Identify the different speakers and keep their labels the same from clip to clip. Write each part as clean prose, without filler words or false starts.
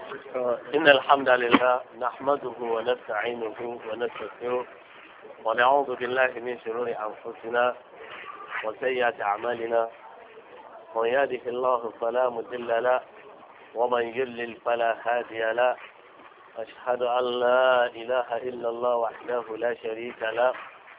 Speaker 1: إن الحمد لله نحمده ونستعينه ونستغفره ونعوذ بالله من شرور أنفسنا وسيئات أعمالنا. من يهده الله فلا مضل له ومن يضلل فلا هادي له. أشهد أن لا إله إلا الله وحده لا شريك له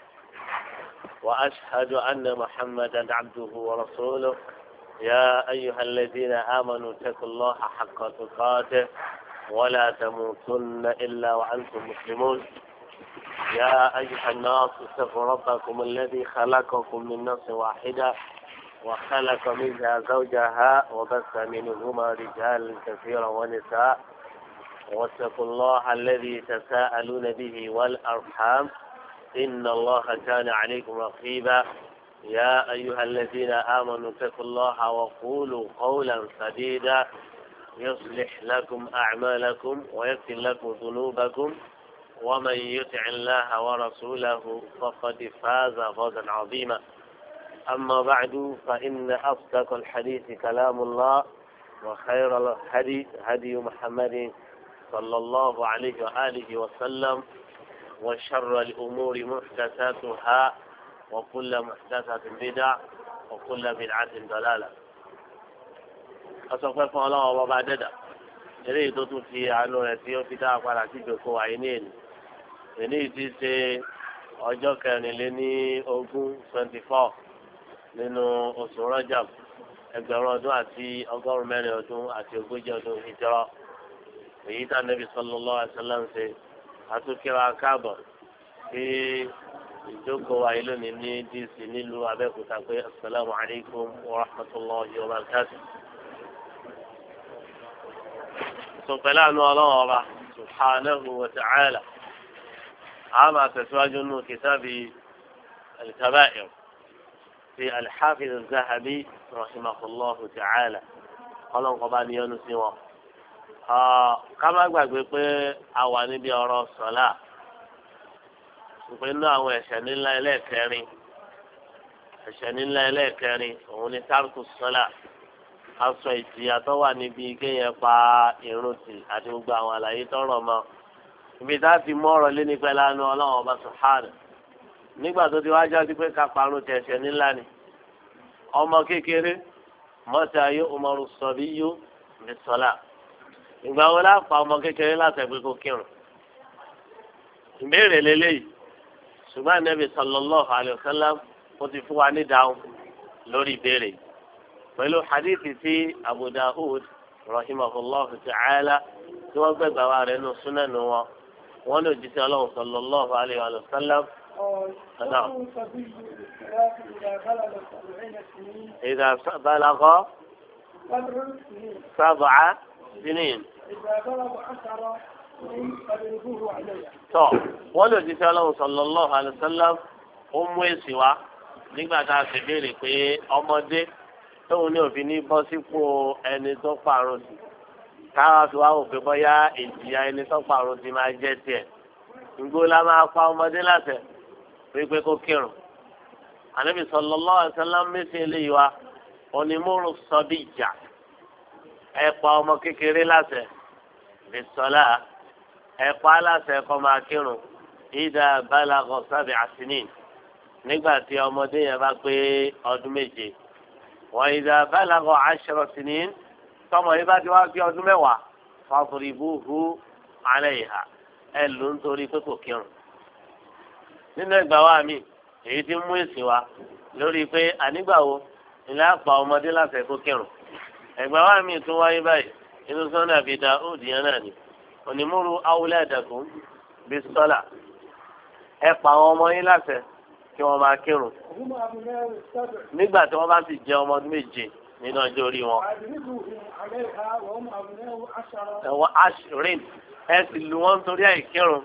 Speaker 1: وأشهد أن محمدا عبده ورسوله. يا أيها الذين آمنوا اتقوا الله حق تقاته ولا تموتن إلا وأنتم مسلمون. يا أيها الناس اتقوا ربكم الذي خلقكم من نفس واحدة وخلق منها زوجها وبث منهما رجالا كثيرا ونساء واتقوا الله الذي تساءلون به والأرحام إن الله كان عليكم رقيبا. يا أيها الذين آمنوا اتقوا الله وقولوا قولا سديدا يصلح لكم أعمالكم ويغفر لكم ذنوبكم ومن يطع الله ورسوله فقد فاز فوزا عظيما. أما بعد فإن أصدق الحديث كلام الله وخير الهدي هدي محمد صلى الله عليه وآله وسلم وشر الأمور محدثاتها وكل محدثة بدعة وكل بدعة ضلالة. أسوأ فعلا وبعددا eléyìí tó tún fi àánú rẹ̀ tí ó fi dá padà sí ìjòkó wáyé ní èyí tí ṣe ọjọ́ kẹrìnléní-ogún 24 nínú oṣù Rajab ẹgbẹ̀rún ọdún àti ọgọ́rùn mẹ́rin ọdún àti ogójì ọdún Hijra. èyí tá Nabi sallallahu alaihi wasallam ṣe àtúnkìrà káàbọ̀ sí ìjókòó wáyé lónìí ní DC nílùú Abẹ́òkúta pé assalamu alaikum wa rahmatullahi wa barakatuh. pẹ̀lú àánú ọlọ́run ọba subhanahu wa ta'ala a máa tẹ̀síwájú nínú kìtàbí al-kaba'ir ti al-hafiz az-zahabi rahimahullahu ta'ala ọlọ́run ọba ní ọdún sí wọn. ká má gbàgbé pé a wà níbi ọ̀rọ̀ sọ̀lá ṣùgbọ́n inú àwọn ẹ̀ṣẹ̀ nílá ẹlẹ́ẹ̀kẹrin òun ni tárkù sọ̀lá. aṣọ ìjìyà tó wà níbi kéèyàn pa irun tì àti gbogbo àwọn àlàyé tọrọ mọ ibi tá a ti mú ọ̀rọ̀ lé ní pẹ̀lú àánú Ọlọ́run ọba sùhánù nígbà tó ti wá jáde pé ká parun ti ẹ̀ṣẹ̀ ńlá ni ọmọ kékeré mọ́tà yóò umaru sọ̀bí yóò ní sọ́lá ìgbà wo la pa ọmọ kékeré láti ẹgbẹ́ kó kírun ìbéèrè lélẹ́yìí ṣùgbọ́n Ànábì sallallahu alaihi wasallam ó ti fún wa ní dáhùn lórí ìbéèrè yìí pẹ̀lú hadithi tí Abu Dawud rahimahullahu ta'ala tí wọ́n gbẹ̀gbà wa rẹ̀ nù súnánù wọn ní òjíṣẹ́ Ọlọ́run sallallahu alayhi wa sallam. إذا بلغ 7 سنين. tọ́ wọ́n ní òjíṣẹ́ Ọlọ́run sallallahu alayhi wa sallam ó mú èsì wá nígbà tá a sì béèrè pé ọmọdé tóun ní òfin ní bọ́ sípò ẹni tó pààrọ̀ sí káwá fi wá òfin bọ́yá ìjìyà ẹni tó pààrọ̀ sí máa jẹ́ tiẹ̀ ìgbó la máa pa ọmọdé láṣẹ wípé kó kírun. Ànábì sallallahu alaihi wasallam mẹ́sìn eléyìí wa onímọ̀rún sọ́bí ìjà ẹ pa ọmọ kékeré láṣẹ bisọ́lá ẹ pa láṣẹ kó máa kírun ìdá balagha 7 sinin nígbà tí ọmọdé yẹn bá pé ọdún 7. وإذا بلغ 10 سنين tọmọ yìí bá ti wá kí ọdún 10 فاضربوه عليها ẹ lù ń torí pé kò kírun. nínú ẹgbàá wa mi èyí tí ń mú èsì wa lórí pé ànígbàwo ilé àpá ọmọdé láti kó kírun. ẹgbàá wa mi tún wáyé báyìí inú sọ́nà Abi Daud yẹn náà ni onímọ̀rú awladakum bis-salah ẹ pa àwọn ọmọ yín láti kí wọ́n máa kírun nígbà tí wọ́n bá sì jẹ́ ọmọ ọdún 7 nínú ọjọ́ orí wọn. ẹ̀wọ̀n ashrin ẹ sì lù wọ́n nítorí àìkírun.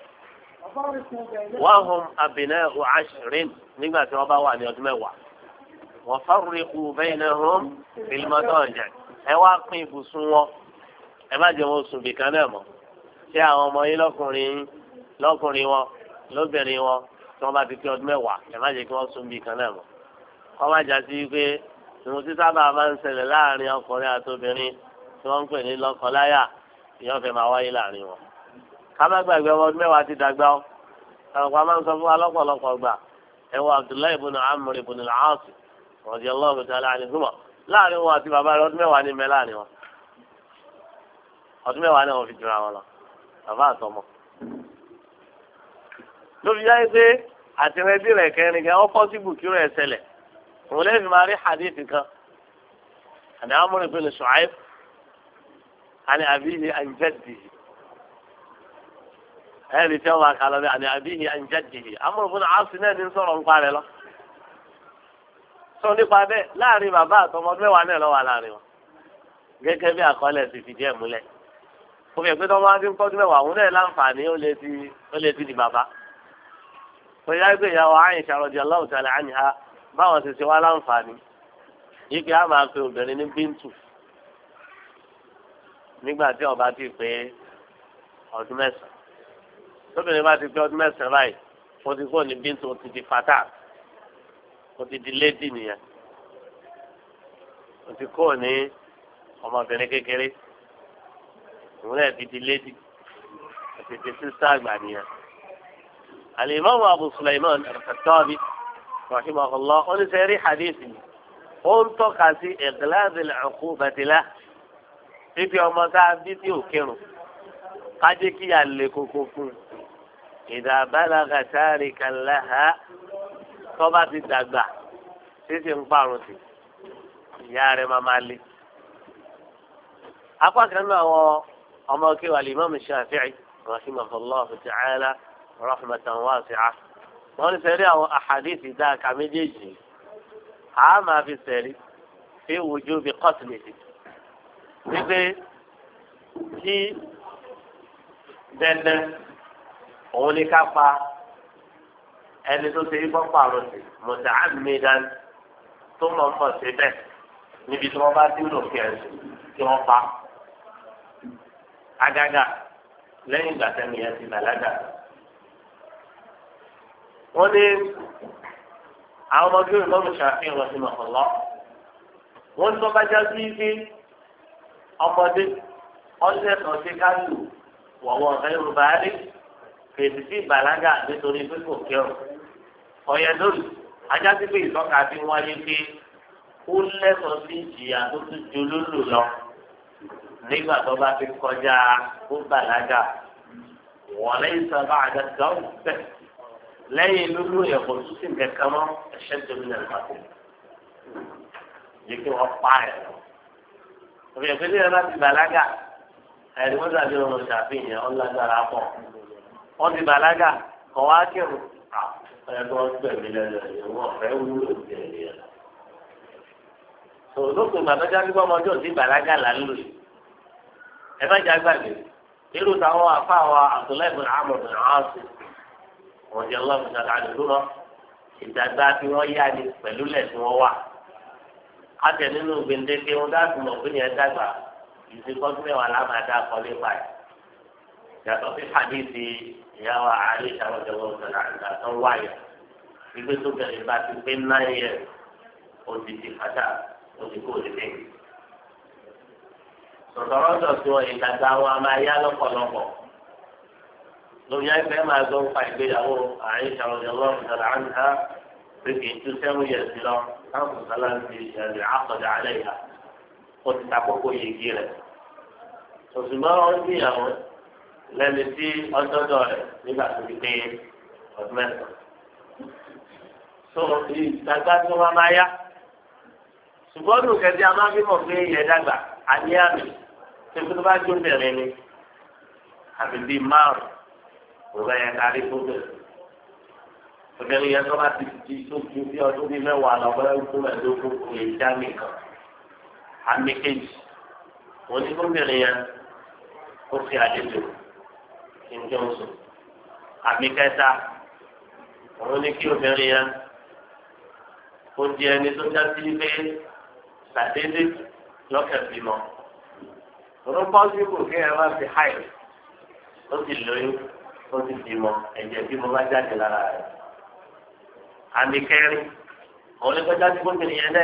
Speaker 1: wọ́n hum abna'u ashrin nígbà tí wọ́n bá wà ní ọdún 10. wa farriqu baynahum fil madaji' ẹ wá pín ibùsùn wọn ẹ má jẹ́ wọn sùn bìkan náà mọ́. ṣé àwọn ọmọ yín lọ́kùnrin wọn lóbìnrin wọn tí wọ́n bá ti pé ọdún 10 ẹ má jẹ́ kí wọ́n sùn bìkan náà mọ́. wọ́n má jà sí pé ìwọ̀n tí sábà máa ń ṣẹlẹ̀ láàrin ọkùnrin àti obìnrin tí wọ́n ń pè ní lọ́kọláya ìyẹn fẹ́ máa wáyé láàrin wọn. ká má gbàgbé ọmọ ọdún mẹ́wàá ti dàgbà ọ́ àwọn kan máa ń sọ fún wa lọ́pọ̀lọpọ̀ gbà ẹ̀wọ̀n Abdullahi ibn Amr ibn al-As radiyallahu ta'ala anhuma láàrin wọn àti bàbá rẹ̀ ọdún mẹ́wàá ní mẹ́ láàrin wọn ọdún mẹ́wàá náà wọ́n fi jura wọn lọ bàbá àtọmọ. lórí yáyé pé àtìrẹ́bí rẹ̀ kẹrin kẹ́ ọ́ pọ́sibù kí rẹ̀ ṣẹlẹ̀ òun lè fi máa rí hadith kan àní Amr ibn Shu'ayb àní abiyihi an jaddihi ẹ̀rí tí wọ́n máa kà lọ bí àní abiyihi an jaddihi Amr ibn As náà ní sọ̀rọ̀ ń parẹ́ lọ. sọ nípa bẹ́ẹ̀ láàrin bàbá àtọmọ mẹ́wàá náà lọ́wọ́ láàrin wọn gẹ́gẹ́ bí àkọọ́lẹ̀ ti fìdí ẹ̀ múlẹ̀. kò fi ẹ̀gbẹ́ tó máa ń dín pọ́jú mẹ́wàá òun náà láǹfààní ó lè ti di bàbá. kò yá gbé ìyàwó Aisha radiyallahu ta'ala anha báwọn ti ṣe wá láǹfààní yíkẹ́ á máa pe obìnrin ní bíntù nígbà tí ó bá ti pé ọdún mẹ́sàn-án tóbìnrin bá ti pé ọdún mẹ́sàn-án báyìí ó ti kó ní bíntù ó ti di fata ó ti di lédì nìyẹn ó ti kó ní ọmọbìnrin kékeré òun náà ti di lédì ó ti di sísá àgbà nìyẹn. Al-Imam Abu Sulaiman al-Khattabi rahimahullah ó ní sẹ́rí hadith yìí ó ń tọ́ka sí ìgbìláàbìlì ọ̀kúbẹ̀tìlá fífi ọmọ tá a bí tí ò kírun kájí kí à lè koko fún ìdàbàlàgà sáré kàláhà tọ́ba ti dàgbà títí ń parun sí ìyá rẹ̀ máa máa lé. apá kan náà àwọn ọmọ kí wà Imam Shafi'i rahimahullah ta'ala rahmatan wasi'ah wọ́n ní sẹ́rí àwọn àhàdìsì dáàkà méjèèjì a máa fi sẹ̀rí fi wujubi qatlihi wípé tí dandan òun ní ká pa ẹni tó ṣe é kọ́ pààrọ̀ sí muta'ammidan tó mọ̀ mọ̀ sí bẹ́ẹ̀ níbi tí wọ́n bá ti ń lò kí ẹ̀sùn kí wọ́n pa agaga lẹ́yìn ìgbà tẹ́mi yẹn ti bàlágà. wọ́n ní àwọn ọmọdé ìlọ́mù ṣàfihàn wọn sí mọ̀kànlá wọ́n tó bá já sí pé ọmọdé ọ̀sẹ̀kan sí káàlù wọ̀wọ̀ ẹ̀rù báyìí kèsì sí ìbàlágà nítorí pé kò kẹrù ọ̀yẹ́ lórí ajá sí pé ìtọ́ka bí wáyé pé ó lẹ́sọ̀ọ́ sí ìjìyà tó tún ju lólù lọ nígbà tó bá fi kọjá ó bàlágà wọ́n lẹ́yìn sábà àgàtà ọ̀fẹ́ lẹ́yìn lólu yẹ kó tún sí kẹ̀kẹ́ mọ́ ẹ̀ṣẹ́ tóbi náà pàtó yìí kí wọ́n pa ẹ̀ òfin ìpínlẹ̀ yẹn bá ti bàlágà ẹ̀rí wọ́n dàbí ọmọ ṣàfihàn ọ̀làgbára pọ̀ wọ́n ti bàlágà kọ̀ wá kírun ẹ̀gbọ́n gbẹ̀mí lẹ́nu ìwọ̀n ọ̀fẹ́ wúlò gbẹ̀mí ẹ̀. lókè gbàdọ́jà nígbà ọmọdé òsì bàlágà là ń lò yìí ẹ má jà gbàgbé irú táwọn afá wa Abdullahi bin Amr bin As wọ́n jẹ́ ọlọ́run ṣàlàyé àdúgbò ìdàgbà tí wọ́n yá ni pẹ̀lú lẹ̀ tí wọ́n wà. Àtẹ nínú gbèǹdéke wọn dáàbò mọ̀ pé yẹn dàgbà ìsìnkọ́sí mẹ́wàá lámàdá kọ́lé báyìí. Yàtọ̀ sí hadithi ìyáwó àárín ìṣàwọ̀jọ̀ wọn ṣẹlẹ̀ àgbà tó wáyà. Ìgbé tó bẹ̀rẹ̀ bá ti pé 9 years ó ti di pátá ó ti kó òdìdé. Sọ̀tọ̀rọ̀ sọ̀ sí wọn ìdàgbà wọn a máa yá lọ́pọ̀lọpọ̀. lórí ẹgbẹ́ máa gbọ́ nípa ìgbéyàwó àyíṣà ọ̀dọ̀ ọlọ́run ṣẹlẹ̀ àǹtá pé kì í tún 7 years lọ káwọn sọ̀lá ń fi ìṣẹ̀lẹ̀ àkọ́dà alẹ́ yà ó ti takókó yegi rẹ̀. òṣùgbọ́n wọn gbìyàwó lẹ́ni tí ọjọ́dọ̀ rẹ̀ nígbà tó ti pé ọdún mẹ́sàn-án. tó ìgbàgbá tó máa máa yá. ṣùgbọ́n ní òkè tí a máa fi mọ̀ pé yẹ dàgbà àní àmì tó bá jó bẹ̀rẹ̀ ni àbí bíi 5 òbẹ yẹn kárí fún bẹ́ẹ̀ obìnrin yẹn tó bá ti di tó ju bí ọdún bíi 10 lọ bẹ́ẹ̀ fún ẹ̀dógún kò lè já mi kan àmì kejì onígbòmìnrin yẹn ó fi àlejò kí n jẹun sùn àmì kẹta òun ní kí obìnrin yẹn ó di ẹni tó já sí pé sàdédé lọ́kẹ̀ bímọ òun pọ́sí kò kí ẹ wá fi háì ó ti lóyún ó ti bímọ ẹ̀jẹ̀ bímọ bá jáde lára rẹ̀. àmì kẹrin òun ní kọjá tí gómìnà yẹn náà ń lálà gẹ́gẹ́ bó ń kọ̀ lè ṣe máa ń lálà lójú rẹ̀. àmì karùn-ún òun ní kọjá tí gómìnà yẹn náà ń lálà gẹ́gẹ́ bó ń kọ̀ lè ṣe máa ń lálà lójú rẹ̀. àmì kẹfà òun ní kọjá tí gómìnà yẹn náà ń lálà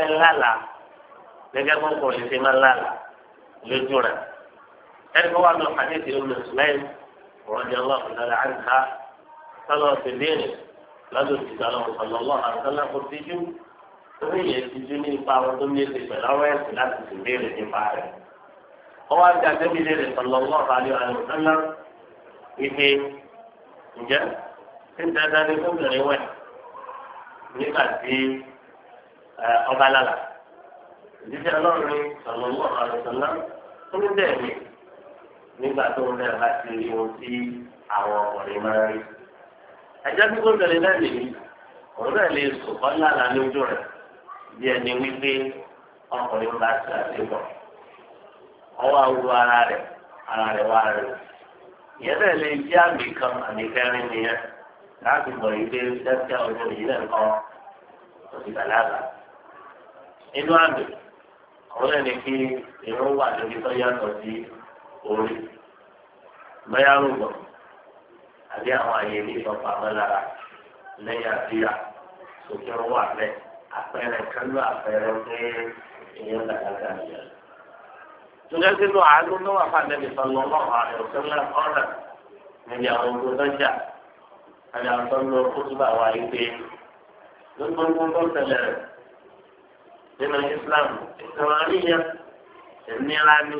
Speaker 1: ẹni wà lọ hadith Umm Sulaym radiyallahu ta'ala anha sọlọ ti béèrè lọ́dún tí sọlọ sallallahu alaihi wasallam kò tijú torí yẹn tijú ní ipa àwọn tó ní èsì pẹ̀lú àwọn ẹ̀sìn láti ti béèrè nípa rẹ̀. wọ́n wá ti àtẹ́bí léèrè sallallahu alaihi wasallam ìpè ǹjẹ́ tí ń dandan ní gómìnà wẹ̀ nígbà tí ọba lára ìdíje ọlọ́run ní sallallahu alaihi wasallam tó ní bẹ́ẹ̀ ni nígbà tó ń bẹ̀rẹ̀ láti rí ohun tí àwọn ọkùnrin máa ń rí. ẹjọ́ tí gómìnà náà lè rí òun náà lè sòkọ́ lára lójú rẹ̀ bí ẹni wípé ọkùnrin bá ti àṣepọ̀ ọwọ́ awo ara rẹ̀ wá rẹ̀. ìyẹn náà lè jẹ́ àmì kan àmì kẹrin nìyẹn láti mọ̀ ìgbé dẹ́sẹ̀ ọdún yìí náà kọ́ òṣìṣàlágbà. inú àmì àwọn ẹni kí irun wà lórí tó yàtọ̀ sí orí mẹ́yàrúgbọ̀n àbí àwọn àyè ní ìtọ́pọ̀ àmọ́lára lẹ́yìn àbíyá sókè wà lẹ́ àpẹẹrẹ kánú àpẹẹrẹ pé èèyàn dàgbàgbà nìyẹn. tùjọ́ sínú àánú ló wà fún àdébí sọlọ ọlọ́run àìsàn ọ̀nà níbi àwọn ogun tó jà àti àwọn tó ń lọ kótóbà wa yìí pé gbogbo tó tẹ̀lé rẹ̀ nínú Islam ìtàn àríyàn ìnira ni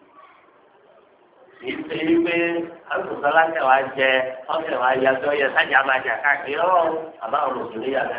Speaker 1: ìṣe wípé alùpùpù kẹwàá jẹ ọkẹwàá yàtọ̀ yẹ sájà máa jà káàkiri ọ̀rọ̀ àbáwọn mùsùlùmí yàtọ̀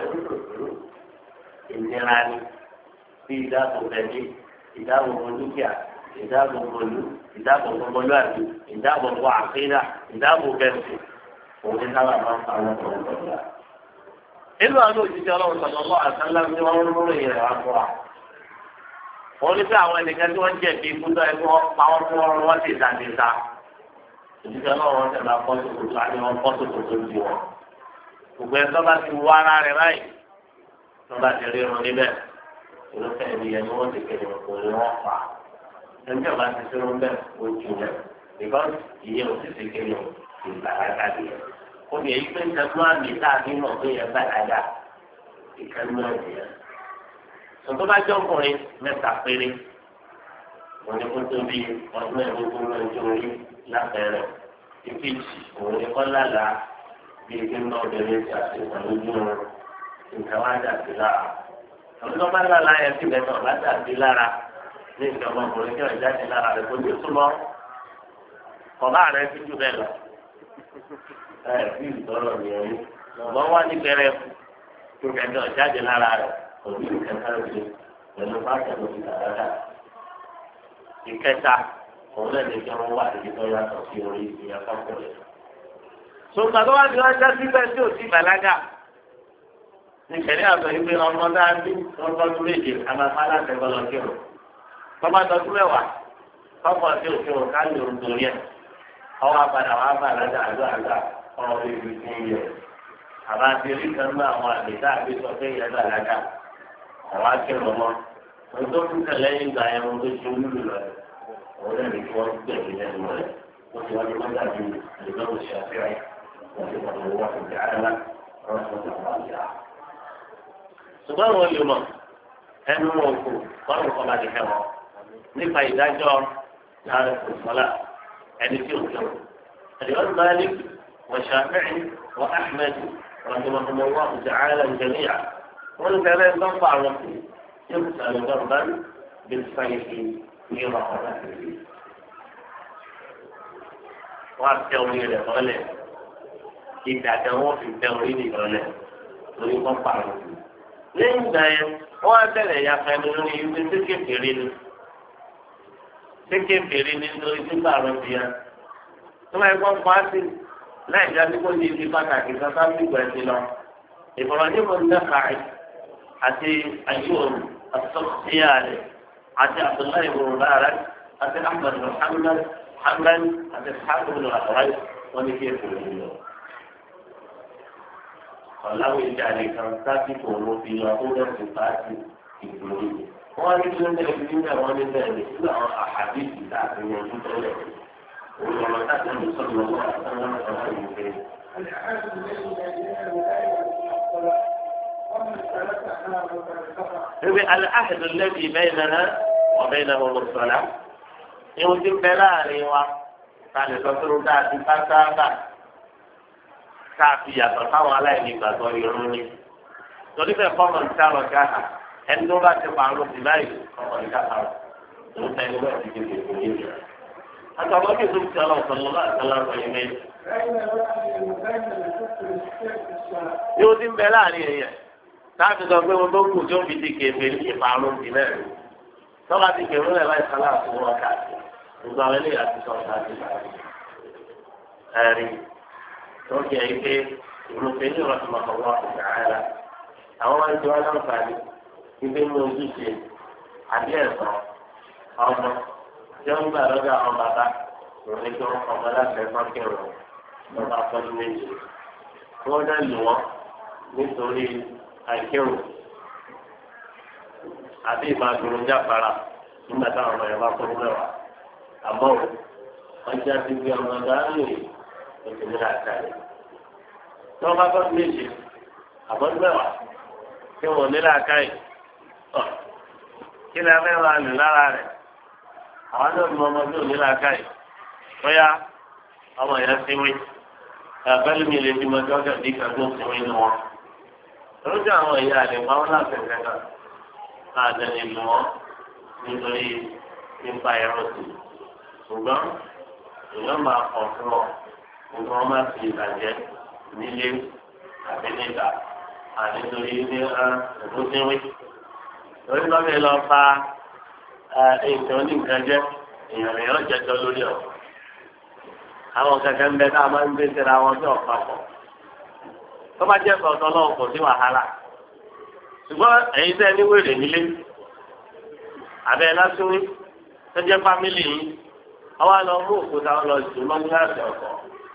Speaker 1: ìnira ni bí ìdáàbòbò ẹbí ìdáàbòbò dúkìá ìdáàbòbò ìlú ìdáàbòbò ọmọlúwàbí ìdáàbòbò àkídà ìdáàbòbò ẹsìn òun ní sábà máa ń fa àwọn ọmọ ọmọ nínú àwọn òṣìṣẹ́ ọlọ́run sọ̀tọ̀ lọ́wọ́ àtàlà ni wọ́n ń múlò yẹn wá fún wa. wọ́n ní pé àwọn ẹnìkan tí wọ́n jẹ̀bi ikú tó ẹgbẹ́ wọn pa wọ́n fún ọrùn wọ́n sì dàdíta. òṣìṣẹ́ ọlọ́run wọn tẹ̀lé apọ́sù kòtò àti wọn pọ́sù kòtò di wọn. gbogbo ẹ̀ tó bá ti wọ ara rẹ̀ báyìí tó bá ti rí irun níbẹ̀ irúfẹ́ ènìyàn ni wọ́n ti kéde kò ní wọ́n fà. ẹgbẹ́ ọba ti ṣe irun bẹ́ẹ̀ ó jù rẹ̀ because ìyẹn ò sì ti kéde ìgbàlágà nìyẹn. Omi èyí pé ìtẹ̀kùn àmì táàbí mọ̀ pé yẹn bá dáadáa ìkànnì ọ̀dìyàn. Sọ̀tọ́ bá jẹ́ ọkùnrin mẹ́ta péré. Wọ́n ní kó tó bí ọdún ẹ̀dógún lọ́jọ́ orí lápẹ̀rẹ̀. Ìkejì òun ni kọ́ lálàá bí ebi ń bá obìnrin ti àṣepọ̀ lójú oorun. Nǹkan wá dàbí lára. Àwọn tó bá lálàá yẹn ti bẹ̀rẹ̀ ọ̀bá dàbí lára ní ìjọba ọkùnrin tí wọ́n jáde lára rẹ̀ kó ní túmọ̀. Ọba rẹ̀ ti jù bẹ́ẹ̀ lọ. Bí ìtọ́rọ̀ ni ẹ̀rí ṣùgbọ́n wá ní bẹ̀rẹ̀ tó kẹ́kẹ́ ọ̀jáde lára rẹ̀ òbí ìkẹta ṣe pẹ̀lú báṣẹ tó ti dàgbà. ìkẹta òun náà lè jẹun wà níbi tó yàtọ̀ sí orí ìyẹn fọ́kùnrin. sọgbà tó wá ní wọ́n já síbẹ̀ tí ò sí bàlágà ní kẹ̀lẹ́ àgbẹ̀ yìí pé ọmọ náà ní ọgọ́dún méje àmàfà láti ẹ̀kọ́ lọ kí o. tọ́ba tọdún mẹ́wàá tọ́kọ̀ sí òfin òkà ní òun torí ẹ̀ ọwọ́ apàdà wà bàlágà àgbà ọ̀rọ̀ ìlú ti ń yẹ. Àbá ti rí kan náà àwọn àgbẹ̀dá àbí sọ pé ìyẹn bàlágà àwọn akẹ́rọ̀ mọ́. Wọ́n tó ń tẹ̀lé ìgbà yẹn wọn tó ṣe wúlò lọ. Wọ́n lè rí kí wọ́n gbẹ̀mí lẹ́nu rẹ̀. Wọ́n ti wọ́n ti wọ́n dàbí ìlú ṣàfihàn. Wọ́n ti wọ́n ti wọ́n ti di àdá. Wọ́n ti wọ́n ti wọ́n ti àdá. Ṣùgbọ́n àwọn olùmọ̀ ẹnu wọn kù wọ́n kọ́ láti fẹ́ wọn. Nípa ìdájọ́ láàrin kòsọ́lá ẹni tí ò kẹ́wọ̀. الإمام مالك والشافعي وأحمد رحمهم الله تعالى جميعا والكلام ينفع نفسه يسأل ضربا بالسيف في رقبته والتوريد غلط إذا كانوا في التوريد غلط وينفع نفسه لين دايم وأتلا يا خلوني يمسك فيرين سكين فيرين إنه يسمع ربيا tó máa gbọ́ pàṣẹ láì jáde kó ní ibi pàtàkì kankan bí ìgbà ẹ̀sìn lọ. ìfọ̀rọ̀ ní mo ń dẹ́kàá àti ayélujára àtúnṣíyà rẹ̀ àti abdullahi mubarak àti ahmed muhammad hamdan àti sahabu al-ahwal wọn ní kí èkó lè lọ. ọ̀làwọ̀ ìjà nìkan sáàtì kò ló fi lọ kó dẹ́kun pàṣẹ ìgbòho. wọ́n ní kí ló ń tẹ̀lé nígbà wọn ní bẹ́ẹ̀ ní sílẹ̀ àwọn àhàbíìsì láti yanjú tẹ́lẹ̀. العهد الذي بيننا وبينهم الصلاة ìwọ̀n ti bẹ láàrin wa ta lè sọ pé ó dáa ti bá sáábà káàfi yàtọ̀ táwọn aláìní gbàgbọ́ irun ni. torí bẹ́ẹ̀ fọ́ọ̀mù ní sáà lọ́jà ẹni tó bá ti pààrọ̀ sí báyìí ọmọ ìjà àwọn ló fẹ́ ní bẹ́ẹ̀ ti di gbèsè yìí. àtàwọn bí tó ti ọlọ́sọ̀ lọ́wọ́ àtàlà ọ̀sọ̀ yìí méjì. yóò ti ń bẹ láàrin èèyàn láti sọ pé wọn tó kù tí ó fi di kèfé ní ìpààrọ̀ sí náà tọ́ba ti kèfé rẹ̀ láì sálà fún wọn káàkiri gbogbo àwọn eléyà ti sọ ọ̀sán àti ẹ̀rí tó jẹ́ ike ìrùsẹ̀ ní ìrọ̀sùn ọ̀wọ́ àkùnrin àwọn máa ń jọ aláǹfààní ibi mú ojúṣe àbí ẹ̀sán ọmọ tí wọ́n gbà lọ́dọ̀ àwọn bàbá òní tó ọmọ láti ẹ̀fọ́ kẹrù lọ́ba fọ́dún méjì tí wọ́n dá lù wọ́n nítorí àìkérò àbí ìbádùrú jáfara nígbà táwọn ọmọ yẹn bá fọ́dún mẹ́wàá àmọ́ wọ́n já sí bí ọmọ dáhùn oṣù ní àtàlẹ́ tí wọ́n bá fọ́dún méjì àbọ̀dún mẹ́wàá tí wọ́n ní làákàyè kí ni a fẹ́ máa lò lára rẹ̀ àwọn náà ní ọmọ tí ò ní làákàyè bóyá ọmọ yẹn ti wí àbẹ́lẹ́ mi lè fi mọ ọjọ́ kẹ̀kẹ́ kan tó ti wí nù wọn. lójú àwọn ìyá rẹ̀ máa ń láti kẹta àdẹ̀lẹ̀ lù wọ́n nítorí nípa ẹ̀rọ sí ṣùgbọ́n èèyàn máa kọ̀ fún ọ ṣùgbọ́n wọ́n máa fi ìbàjẹ́ nílé àbí níta ànítorí ní ẹ̀dúnṣẹ́wé. lórí lọ́bẹ̀ lọ fa èèyàn oníkan jẹ́ èèyàn rẹ̀ yọ̀ jẹjọ́ lórí ọ̀. àwọn kẹ̀kẹ́ ń bẹ tá a máa ń gbé síra wọn sí ọ̀pápọ̀. tó bá jẹ́ sọ̀tọ̀ lọ́wọ́ kò sí wàhálà. ṣùgbọ́n ẹ̀yin tẹ́ ní wèrè nílé àbẹ́ lásìwé tó jẹ́ fámìlì yìí àwa lọ mú òkúta lọ jù lọ gíláàsì ọkọ̀.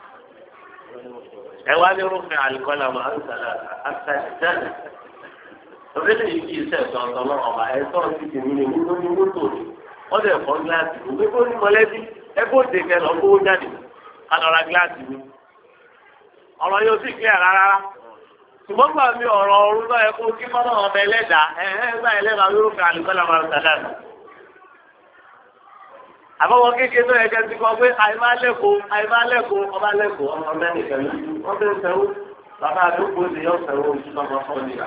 Speaker 1: ẹ wá ní rúfin àlùkọ́lá máa ń sàlẹ̀ àtàkìjáde. òbílẹ̀ yìí kì í sẹ̀ sọ̀tọ̀ lọ́wọ́ ọ̀bà ẹ̀ tọ́ sí tèmi ní mú ní mọ́tò ni wọ́n lè fọ́ gíláàsì òbí kó ní mọ̀lẹ́bí ẹ kó dèkẹ́ lọ kó jáde kálọ̀ra gíláàsì mi. ọ̀rọ̀ yóò sì kílẹ̀ rárá. ṣùgbọ́n gbà mí ọ̀rọ̀ ọ̀run náà ẹ kó kí mọ́nà ọmọ ẹlẹ́dàá gbà ẹlẹ́dàá lórúkọ àlùkọ́lá máa ń sàlẹ̀. àbọ̀wọ̀ kékeré tó yẹ kẹ́ ti kọ́ pé àìmálẹ́kọ̀ọ́ ọmọ mẹ́rin kẹ́lú wọ́n fẹ́ sẹ́wó bàbá àdúgbò ni yóò sẹ́wó ojú ọmọ fọ́ọ̀nìyà.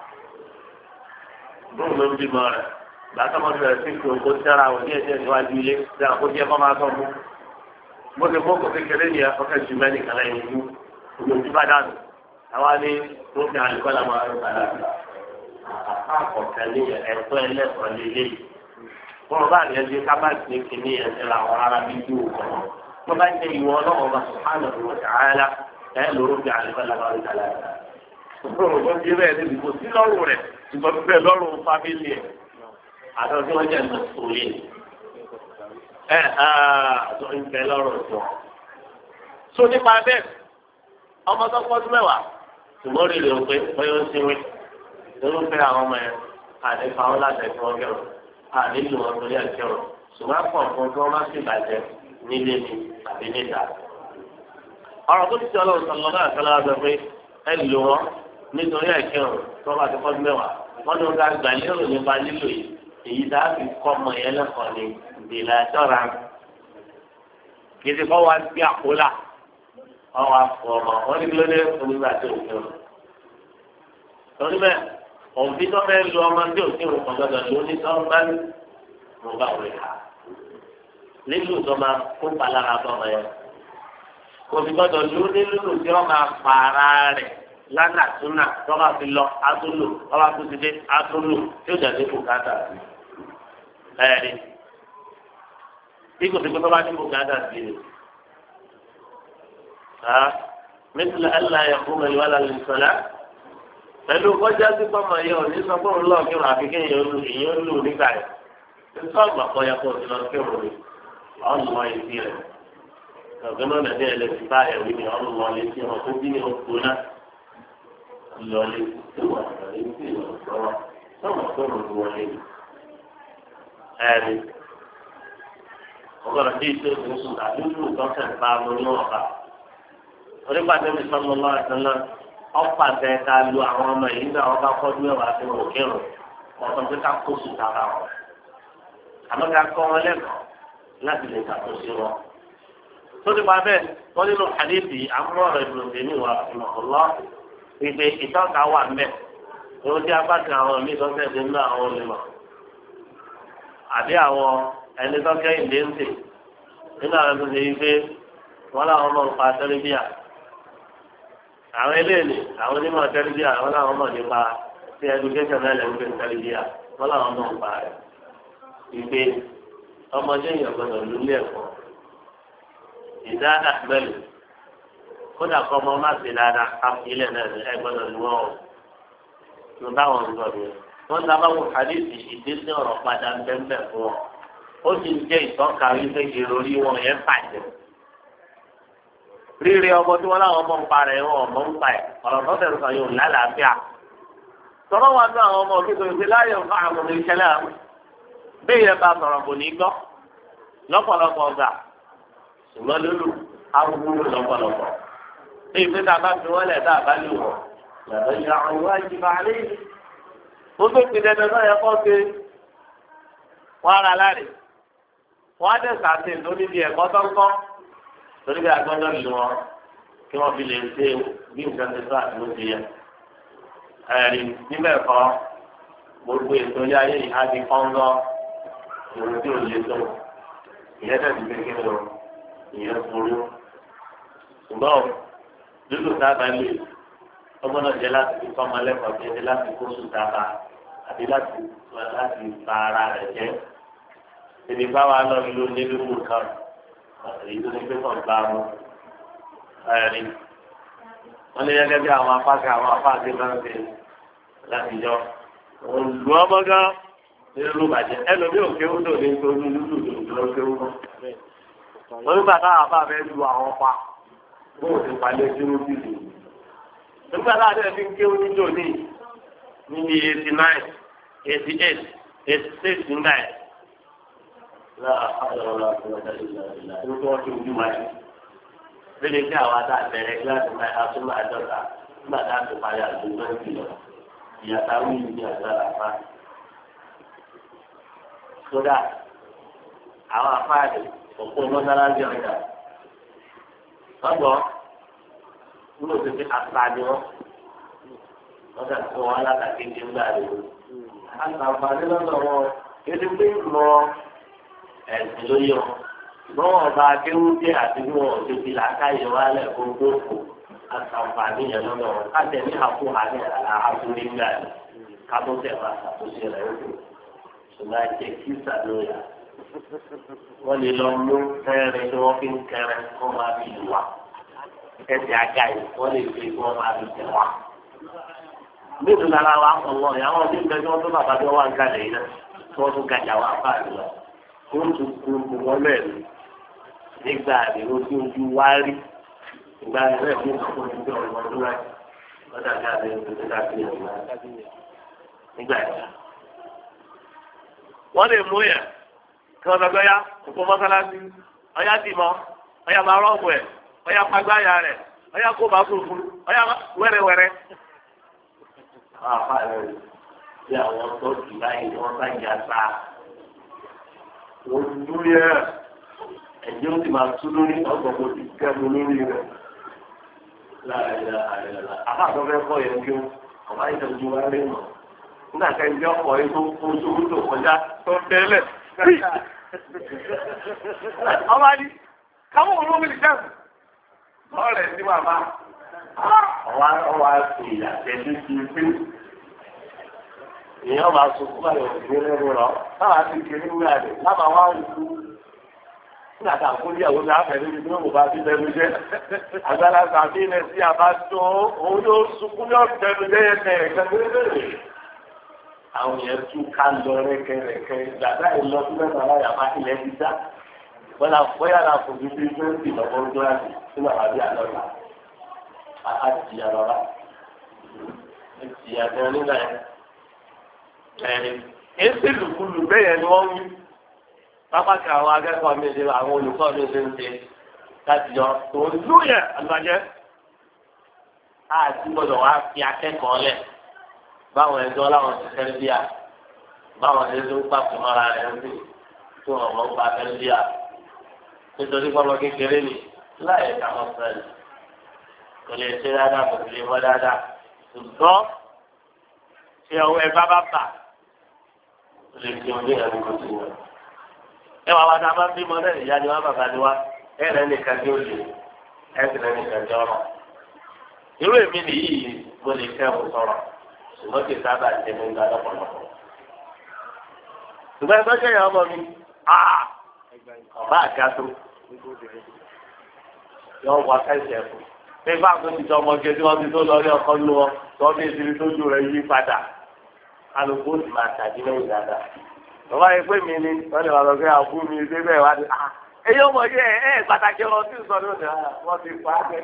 Speaker 1: bóun ló ń bímọ rẹ̀ látọmọdé rẹ̀ sí kí oko tẹ́ra wò ní ẹ̀jẹ̀ níwájú ilé tí a kó jẹ́ kọ́ máa tọ́ mú. bó ti fọ́kọ̀ kékeré ni ọkẹ́ ju mẹ́rin kan lẹ́yìn ojú ojú bá dànù. àwa ní lókè àlùkọ́lá máa ń sàlá àkọ́kẹ́ ní ẹ̀tọ́ ẹlẹ́kọ̀ọ́ lélẹ́yìí. wọ́n bá rẹ̀ ṣe kábàtì ní kíní ẹ̀sẹ̀ làwọn ará bí ju òkàn. wọ́n bá jẹ́ ìwọ ọlọ́wọ́ bá sùhánà ìwọ sàárà ẹ̀ lóró bí àlùkọ́lá máa ń sàlá. wọ́n ti bẹ́ẹ̀ níbi kò sí lọ́rùn rẹ̀ ṣùgbọ́n bẹ́ẹ̀ lọ́rùn fámìlì ẹ̀. àtọ́ tí wọ́n jẹ́ ìmọ̀sọ̀lẹ̀ àtọ́ ìfẹ́ lọ́rùn tó. so nípa bẹ́ẹ̀ ọmọ tó pọ́jú mẹ́wàá ṣùgbọ́n rí rẹ̀ pé bóyá ó ṣe wí lórúkẹ́ àwọn ọmọ yẹn àdéfà wọn láti ẹ̀kọ́ ọgẹ́rùn àdéhùn wọn torí ẹ̀kẹ́rùn ṣùgbọ́n pọ̀ fún tí wọ́n bá sì bàjẹ́ nílé ni àbí níta. ọ̀rọ̀ tó ti sọ ọlọ́run sọ̀rọ̀ náà sọ́lá sọ pé ẹ lò wọ́n nítorí ẹ̀kẹ́rùn tó bá ti pọ́jú mẹ́wàá wọ́n ló ń ga gbà lérò nípa lílò yìí èyí tá a fi kọ́ ọmọ yẹn lẹ́kọ̀ọ́ ni ìdèlà ṣọ́ra kì í ti kọ́ wa gbé àkólà ọwọ́ afọ ọmọ wọn ní kílódé onígbà tí ò kírun torí bẹ́ẹ̀ òbí tó fẹ́ lu ọmọ tí ò kírun kan gbọdọ̀ ló ní tó ń bá ní mo bá wọlé ká lílù tó máa kó palára bọ́mọ yẹn òbí gbọdọ̀ ló ní lílù tí wọ́n máa pààrà rẹ̀ lánàtúnà tó bá fi lọ atúlù tó bá tún ti dé atúlù tí ó jáde kó káàtà sí ẹ̀rí bí kò sí pé tó bá ní kó káàtà sí ni. مثل ألا يقوم الولد للصلاة pẹ̀lú kọjá sí pọ́nmọ yẹn ò ní sọ fún un lọ́ọ̀ kí wọn àfi kéèyàn èèyàn lù nígbà yẹn nígbà ọgbà kọ́ ya kó o ti lọ kí òun rí ọ̀nùmọ̀ ìdí rẹ̀ ọ̀gbẹ́ náà nàdí ẹ̀ lè fi bá ẹ̀rí mi ọ̀nùmọ̀ lè fi hàn tó bí ní oṣù náà lọ lè fi wà lè fi hàn sọ́wọ́ sọ́wọ́ tó rò wọlé ẹ̀rí ọgbọ́dọ̀ tí ìṣe oṣù tàbí ìlú tọ́kẹ̀ bá a mú ní ọ̀bà onígbàtẹ́ mi sọ́nù lọ́wọ́ àtúnlá ọ̀pàtẹ ká lu àwọn ọmọ yìí náà wọ́n bá kọ́jú mẹ́wàá tí wọ́n kírun wọ́n sọ pé ká kó sùn tára wọn. àmọ́ ká kọ́ wọn lẹ́kọ̀ọ́ láti lè ṣàtúnṣe wọn. tó ti pa bẹ́ẹ̀ wọ́n nínú àdéhìí àmúrò ìbùdókè ní ìwà ìmọ̀kànlá ìpè ìtọ́ka wà mẹ́ òun tí a bá ti àwọn míì tó fẹ́ẹ́ nínú àwọn olùmọ̀ àbí àwọn ẹni tó kẹ́ ìdè ń sè nínú àwọn tó ṣe yí pé wọ́n láwọn mọ̀ nípa tẹ́lifíà àwọn eléyìí àwọn onímọ̀ tẹ́lifíà wọ́n láwọn mọ̀ nípa ti ẹdúkéṣọ̀n náà lẹ́nu pé tẹ́lifíà wọ́n láwọn mọ̀ nípa rẹ̀ ìpè ọmọdé yẹn gbọdọ̀ lulú ẹ̀kọ́ ìdá àgbẹ̀lù kódà kọ́ ọmọ má ṣe dáadáa káfílẹ̀ náà ẹ̀ gbọdọ̀ lù wọ́n o tó táwọn ń gbọ́ mi wọ́n dábàá wọ hadithi ìdésí ọ̀rọ̀ padà ń bẹ́ẹ̀ fún wọn ó sì ń jẹ́ ìtọ́ka wípé ìròrí wọn yẹn bàjẹ́ rírì ọmọ tí wọ́n láwọn ọmọ ń pa rẹ̀ wọn ọmọ ń pa ẹ̀ ọ̀rọ̀ tó tẹ̀sán kan yóò lálàáfíà tọ́lọ́ wa ní àwọn ọmọ òkúta ìpè láyé nǹkan àwọn ọmọ ìṣẹ̀lẹ̀ àwọn bẹ́ẹ̀ yẹn bá sọ̀rọ̀ kò ní gbọ́ lọ́pọ̀lọpọ̀ ọgbà ṣùgbọ́n lólu arúgbó lọ́pọ̀lọpọ̀ èyí pé tá a bá fi wọ́n lẹ̀ tá a bá lè wọ̀ yàtọ̀ ìyá àwọn ìwádìí bá rí mo tó fi dandan náà yẹ kọ́ pé wọ́n ara láre wọ́n á tẹ̀sà sí lórí bí ẹ̀kọ́ tó ń kọ́ torí bí agbọ́dọ̀ lù wọn kí wọ́n fi lè ṣe bí nǹkan ti tó àti ló ti yẹ. ẹ̀rí níbẹ̀ kọ́ gbogbo ètò ilé ayé yìí á di kọ́ńgọ́ ìròyìn tí ò lè tó ìyẹn tẹ̀sí kékeré lọ ìyẹn burú. ṣùgbọ́n dúdú sábà lè ọgbọ́n jẹ́ láti fi kọ́ ọmọ lẹ́kọ̀ọ́ jẹ́ láti kó sùn dábàá àbí láti fa ara rẹ̀ jẹ́. Ibi báwa lọ ló ní lóko kan èyí tó ní pé kàn bá wọn ẹ̀rí. Wọ́n lé gẹ́gẹ́ bí àwọn apákan àwọn apákan máa ń ṣe láti yọ. Olù ọmọ gan nínú ló bàjẹ́ ẹlòmíì ò kéwú tó ní nítorí lúlù ló kéwú mọ́. Wọ́n nígbà táwọn afá fẹ́ lu àwọn pa bóun ti palẹ̀ sínú bíbí. Nígbà táwọn adé fi ń kéwú níjó ní 89, 88, 86, 89. Bẹ́ẹ̀ni tí àwọn adá bẹ̀rẹ̀ kíláàsì náà asúnmọ́ àjọta nígbà tá a ti parí àdúgbò ìpìlẹ̀ ìyàtà wíìlì ní àgbàlá apá. Sódà àwọn afáàdì òpó mọ́sálásí ọ̀gá. Ọgbọ́n nínú òṣèlú àṣà ni wọ́n dà fún wọn alákàkéjì ńgbà rẹ̀. Àǹfààní lọ́dọ̀ wọn kéde pé lọ ẹ̀sìn ló yọ. Ṣùgbọ́n wọn bá akéwú dé àti bí wọn ò ṣe fi làákàyè wálẹ̀ gbogbo àǹfààní yẹn lọ́dọ̀ wọn. Káṣẹ ní àkóhà ní àhàbù nígbà rẹ̀ kábọ́sẹ̀ bá ṣàtúnṣe rẹ̀ lóko. Ṣùgbọ́n ẹ̀jẹ̀ kí sàlóyà. Wọ́n lè lọ mú kẹrin tí wọ́n fi ń kẹrin kó máa fi lù wá. Ẹ̀sìn àga yìí wọ́n lè fi kó máa fi tẹ̀ wá. Nítorí ara wa ọ̀wọ́ ìyàwó ọdún ìgbẹ́ tí wọ́n tó bàbá tó wà ń kalẹ̀ yìí náà tí wọ́n tún gàjà wà fáàlì lọ. Wọ́n tún kú wọn lẹ́nu nígbà àdéhùn tí ojú wá rí. Ìgbà rẹ̀ ní ìsọ̀kò ìjọ ọmọ ọdún rẹ̀ lọ́dà ní àdéhùn tó ti ká sí ìrìn nígbà yẹn. Wọ́n lè mú yẹn kí wọ́n lọ́gbẹ́ yá òkú mọ́sálásí ọ̀yá dì mọ́ ọ̀yá máa rọ́ọ̀bù ẹ̀ ọ̀yá fagbáyà rẹ̀ ọ̀yá kó bá fúnfú ọ̀yá wẹ́rẹ́wẹ́rẹ́. Àwọn afá rẹ̀ bí àwọn tó jù báyìí wọ́n bá jà sá. Wọ́n dúró yẹ ẹ̀jẹ̀ ó sì máa tú lórí ọgbọ̀n kò sì kẹ́mu lórí rẹ̀. Àbá àtọ́fẹ́ kọ́ yẹn kí ọ̀bá ìtọ́jú wa rí mọ̀. Nígbà kan ìjọ ọkọ̀ yìí tó oṣù tó kọjá tó tẹ́lẹ̀. Ọba ní káwọn olómi lè jẹun. Ọ̀rẹ́ sí bàbá. Ọwọ́ àti ìyàtẹ̀ ní ti pé. Èèyàn máa sunkún báyọ̀ òṣèré lẹ́nu rọ̀. Báwa ti kiri wúlò àdè. Lábà wá wù ú. Nígbà tá à ń kó níyàwó ní àfẹ́lẹ́ ní ìdúró bá ti lẹ́nu jẹ́. Àgbàlagbà bí ilẹ̀ sí àbá tó òun yóò sunkún ní ọ̀tẹ̀ lẹ́nu jẹ́ yẹn tẹ̀ àwọn yẹn tún ká lọ rẹ́kẹrẹ́kẹ́ dàda yìí lọ sí mẹ́ta láyà má ilẹ̀ ti dá bóyá la kò fi bí twenty lọ́wọ́ ọdún láti sí bàbá bí àlọ́lá àti àlọ́lá ti àtẹ̀wọ́n nígbà yẹn. Èsì lùkulù bẹ́ẹ̀ yẹn ni wọ́n wí pápákọ̀ àwọn akẹ́kọ̀ọ́ mi ṣe àwọn olùkọ́ mi ṣe ń ṣe láti yọ tòun lóyè àgbàjẹ́ àti gbọ́dọ̀ wá fi akẹ́kọ̀ọ́ lẹ̀. Báwọn ẹjọ́ láwọn ti fẹ́ bíà báwọn ẹjọ́ ń pàpọ̀ mọ́ra rẹ̀ ń bì tí wọ́n mọ̀ ń pa fẹ́ bíà nítorí pé ọmọ kékeré ni láì káwọn sẹ́lẹ̀ kò lè ṣe dáadáa kò lè wọ́ dáadáa ṣùgbọ́n tí ọwọ́ ẹ bá bà kò lè ṣe orí ẹ̀rù kò sí wọn. ẹ wà wá tá a bá bímọ náà ìyá ni wá bàbá ni wá ẹ rẹ nìkan tí ó lè ẹ sì rẹ nìkan tí ọ̀rọ̀. irú èmi nìyí mo lè fẹ́ mo sọ̀rọ̀ ṣùgbọ́n kì í sábà ṣe mi gba lọ́pọ̀lọpọ̀. ṣùgbọ́n ẹgbẹ́ ṣẹ̀yìn ọmọ mi ọba àgàtò yọ wá kẹsẹ̀ fún nígbà tó ti tọ́ ọmọge tí wọ́n ti tó lọ rí ọkọ lù wọn tó ní ìsinmi tó ju rẹ̀ yí padà alùpùpù ó sì máa tàbí lẹ́yìn dáadáa. bàbá yìí pé mi ni wọ́n lè wà lọ pé àbú mi ṣe bẹ́ẹ̀ wá ní èyí ọmọ yẹ ẹ pàtàkì ọ̀rọ̀ tí ń sọ ní òde wọ́n ti pa á bẹ́ẹ̀.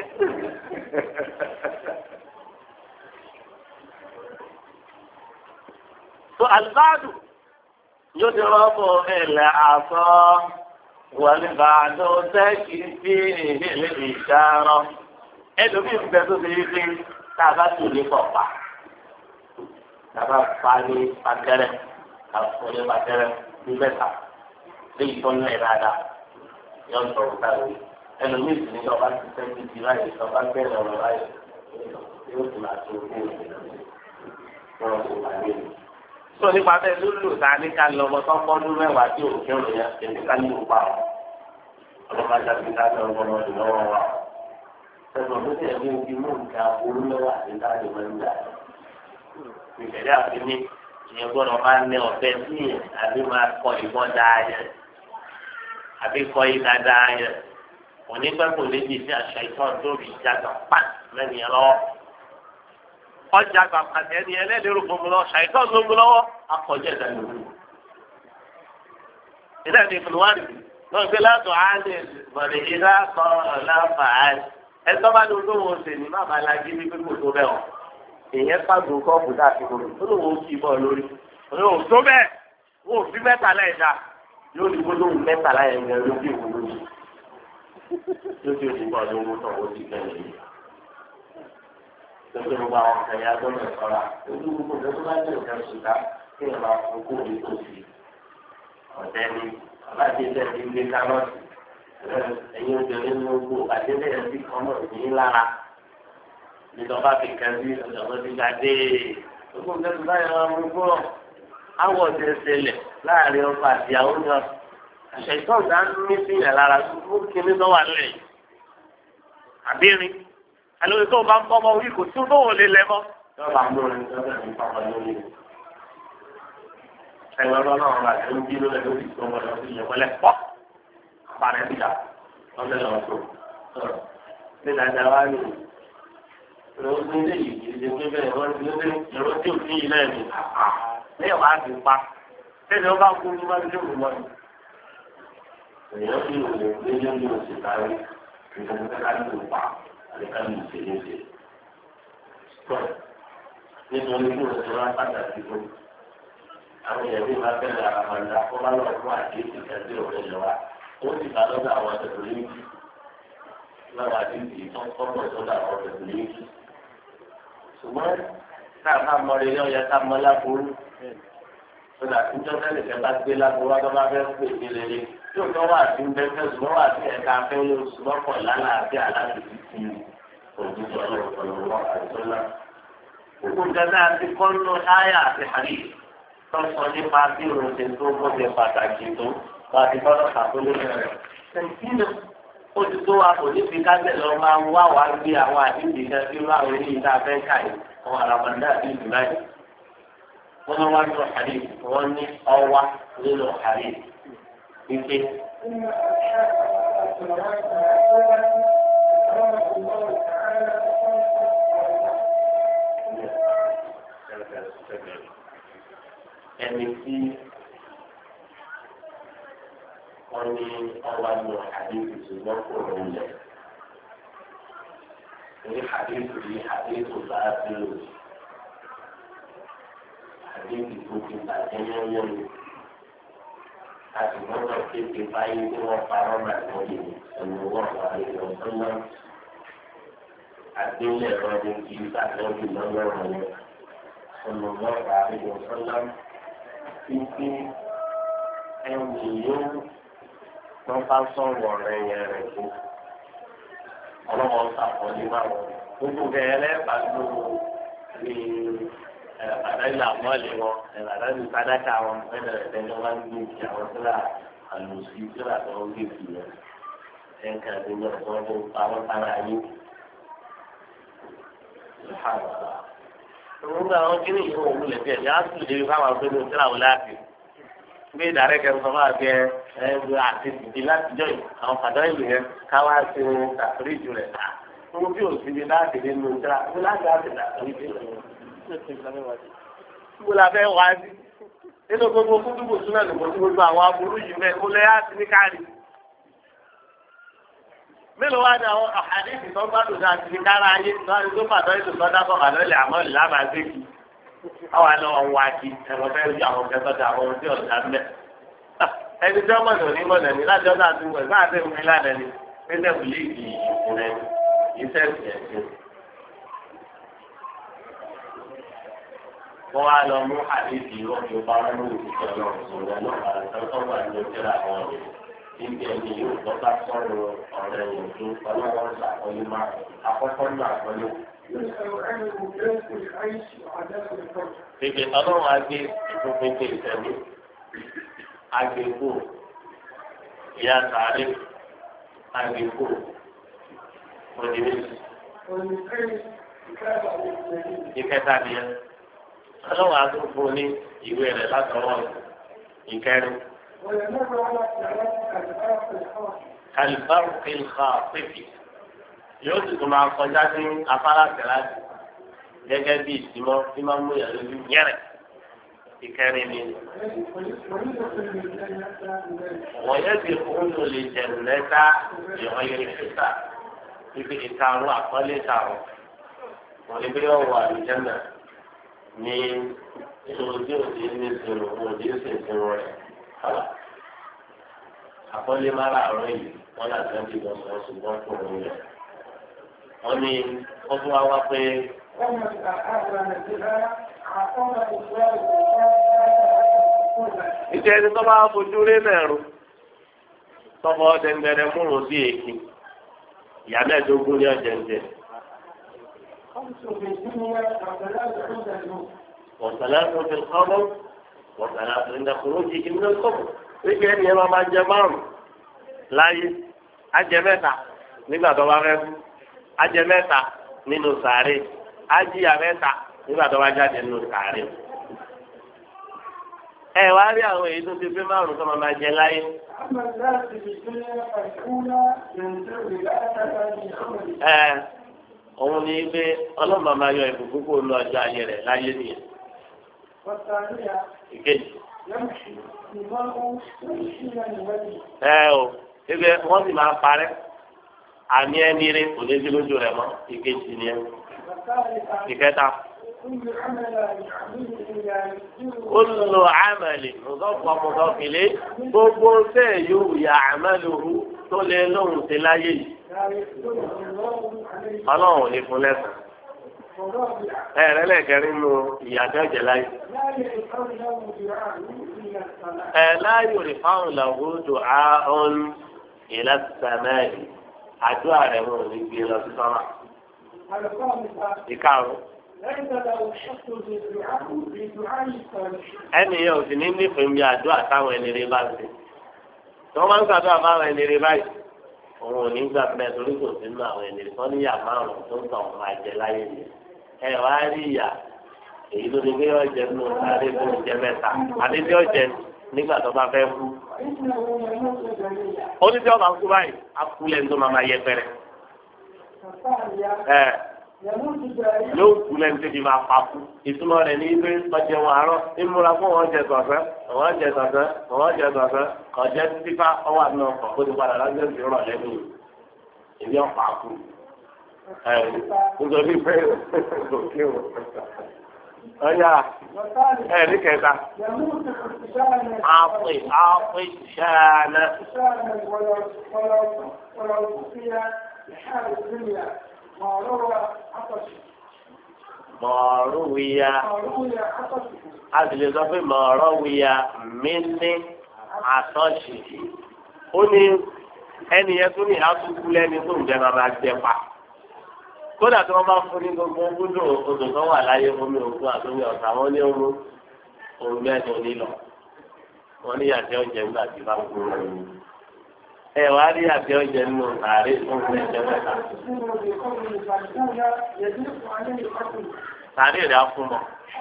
Speaker 1: tó àlùbáàdù yóò ti rọ́pò ilẹ̀ àṣọ wàlúbàdó tẹ́kì sí ìdílé ìṣàrọ̀ ẹlòmíì ń bẹ tó ti rí pé tá a bá tù ní pọ̀pà tá a bá pa ní pàtẹ́rẹ́ àpò ní pàtẹ́rẹ́ ní mẹ́ta léyìí tó ń lẹ̀ dáadáa yọ ń sọ̀rọ̀ káwé ẹlòmíì sì ní ọba ti fẹ́ ti di láyé ọba bẹ́ẹ̀ ọ̀rọ̀ láyé yóò ti máa tó kú wọn kò bá lé mi. sọ nípa bẹ́ẹ̀ lólu ta ní ká lọ ọmọ tó fọ́dún mẹ́wàá tí òkè òrò yẹn èmi ká ní òpa ọ̀ ọlọ́pàá jáde ká lọ ọmọ ọdún lọ́wọ́ wa ẹ̀sùn tó tẹ̀ ní ibi mú nǹkan olú mẹ́wàá àti káàdì máa ń gbà ìṣẹ̀lẹ̀ àti ní ìyẹn gbọ́dọ̀ máa ń ní ọ̀fẹ́ sí yẹn àbí máa kọ ìbọn dáa yẹn àbí kọ ìdá dáa yẹn òní pẹ́ kò lè di sí àṣà ìtọ́ lórí ìjàgbá pa lẹ́nu yẹn lọ́wọ́ ọjà gbàgbàdé ni ẹlẹ́dẹ̀rú gbogbo lọ ṣàìtọ́ gbogbo lọ́wọ́ akọ̀jẹ́ ìdánilójú. ìdá ni ìfúnwárì lọ́wọ́ ìgbé látọ̀ áálé bọ̀dé ìdá kọ́ ọ̀làfà áálé ẹ̀tọ́ bá lóun tó wọ́n ṣe ní bàbá alájí ní pípò tó bẹ̀ wọ́n. èèyàn pàgò kọ́ọ̀bù dàbí gbogbo tó lóun ó kì í bọ̀ lórí. òun tó bẹ́ẹ̀ wọ́n ò fi mẹ́tàlá ẹ̀dá yóò ní gbólóhùn mẹ́tàlá ẹ̀yẹ lójú ìwúlò yìí. yóò fi òṣùpá lówó tọ̀ wọ́n ti kẹ́lẹ̀ yìí. Lọ́jọ́ gbogbo àwọn ọ̀sẹ̀ yà gbọ́dọ̀ sọ́ra. Ojú gbogbo ìjọ tó bá jẹ́ ìjọ ṣùgbà kí ẹ máa fún kó ní tòsí. Ọ̀tẹ́ ni aláàbí ẹgbẹ́ ti gbé kánọ́ọ̀tì. Ẹ̀yin obìnrin ní gbogbo àdébẹ̀ ẹ̀ sí kọ́mọ̀ ní lára. Ìjọba fi kàn sí ìjọba ti gba dé. Gbogbo ìjọ tó bá yẹ wọn mú gbọ́. Awọ ti ń ṣẹlẹ̀ láàrin ọkọ àti àwọn náà. Àṣẹ ìtọ́jà ń ní sí ìyà lára tó kíní lọ́wọ́ àlẹ́ yìí. Àbírin àlọ́ tó bá ń bọ́ ọmọ orí kò tún lóhùn lè lẹ́ mọ́. Yọ̀ọ́ ń lórí ìjọba ní pápá lórí. Ẹ̀wọ̀n ọlọ́run bá ti ń bí lórí lórí ìjọba lọ sí ìyẹ̀wẹ́lẹ̀ pọ̀. Àpàrẹ̀ ti dà lọ́sẹ̀ lọ́wọ́ tó. Ní Nàìjíríà wá ní ìrọ̀ ní ilé yìí ìdíje pé bẹ́ẹ̀ wọ́n ti lé ìrọ̀ tí ò sí ilé mi. Lẹ́yìn wá ti pa. Ṣéde ó bá kú ní wájú tó kù lọ. Èèyàn ní òun ní ilé ní oṣù kárí. Ìjọba àlẹ́kàlù ìṣèlédè. Nítorí bí wọ́n ti wá pàtàkì tó, àwọn èèyàn bí wọ́n fẹ́ lára máa ń dá kó bá lọ́wọ́ fún àdéhùn ìkẹ́sí òun lọ wá. Ó sì bá lọ́dọ̀ àwọn ọ̀dọ̀ léjì. Lọ́wọ́ àdéhùn ìtọ́ kọ́kọ́ sọ́dọ̀ àwọn ọ̀dọ̀ léjì. Ṣùgbọ́n ká máa mọ ilé ọ̀yà ká mọ láboró. Sọ́dọ̀ àtijọ́ tẹ́lẹ̀ fẹ́ bá gbé láboró wá tó bá fẹ́ pè ní rere. Tí òun wà sí bẹ́ẹ̀ ṣùgbọ́n wà sí ẹ̀ka fẹ́ yóò ṣùgbọ́n pọ̀ lálàáfíà láti fi ti òjijì ọlọ́run àìsọ́lá. Gbogbo ìjọba àti kọ́nù áyà àti àrí tó sọ nípa bí òun ṣe tó gbọ́dọ̀ pàtàkì tó bá ti gbọ́dọ̀ ṣàkóló rẹ̀. Ṣèǹtínú ó ti tó wa kò ní fi kájẹ̀ lọ máa ń wá wá gbé àwọn àdídì kan tí ó láwọn eré ìta fẹ́ káyì àwọn àràmọ̀dá àti ìdùnnà yìí. Wọ́n wá ní àrí wọ́n ní ọwá nínú àrí. Ike. Ẹni tí wọ́n ní ọwọ́ ní àdéhùn ṣùgbọ́n kò rọ̀ lẹ̀. Ní àdéhùn yìí àdéhùn bá ti lò. Àdéhùn tó ti bàjẹ́ yẹ́nyẹ́ ni. Àti gbọ́dọ̀ kéde báyìí tí wọ́n parọ́ máa ń wọlé ẹnu wọ́n wà lẹ́yìn ọ̀sán náà. Àdéhùn ẹ̀rọ ni kì í sàtẹ́wì lọ́wọ́ rẹ̀. Ọ̀nà wọ́n wà lẹ́yìn ọ̀sán náà. Títí ẹ̀wù yóò wọ́n bá sọ̀rọ̀ rẹ̀ yẹn rẹ̀ kú. Ọlọ́wọ́ sàkọ́lé máa wọ̀. Gbogbo bẹ̀rẹ̀ bá tó ní àdáyé àmọ́lé wọn, àdáyé sádákà wọn, ẹ̀rẹ̀ tẹ́lẹ̀ wá ń gbé ìjà wọn síra àlùsí síra tó ń gbé ìjà. Ẹ̀ka ìdílé ọ̀sán tó pa wọ́n sára yín. Òun gba àwọn kíní ìfowó òun lè fi ẹ̀jẹ̀ á sì lè fáwọn agbẹ́nu síra wọn láti. Bí ìdàrẹ́ kẹrin sọ máa bẹ ẹgbẹ́ àti ìdí láti jọ àwọn fàdán ìlú yẹn káwá sí àforíjì rẹ̀ ká. Wọ́n bí òsibí láti lè nu síra wọ́n láti láti àforíjì rẹ̀. Wọ́n la fẹ́ wá sí. Nínú gbogbo kúndùkù súná nìkan tí gbogbo àwọn aburú yìí mẹ́ kó lẹ́yà sí ní káàdì. Mélòó wá ní àwọn àdéhùn tó gbádùn náà ti fi kára ayé lọ́wọ́ tó fàdán ìlú sọ́dá kọ́ fàdán ilẹ̀ àmọ́ ìlú àmà gbé kí. Àwọn àna wọn wá kí ẹ̀rọ fẹ́ rí àwọn kẹtọ́ da àwọn ohun tí ọ̀dà mẹ́. Ẹni tí wọ́n mọ̀ ní mọ̀nà ní láti ọ̀dà àti wọ̀ sáà tẹ̀ wí lánàá ni pẹ́sẹ̀ wù lé ìdí ìfúnẹ́ iṣẹ́ ìṣẹ̀ṣẹ̀. Wọ́n wá lọ mú àdéhùn wọn fi bá wọn lórí ìṣẹ́ ọlọ́run sọ̀rọ̀ ọlọ́run àtọ́tọ́ wà ní ọjọ́ àwọn ọ̀rẹ́. Ibi ẹni yóò tọ́ka sọ̀rọ̀ ọ̀rẹ́ yìí tó ọlọ́run ṣàkọlé máa àkọ́kọ́ ní àkọlé. Pèpè ọlọ́run agbé ìfúnpépé ìtẹ̀lé agbègbò ìyá sàárè agbègbò òdìmẹ́sì. Ìkẹta nìyẹn. Ọlọ́run àtúntò ní ìwé rẹ̀ látọwọ́ ìkẹrin. Kàlífàrúkì xaafífì yóò sì tún máa kọjá ní afárá tẹ̀láṣì gẹ́gẹ́ bí ìsìmọ́ tí máa ń mú ìyàrá lójú yẹ̀rẹ̀ ìkẹrin ni. Wọ́n yẹ kí kúndùn lè jẹ̀ lẹ́tà ìwọ̀n yẹn fífà ibi ìkarùn àkọlé ìkarùn. Wọ́n lè bí wọ́n wà àlùjẹ́nà ní ìṣòro tí òde ní ìṣòro òde ìṣèṣirò rẹ̀. Àkọlé mára àrùn yìí wọ́n láti ẹ̀ ń bí wọ́n sọ ṣùgbọ́n fún òun rẹ̀. Wọ́n ní wọ́n tún wá wá pé. Ìjẹ́ ẹni tó bá fojú rí mẹ́rù tọ́fọ́ dẹ́gbẹ̀rẹ̀ múrùn sí èkì ìyá mẹ́ẹ̀ẹ́dógún ní ọ̀jẹ̀ ń jẹ. وثلاث في الخمر وثلاث عند خروجه من الخمر. Wíkẹ́ ni ẹ máa jẹ márùn-ún láyé, ajẹ mẹ́ta nígbà tó bá fẹ́ fún, ajẹ mẹ́ta nínú sàárè, ajíyà mẹ́ta nígbà tó bá jáde nínú sàárè. Ẹ wá rí àwọn èyí tó ti pé márùn-ún tó máa jẹ láyé. Òun ni pé ọlọ́mọ máa yọ ìbùkún kó lọ ọjọ́ ayé rẹ̀ láyé nìyẹn. Ìkejì. Ebe wọ́n sì máa parẹ́ àmì ẹni rẹ̀ kò lè sí lójú rẹ̀ mọ́ ìkejì ni ẹ. Ìkẹta. Kullu amali mudọ́fọ̀ mudọ́fìlé gbogbo sẹ́ẹ̀ yóò yà àmàlùhù tó lé lóhùn sí láyé yìí. Ọlọ́run ò ní fún lẹ́sàn. Ẹ̀rẹ́lẹ̀kẹ́rin nu ìyàtọ̀ ẹ̀jẹ̀ láyé. Láyò rí fáwọn làwùjọ ààrùn ìlàsàmẹ́rì àdúrà rẹ̀ wọn ò ní gbé lọ sí sọ́mà. Ìkarùn. Ẹni yẹn ò sì ní nífẹ̀ẹ́ mi àdúrà táwọn ẹni rí bá ṣe. Tí wọ́n máa ń gbàdúrà fáwọn ẹni rí báyìí, òun ò ní gbà pẹ́ torí kò sínú àwọn ẹni rí. Wọ́n ní ìyá márùn-ún tó ń tàn máa jẹ láyé ni. Ẹ wá rí ìyá èyí tó ti gbé ọ̀jẹ̀ nínú sáré tó ń jẹ mẹ́ta àti tí ọ̀jẹ̀ nígbà tó bá fẹ́ kú. Ó ní tí wọ́n máa kú báyìí, á kú lẹ́nu tó máa yẹ pẹ́rẹ́. Yóò kú lẹ́nu tó ti máa pa kú. Ìtumọ̀ rẹ̀ ní ibi ọjọ́ wọn àárọ̀ ìmúra fún wọn jẹ tọ̀sán, wọn jẹ tọ̀sán, wọn jẹ tọ̀sán, ọ̀jẹ̀ títí fá ọwọ́ àti ọkọ̀ kó ti padà lọ́jọ́ sí rọ̀ lẹ́nu ìbí ọ̀pá kú. Nítorí pé òkè wò. Ọ̀yà ẹ̀rí kẹta. Àpè ṣáàlà. Mọ̀ọ́rùwìyà. A sì lè sọ pé mọ̀ọ́rùwìyà mi ní àtọ́ṣì. ó ní ẹni yẹn tó ní àtúkú lẹ́ni tó ń jẹ bàbá jẹ pa kódà tí wọ́n bá fún ní gbogbo gbódò odò tó wà láyé omi òkun àtúnyẹ ọ̀sà wọn ní oru òun mẹ́rin onílọ wọn ní àti ọ̀jẹ̀ nígbà tí bá kú ẹ wá rí àti ọ̀jẹ̀ nínú ààrẹ fún ẹ̀jẹ̀ mẹ́ta. tàbí ìdá fún mọ́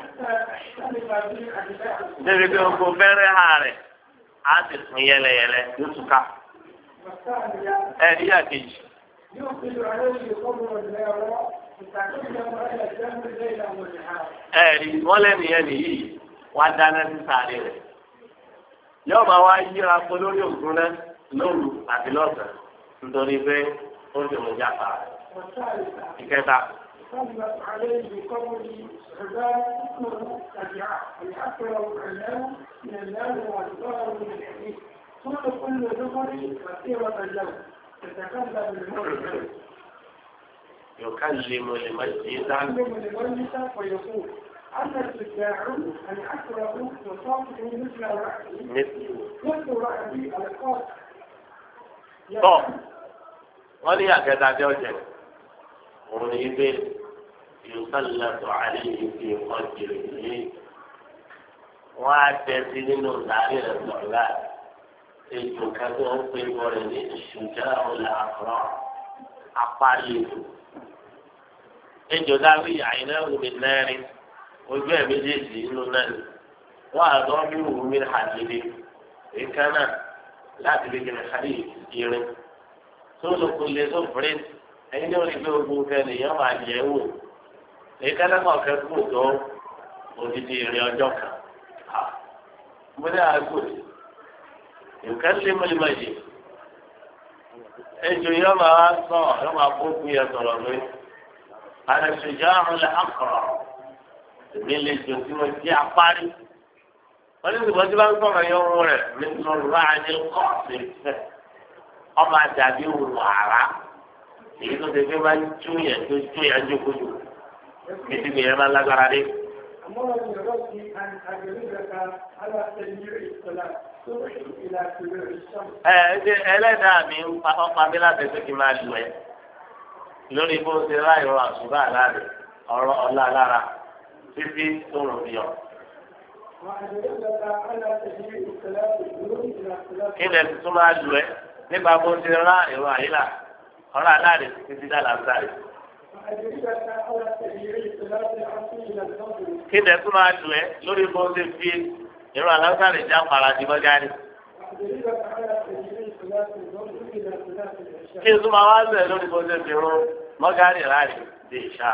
Speaker 1: débi pé gbogbo fẹ́rẹ́ hà rẹ̀ á sì fún yẹlẹyẹlẹ yóò tún ká ẹ ní àkejì. ẹ̀rí wọ́n lẹ́nu yẹn nìyí wá dáná sí sáré rẹ̀ yóò máa wá yíra pé lórí ògùn náà lóru àti lọ́sàn nítorí pé ó ti mú jápa ìkẹta. يكلم الميت
Speaker 2: ويقول أما الشجاع أن أكره وصافه مثل رأسي مثل رأسي القاس.
Speaker 1: wọ́n ní àkẹta tí ó jẹ òun ní ibẹ̀ yusallatu alayhi fi qadrihi wọ́n á tẹ̀sí nínú sàárè rẹ̀ lọ́la ètò kan tó ń pè wọlé ní shuja'u al-aqra apáyé ejò dábì àyìnlá òbí náírà ojú ẹ̀ méjèèjì inú náà wọ́n á lọ́ bí wùmí hàdìrí èékánná láti lè gbẹ̀rẹ̀ kárí irin tó lóko lè tó fèrè ẹni tó lè gbé ogun kẹ́ni yẹn máa yẹ̀ wò èékánná kan kẹ́ kú tó odidi ìrìn ọjọ́ kan mo ní àgbo nǹkan lé mọ́lẹ́mọ́lẹ́ ejò yẹn máa sọ yẹn máa kó kú yẹn sọ̀rọ̀ lórí àdàṣèjà àwọn àkọrọ èmi lè jò tí mo di apárí wọ́n ní ìgbà tí wọ́n ń sọ̀rọ̀ yẹn wọ́n rẹ̀ nítorí ráàyè kọ́ọ̀sì fẹ́ ọba dàbí wàrà èyí tó ti fi máa ń tú yẹn tó tú yẹn jókòjò títí mi yẹn máa lágbára dé. Ẹlẹ́dàá mi ń pa mí láti ṣe kí n máa lù ẹ́ lórí bó ṣe ráyọ̀ àṣùbà láàrin ọ̀rọ̀ ọ̀la lára títí tó rò fi yọ. Kí ni ẹ̀sìn tó máa lù ẹ́ nípa bó ṣe rá ìrọ̀ àyílà ọ̀rọ̀ aláàrin títí dá làásàrè. Kí ni ẹ̀sìn tó máa lù ẹ́ lórí bó ṣe fi ìrọ̀ àlàásàrè já paradì mọ́gárì. Kí n tún máa wá lẹ̀ lórí bó ṣe fi rún mọ́gárì ráàlì di ìṣá.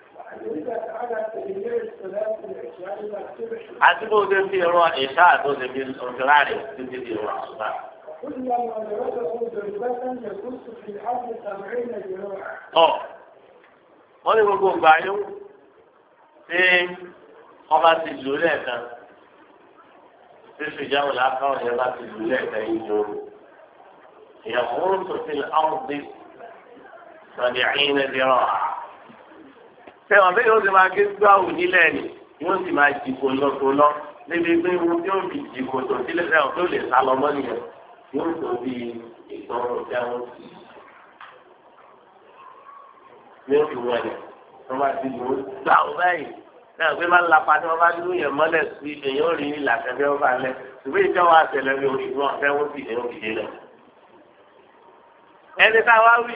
Speaker 1: Àti bó ṣe fi rún ìṣá tó ṣe fi ráàlì títí di ìrún àṣùbà. Wọ́n ní gbogbo ìgbà yóò ṣe ọba ti lò lẹ́ẹ̀kan. Ṣé ìjáwó lákàwọn yẹn bá ti lò lẹ́ẹ̀kan yìí lóru. يغوص في الأرض 70 ذراعا. Sẹ́wọ̀n bẹ́ẹ̀ yóò ti máa ké gbá òní lẹ́nu yóò sì máa jìkò lọ́tọ́lọ́ níbi pé wọ́n yóò fi jìkò tó sílẹ̀ sẹ́wọ̀n tó lè sá lọ mọ́ nìyẹn yóò tó bí ìtọ́rọ̀ sẹ́wọ̀n sí. Yóò fi wọlé wọ́n bá ti lò ó gbà ó báyìí. Sẹ́wọ̀n pé máa ń lapa tí wọ́n bá dúró yẹn mọ́lẹ̀ sí èèyàn rí ìlàkẹ́fẹ́ wọn bá lẹ̀ ṣùgbọ́n ìjọba àtẹlẹ́ mi ò rí wọn sẹ́wọ̀n sí èèyàn fi dé lẹ̀. ẹni tá a wá wí.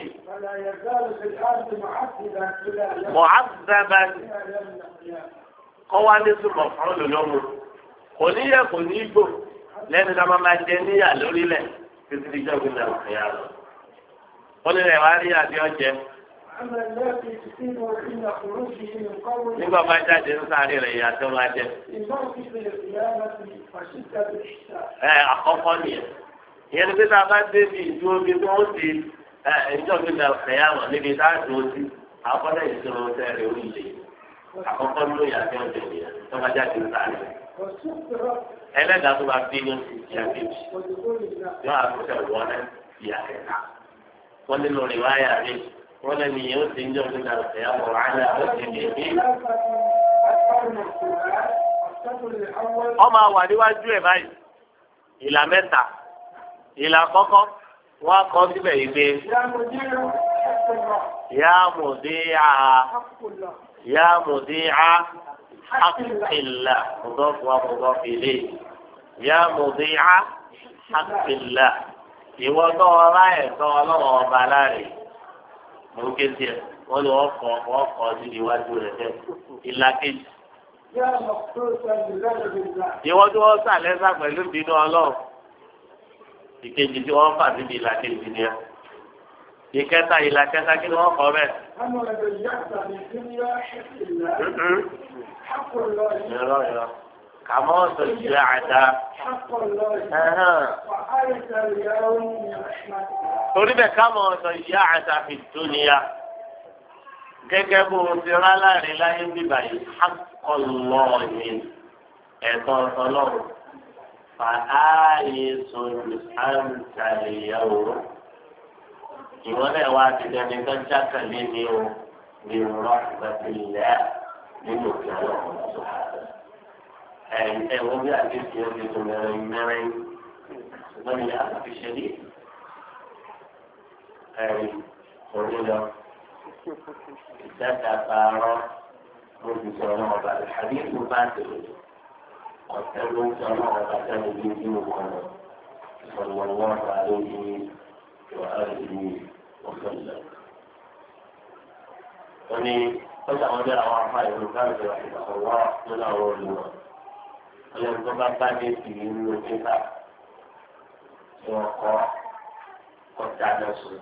Speaker 1: mọ̀hábàbà kọ́ wá ní súnmọ̀ fún olùlọ́mù kò ní yẹ kò ní gbò lẹ́nu tá a máa jẹ níyà lórílẹ̀ títí di jọ́gbìn náà fún yà lọ. wọ́n ní ẹ̀ wá rí àbí ọ̀jẹ̀. nígbà máa jáde ń sáré rẹ̀ ìyàtọ̀ máa jẹ. Àkọ́kọ́ nìyẹn. ìyẹn ní pé tá a bá dé bí ìdúró bí wọ́n ti ìjọ mi nà ẹ̀yà wọ̀ níbi tá a dúró sí àkọ́kọ́ ìṣòro tẹ̀lé orílẹ̀ àkọ́kọ́ ló yà sí ọ̀dẹ̀ nìyẹn tó bá jáde ń sáré. ẹlẹ́dàá tó bá bí ní ìyá kejì yóò àtúnṣe wọlé ìyá kẹta. wọ́n nínú rìwáyà rí wọ́n lẹ́nu yẹn ó ti ń jọ mi nà ẹ̀yà wọ̀ wáyà ó ti dè mí. ọmọ àwọn àdíwájú ẹ̀ báyìí ìlà mẹ́ta ìlà àkọ́kọ́ wọ́n kọ́ síbẹ̀ yìí pé yá mùdíà haqqillah mudaf wa mudaf ilayh yá mùdíà haqqillah ìwọ tó ọlá ẹ̀tọ́ ọlọ́wọ́ ọba láre mú kéde ẹ̀ wọ́n ní wọ́n kọ́ sí iwájú rẹ̀ fẹ́ ìlà kejì. ìwọ tí wọ́n sà lẹ́sà pẹ̀lú ìbínú ọlọ́run ìkejì tí wọ́n fà síbi ìlà kejì ni ẹ. ìkẹta ìlà kẹta kí ni wọ́n kọ́ bẹ́ẹ̀. ìrọ̀ kàmọ́ sọ ìṣẹ́ àdá. torí bẹ́ẹ̀ kàmọ́ sọ ìṣẹ́ àdá fi dúnìyà gẹ́gẹ́ bó o ti rán láàrin láyé bíbá yìí akọlọ́ọ̀yìn ẹ̀tọ́ ọlọ́run fàáyé sọ̀rọ̀ àǹtàlẹ́yàwó ìwọ́n náà wá ti dẹni tó jákàlé ní o ní rọ́ pẹ̀lẹ́ nínú òkè ọlọ́run sọ̀rọ̀ wọ́n bí àdéhùn yẹn ti tó mẹ́rin ṣùgbọ́n ní àti ṣẹlẹ̀ orí lọ. ìdáta pààrọ̀ lójú sọ ọlọ́run ọba àdéhùn bá tẹ̀lé ọ̀tẹ́ ló ń sọ ọlọ́run ọba tẹ̀lé bí ojú wọn lọ sọ̀rọ̀ wọn wà lórí ìwádìí ọ̀sẹ̀lẹ̀. wọ́n ní ọjà wọn bẹ̀rẹ̀ àwọn afá ìlú káàdì ọ̀wọ́ nínú àwọn olùwọ̀ ọlọ́run tó bá bá dé sí inú pépà tí wọ́n kọ́ ọjà náà sùn.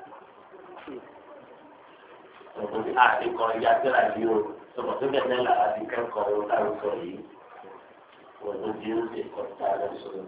Speaker 1: Òkùnkùn àdìkọ ìyá tẹ́lá yìí o sọ̀rọ̀ tó bẹ̀ náà láti kẹ́kọ̀ọ́ ohun táwọn sọ yìí wọ́n ló di oúnjẹ kọjá lọ́sọ̀rọ̀.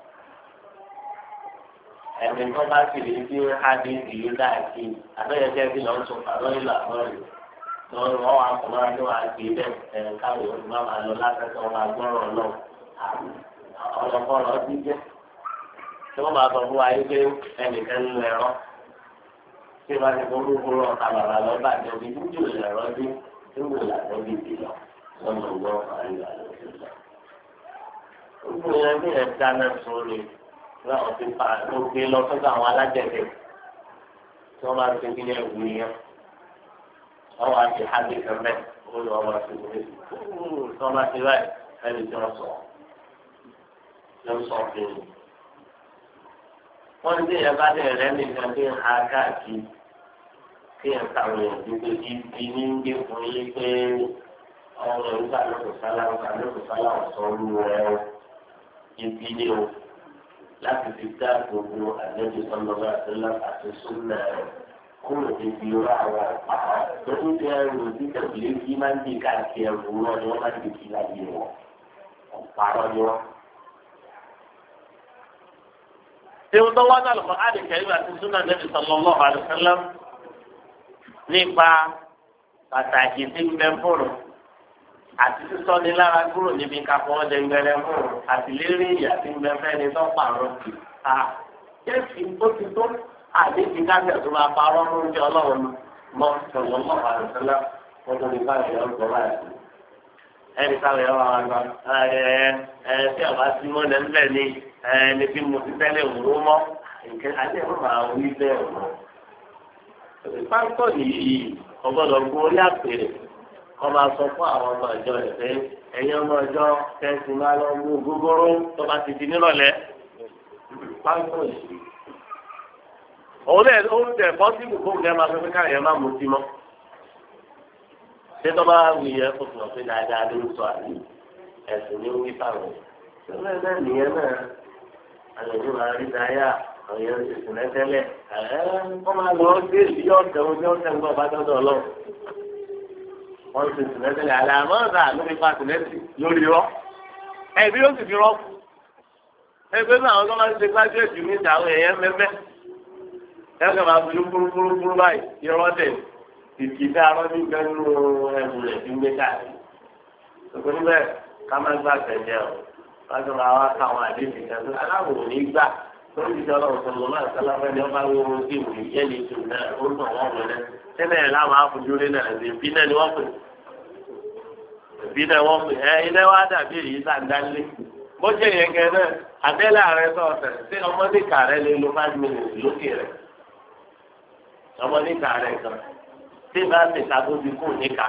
Speaker 1: Ẹ̀mí tó bá sì rí bí hádì ìlú láàkì àbẹ́yẹsẹ́ bí lọ́n sọ pàrọ̀ ìlú àbọ̀rẹ̀ lọ́rùn wọn wà kọ́ máa ní wàá gbé bẹ́ẹ̀ káwé oṣù máa máa lọ látẹ̀kọ́ wọn agbọ́rọ̀ náà ọlọ́kọ́rọ̀ ti jẹ́ tí wọ́n máa sọ fún wa yìí pé ẹnìkan ń lọ ẹ̀rọ tí wọ́n ti fún gbogbo ọ̀tá bàbá lọ́ba àjọbí níjò ìlẹ̀rọ dé tí wọ́n là lọ́bí ti lọ lọ́nà ọgbọ́n àríwá lọ́sẹ̀ lọ. gbogbo yẹn bí ẹ̀ dáná sórí láwọn ti pa tó gbé lọ sọ́dọ̀ àwọn alájẹ̀dẹ̀ tí wọ́n máa ti fi yẹn wù yẹn. wọ́n wá ti hábì kẹ́mẹ́ ó lọ wọ́n máa ti wù yẹn. tí wọ́n máa ti ráì ẹni tí wọ́n sọ fún un. wọ́n ní ìyẹn bá dẹ̀ rẹ́ nìkan bí ha káàkiri kí ẹ̀ kàwé ìdíje ibi ní gbé fún yín pé ọ̀rọ̀ ìgbà lóko sálá ọ̀sán lù rẹ̀ ibi ní o láti fi dá gbogbo àlejò sọ́nà àti súnà rẹ̀ kúrò níbi irú àwọn ọ̀pá tó ń jẹ́ ẹrù títẹ̀lé kí máa ń di káàkiri ẹrù náà ni wọ́n máa ń di kí láyé wọn ọ̀pá lọ́jọ́ wọn. Ewu tó wá náà lọ́kọ̀ áàdì kẹ́rìbà àti súnà Nabi sallallahu alaihi wasallam nípa pàtàkì tí ń bẹ fóònù àti sísọ́ni lára kúrò níbi kakọ́ ọ̀dẹ gbẹrẹ fóònù àti lérí ìyá tí ń bẹ fẹ́ni tó pààrọ̀ kì á. Jẹ́sì ó ti tó àdéhùn káfíà tó máa parọ́ lóúnjẹ ọlọ́run mọ́ sallallahu alaihi wasallam wọ́n tó ní káfíà ọ̀gbọ́ báyìí. Ẹnì káfíà wà wá gbà tí ọba sí mọ́lẹ̀ ńlẹ̀ ní ẹni tí mo ti tẹ́lẹ̀ òwúrọ̀ mọ́ nǹkan àti ẹ̀rọ máa wí bẹ́ẹ̀ mọ́. Pásítọ̀ yìí ọgbọ́dọ̀ gbọ́ orí àpèrè kọ́ máa sọ fún àwọn ọmọ ìjọ rẹ̀ pé ẹ̀yin ọmọ ìjọ kẹ́sì máa lọ mú gógóró tó bá ti di nírọ̀lẹ́. Pásítọ̀ yìí òun náà ó ń tẹ̀ fọ́sibù kó nǹkan máa fẹ́ káyọ̀ máa mú sí mọ́. Ṣé tó bá wù yẹ kó tó pé dáadáa ló ń sọ àlè ẹ̀sìn ní wí fáwọn bẹ́ẹ̀ náà nìyẹn náà àlejò máa rí dáyà àwọn yẹn ti sùn lẹ́tẹ́lẹ̀ wọ́n máa lọ sí èyí ọ̀tẹ̀ ojú ọ̀tẹ̀ ńgbọ́n bá dọ́dọ̀ ọlọ́run wọ́n ti sùn lẹ́tẹ́lẹ̀ àlẹ́ àmọ́ ọ̀dà lórí pàtìlẹ́tì lórí rọ́ ẹ̀bí ó sì fi rọ́ ẹgbẹ́ náà àwọn tó máa ń ṣe gbájúẹ̀tì ní ìtàwọn èèyàn mẹ́fẹ́ ẹ̀kẹ́ máa fi kúrúkúrú báyìí irọ́ tẹ̀ ìkìtà arọ́bí gbẹ́nu ẹ̀bùn rẹ̀ ti ń gbé káàkiri òkúrú bẹ́ẹ̀ ká má gbà tẹ̀lé ọ̀ wájú máa wá káwọn àdéhùn ìjọba aláwọ̀ ò ní gbà lórí ìjọba ọ̀sọ̀rọ̀ náà sálábẹ́ ni wọ́n bá wọ́n wọ́n sí ìwé yẹn ní ìtù náà ó ń tàn wọ́n wọlé tẹ́lẹ̀ ẹ̀ láwọn afojúrí náà ẹ̀sìn ìbí náà ni wọ́n pè ìbí náà wọ́n pè ẹ ilé wa dàbí èyí sàǹdálé bó jẹ́ yẹn gẹ́gẹ́ abẹ́lé ààrẹ sọ̀tẹ̀ ṣé ọmọdé kàrẹ́ lè lo 5 minutes lókè rẹ̀ ọmọdé kàrẹ́ kan tí bá ti ta tó ti kú níka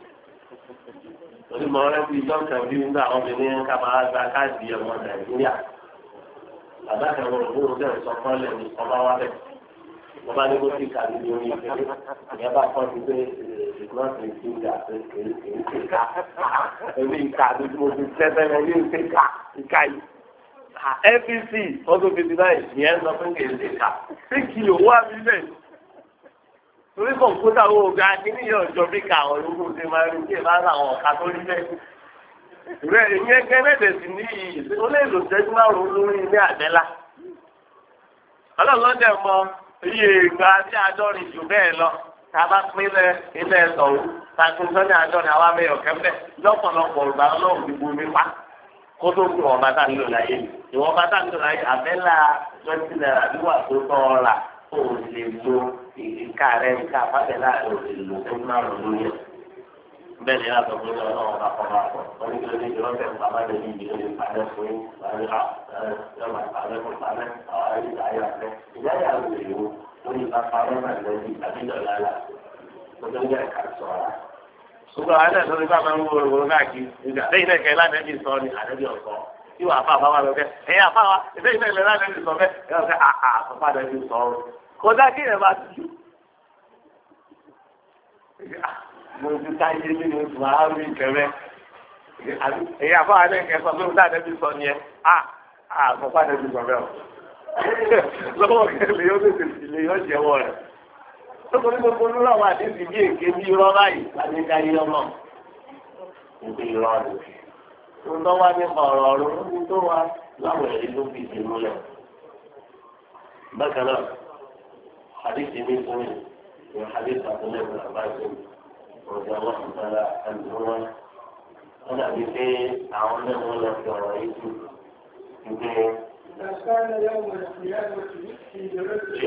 Speaker 1: onímọ̀ rẹ̀ bíi dọ́kítà bí nígbà àwọn obìnrin ká máa gba káàdì ọmọ Nàìjíríà bàbá kẹwọn òwúrò bẹ́ẹ̀ sọ fọ́lẹ̀ ní ọba wa bẹ́ẹ̀ wọ́n bá ní kó ti kà níbi orí ìpínlẹ̀ ìyẹn bá kọ́ sí pé ìgbọ́nsẹ̀ ìgbà ìka ẹ̀mí ìka àti mo fi tẹ́tẹ́ lọ ní ìka yìí. FBC ọdún 59 ìyẹn sọ fún kèéjì ìka 6 kìlò wà nílẹ̀ torí kọ̀ǹpútà owó ga kíní yóò jọ bí ká àwọn olóko ṣe máa rí kí ẹ bá ra àwọn ọ̀ka tó rí bẹ́ẹ̀. Ìrẹ́ ìyẹn gẹ́gẹ́ sì ní iyì ó lè lò sẹ́jú márùn-ún lórí ilé àdẹ́lá. Ọlọ́run dẹ̀ mọ iye ìgbà tí àádọ́rin jù bẹ́ẹ̀ lọ tá a bá pín ilé ẹ̀sọ̀ òru tá a tún sọ ní àádọ́rin àwa mẹ́yọ̀ kẹ́mẹ́ lọ́pọ̀lọpọ̀ ìgbà ọlọ́run ti bu mi pa kó tó kú ọ̀bá tá a nílò láyé ìwọ̀n bá tá a nílò láyé àbẹ́là 20 naira níwà tó tọ́ ọ rà ó lè lo ìka rẹ̀ ìka àbẹ́là ó lè lo sẹ́jú márùn-ún lórí ẹ̀. bẹ́ẹ̀ ni a sọ fún ọlọ́run bá kọ́ máa pọ̀ wọ́n ní kí ló ní ìjọba fẹ́ pàmò lè ní ìdílé ní ìpàdé fún yín wọ́n ní ọmọ ìpàdé fún ìpàdé àwọn ìgbà ayọ̀ àfẹ́ ìyá yà wò lè wo wọ́n ní bá parọ́ náà lẹ́yìn àbídọ̀lá la wọ́n tó ń jẹ́ ẹ̀ka sọ̀rọ̀. ṣùgbọ́n àwọn ẹ̀sọ́ ní bá máa ń wo ìwòrán káàkiri ìgbà lẹ́yìn náà kẹ́ lánàbí sọ ni àdébí ọ̀sọ́ tí wàá fà fáwọn lọ kẹ́ ẹ̀yà fáwa lẹ́yìn náà lánàbí sọ bẹ́ẹ̀ ẹ̀yà fẹ́ àfọ́fà lẹ́bí sọ ọ́ kódà kí ẹ̀ máa tù mo ti ká yé mi mo tún á rí kẹrẹ èyí àfọwọ́ alẹ́ kẹsàn-án tó ń dá àdébí sọ ni ẹ àfọ́fà lẹ́bí sọ bẹ́ẹ̀ o lọ́wọ́ kẹlẹ́ yóò tètè lè yọ jẹ́wọ́ rẹ̀ lókòó ní gbogbo olú àwọn àdéhùn bí èké bí irọ́ báyìí láti ká yé ọmọ níbi irọ́ rẹ̀ tó ń tọ́wá nípa ọ̀rọ̀ ọ̀rọ̀ ní tó wá láwọn èyí ló fi ìdí múlẹ̀ bákan náà àdéhùn mi fún mi ní àdéhùn àtúnlẹ̀ ní àbájọ ọ̀dọ̀ ọlọ́run tọ́lá àdúgbò wọn dàbí pé àwọn náà wọ́n lọ fi ọ̀rọ̀ yìí tù ìgbé
Speaker 2: كان يوم القيامة في برجل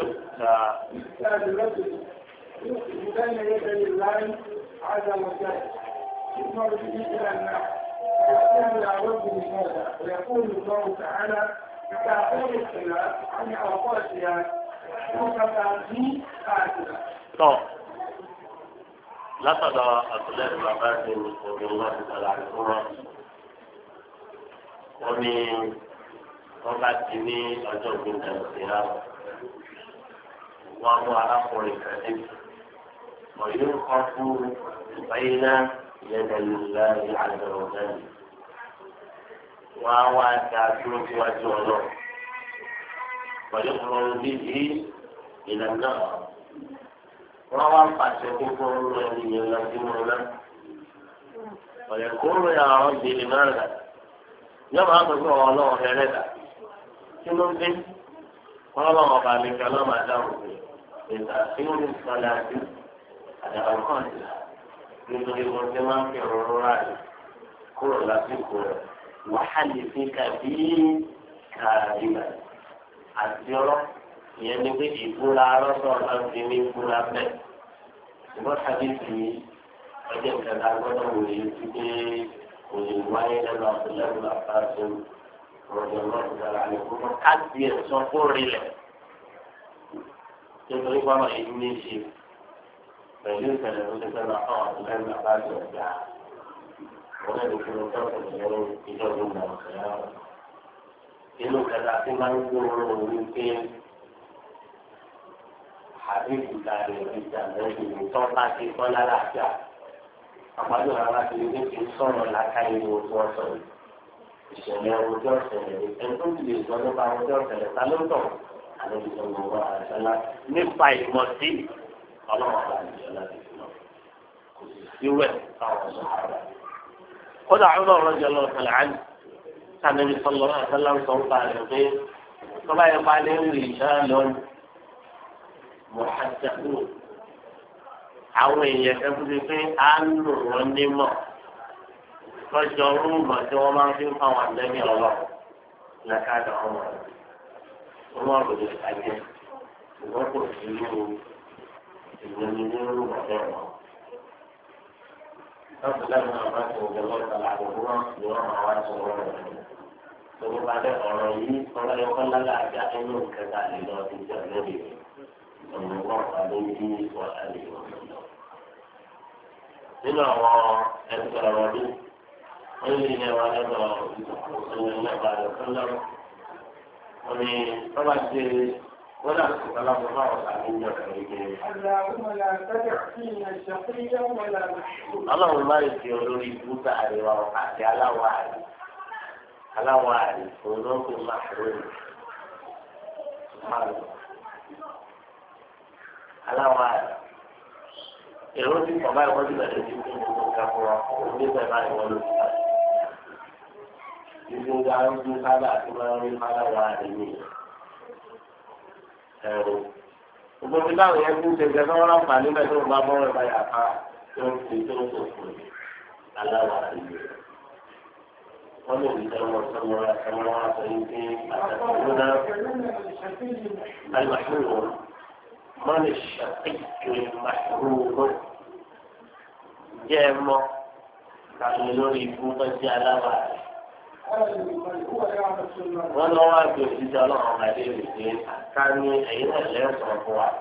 Speaker 2: بين يدي الله عز وجل يؤمر به إلى الناس يقول يا رب لماذا ويقول الله تعالى بتأخير الصلاة عن أوقاتها وكفى قاتلة.
Speaker 1: لقد أطلق العباد رضي الله تعالى عنهما ومن wọ́n bá ti ní ọjọ́ ìgbìmọ̀ ìṣẹ̀lá wọn mú arákùnrin kan ní ọ̀yọ́ kan fún ìbáyínà ìyẹ́dẹ̀lélá ìhàlẹ̀rọ̀ náà wọ́n á wá da dúró síwájú ọlọ́run ọ̀yọ́ kan bí i ìlànà wọ́n wá pàṣẹ gbogbo ọ̀rọ̀ ènìyàn lọ sí wọn náà ọ̀yọ́ kúrò yàrá ọ̀gbìn náà rẹ̀ yọ̀ọ́ máa ń sọ fún ọlọ́run ẹlẹ́dàá. kí ló dé wọn lọ ọba àlejò ọlọ́mọ adáhùn pé ìgbà tí ó ní sọlá sí àdàbà kan sí nítorí wọn tí wọn fi ọ̀rọ̀ ráàyè kúrò lásìkò rẹ̀ wàhálì sí kàbí kàdìgbà àti ọ̀rọ̀ ìyẹn ní pé ìbúra arọ́sọ ọ̀sán ní ìbúra bẹ́ẹ̀ ṣùgbọ́n tàbí sí ọjọ́ ìkẹta gbọ́dọ̀ wòye sí pé òye wáyé lẹ́nu àtúnlẹ́nu àbáṣe rọ̀jò lọ́sùn dára àlékún káàdì ẹ̀sọ́ fúnri lẹ̀ nítorí báwọn èyí ní í ṣe pẹ̀lú ìṣẹ̀lẹ̀ tó ti fẹ́ lọ àwọn àtúnlẹ́nu àbáṣe ọ̀gá wọn lè fi lọ sọ́kùn ìyẹn ìjọba ìgbà ọ̀sẹ̀ yàrá inú kẹta tí máa ń gbóòórùn orí pé àdéhùn ìdarí ìjà lẹ́yìn tó bá ti kọ́ lára àjà àpájọ ara ti ní kí n sọ̀rọ̀ lákàyè wo tí wọ́n sọ̀rọ̀ ìṣẹ̀lẹ̀ ojú ọ̀sẹ̀lẹ̀ ẹni tó ti lè sọ nípa ojú ọ̀sẹ̀lẹ̀ ta ló ń tọ̀ àlọ́ ìṣòro wa àṣẹlá nípa ìmọ̀ sí ọlọ́run àti ìṣẹ̀lẹ̀ àti ìṣẹ̀lẹ̀ kò sì sí wẹ̀ káwọn sọ ara. kódà ọlọ́run rọ̀jò lọ sọ̀rọ̀ àná sànẹ́bí sọ̀rọ̀ àṣẹlá ń sọ nípa rẹ̀ pé tọ́lá yẹn bá lé rí ìṣẹ́ lọ́nù mọ̀háṣẹ́kù àwọn èèyàn kẹ́kọ̀ọ́ ti pé á ń lò wọ́n nímọ̀ lọ́jọ́ rúùmọ̀ tí wọ́n máa ń fi ń fa àwọn àtẹ́bí ọ̀rọ̀ lẹ́kàdà ọmọ rẹ̀ wọ́n máa rò lè ṣàjẹ́ ṣùgbọ́n kò sí irú ìgbẹ́ni ní rúùmọ̀ bẹ́ẹ̀ mọ́. lọ́sùn lẹ́nu náà bá ti wọ́n lọ́wọ́ ìtàlá àgbègbè wọn ni wọ́n máa wá sọ wọ́n rẹ̀ tòun bá dé ọ̀rọ̀ yìí ọ̀rọ̀ yẹn kọ́ lálẹ́ àti ẹnu kẹta lè lọ sí ìjọ lórí ọ̀rọ̀ wọn pàdé ní wọ́n á lè wọ́n lọ. nínú àwọn ẹgbẹ́ ọ̀rọ̀ mi wọ́n lè yẹ wọn lọ́dọ̀ ìṣòro ìlẹ́gbà rẹ̀ fún lọ́rọ̀. wọ́n ní wọ́n bá ṣe wọ́n dà sí ọlọ́mọ náà àti ìjọ kẹrì kiri. ọlọ́run máa ń fi olórí búta àríwá àti aláwọ̀ àrí. aláwọ̀ àrí olóńgbò máṣúrò aláwọ̀ àrí. èrò tí kọ̀ báyìí wọ́n ti bẹ̀rẹ̀ sí fún gbogbo kakọ̀ ọ̀hún nígbà báyìí wọ́n ló ti bá. ìlú arúgbó sábà tí wọ́n rí aláwọ̀ àrí ni. ẹ̀rù gbogbo tí báwo yẹn ti ń ṣe jẹ́ fún ọlọ́pàá níbẹ̀ tó ń bá bọ́ọ̀rọ̀ báyà ká tó ń fi tó ń sòfò aláwọ̀ àrí ni. wọ́n lè rí ẹ̀rọ sọ́mọ́ra sọ́mọ́ra sọ yìí pé àtàkùn náà المحروم من الشقي المحروم جمع كانوا يكون جلاوة wọ́n lọ wá bí òṣìṣẹ́ ọlọ́run ọmọdé rẹ̀ pé ká ní ẹ̀yìn náà lẹ́sọ̀ fún wa.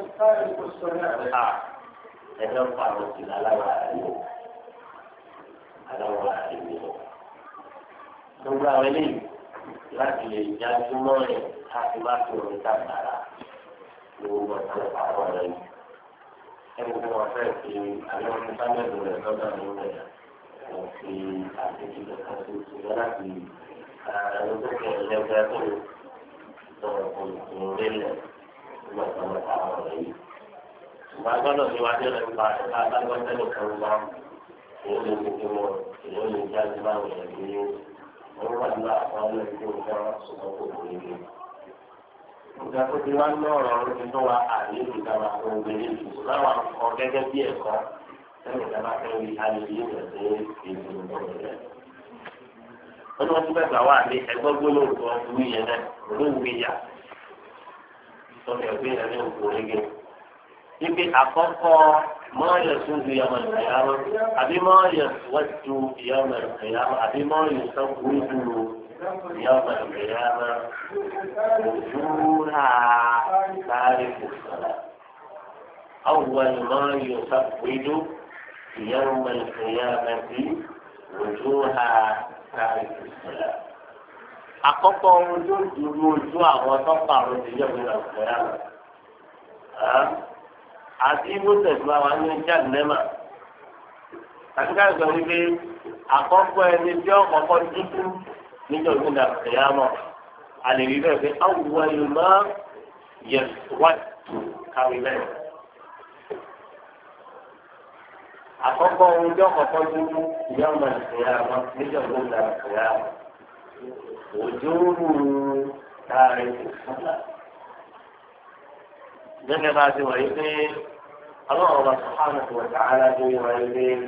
Speaker 1: ẹjọ́ pa àwọn òṣìṣẹ́ aláwọ̀ àríwó aláwọ̀ àríwó. gbogbo àwọn eléyìí láti lè já súnmọ́ rẹ̀ láti bá tó orin káàkiri gbogbo ọ̀pọ̀lọpọ̀ àwọn ọ̀rẹ́ yìí. ẹni tí wọ́n fẹ́ fi àwọn ọmọ sábẹ́ẹ̀dù rẹ̀ lọ́dọ̀ ní ilẹ̀ wọ́n fi àtẹ̀jú lọ́kàn tó ti lọ́ láti àwọn tó kẹ̀ lẹ́gbẹ̀ẹ́ tó lọ́wọ́ kò lélẹ̀ gbogbo ọ̀pọ̀lọpọ̀ àwọn ọ̀rẹ́ yìí. ṣùgbọ́n agbọ́dọ̀ ní wájú rẹ̀ nípa ẹ̀ka alágbọ́sẹ́lẹ̀ kan lọ èyí lè fi kí wọn èyí lè jáde báwọn ẹ̀rí wọ́n wà ní àwọn ọmọ ìlú ìjọ ṣùgbọ́n kò kò lè. Ìgbà tó ti wá ní ọ̀rọ̀ orí tó wá àlè ìjọba àwọn obìnrin ìṣòro láwọn kan gẹ́gẹ́ bí ẹ̀kọ́ lẹ́yìn ìjọba fẹ́ rí ayẹyẹ rẹ̀ pé èdè ìjọba rẹ̀. Wọ́n ní wọ́n ti bẹ̀rẹ̀ wá ní ẹgbẹ́ gbólóòtú ọdún yẹn náà olóòwú ìyá tọ́kẹ̀ gbé yẹn ní òkú oríge. Ibi àkọ́kọ́ mọ́ọ̀yẹ̀ tún ju yọmọ ìyàwó àbí mọ́ọ̀yẹ̀ wọ́tú yọmọ ìyàwó àbí mọ́ọ̀yẹ̀ sọ́kùnrin dúró yọmọ ìyàwó òjúra sáré kò sọ̀rọ̀. أول ما يصفد يوم القيامة وجوها سارق الصلاة. àkọ́kọ́ ohun tó dúró ojú àwọn tó pààrọ̀ ti yẹ kó lọ sọ́yà lọ. àti ibùdó tẹ̀síwá wa ní jáde-nẹ́mà. kàtíkà sọ wípé àkọ́kọ́ ẹni tí ó kọ́kọ́ dúdú níjọ́ ìgbìndà sọ́yà mọ́. a lè rí bẹ́ẹ̀ pé awùwẹ̀lù máa yẹ wájú káwé bẹ́ẹ̀. àkọ́kọ́ ohun tí ó kọ́kọ́ dúdú ìyá ọmọ ìsọ̀yà mọ́ níjọ́ ìgbìndà sọ́yà mọ́. وجوه تارك الصلاة. جنة بعد وعيدين الله سبحانه وتعالى في وعيدين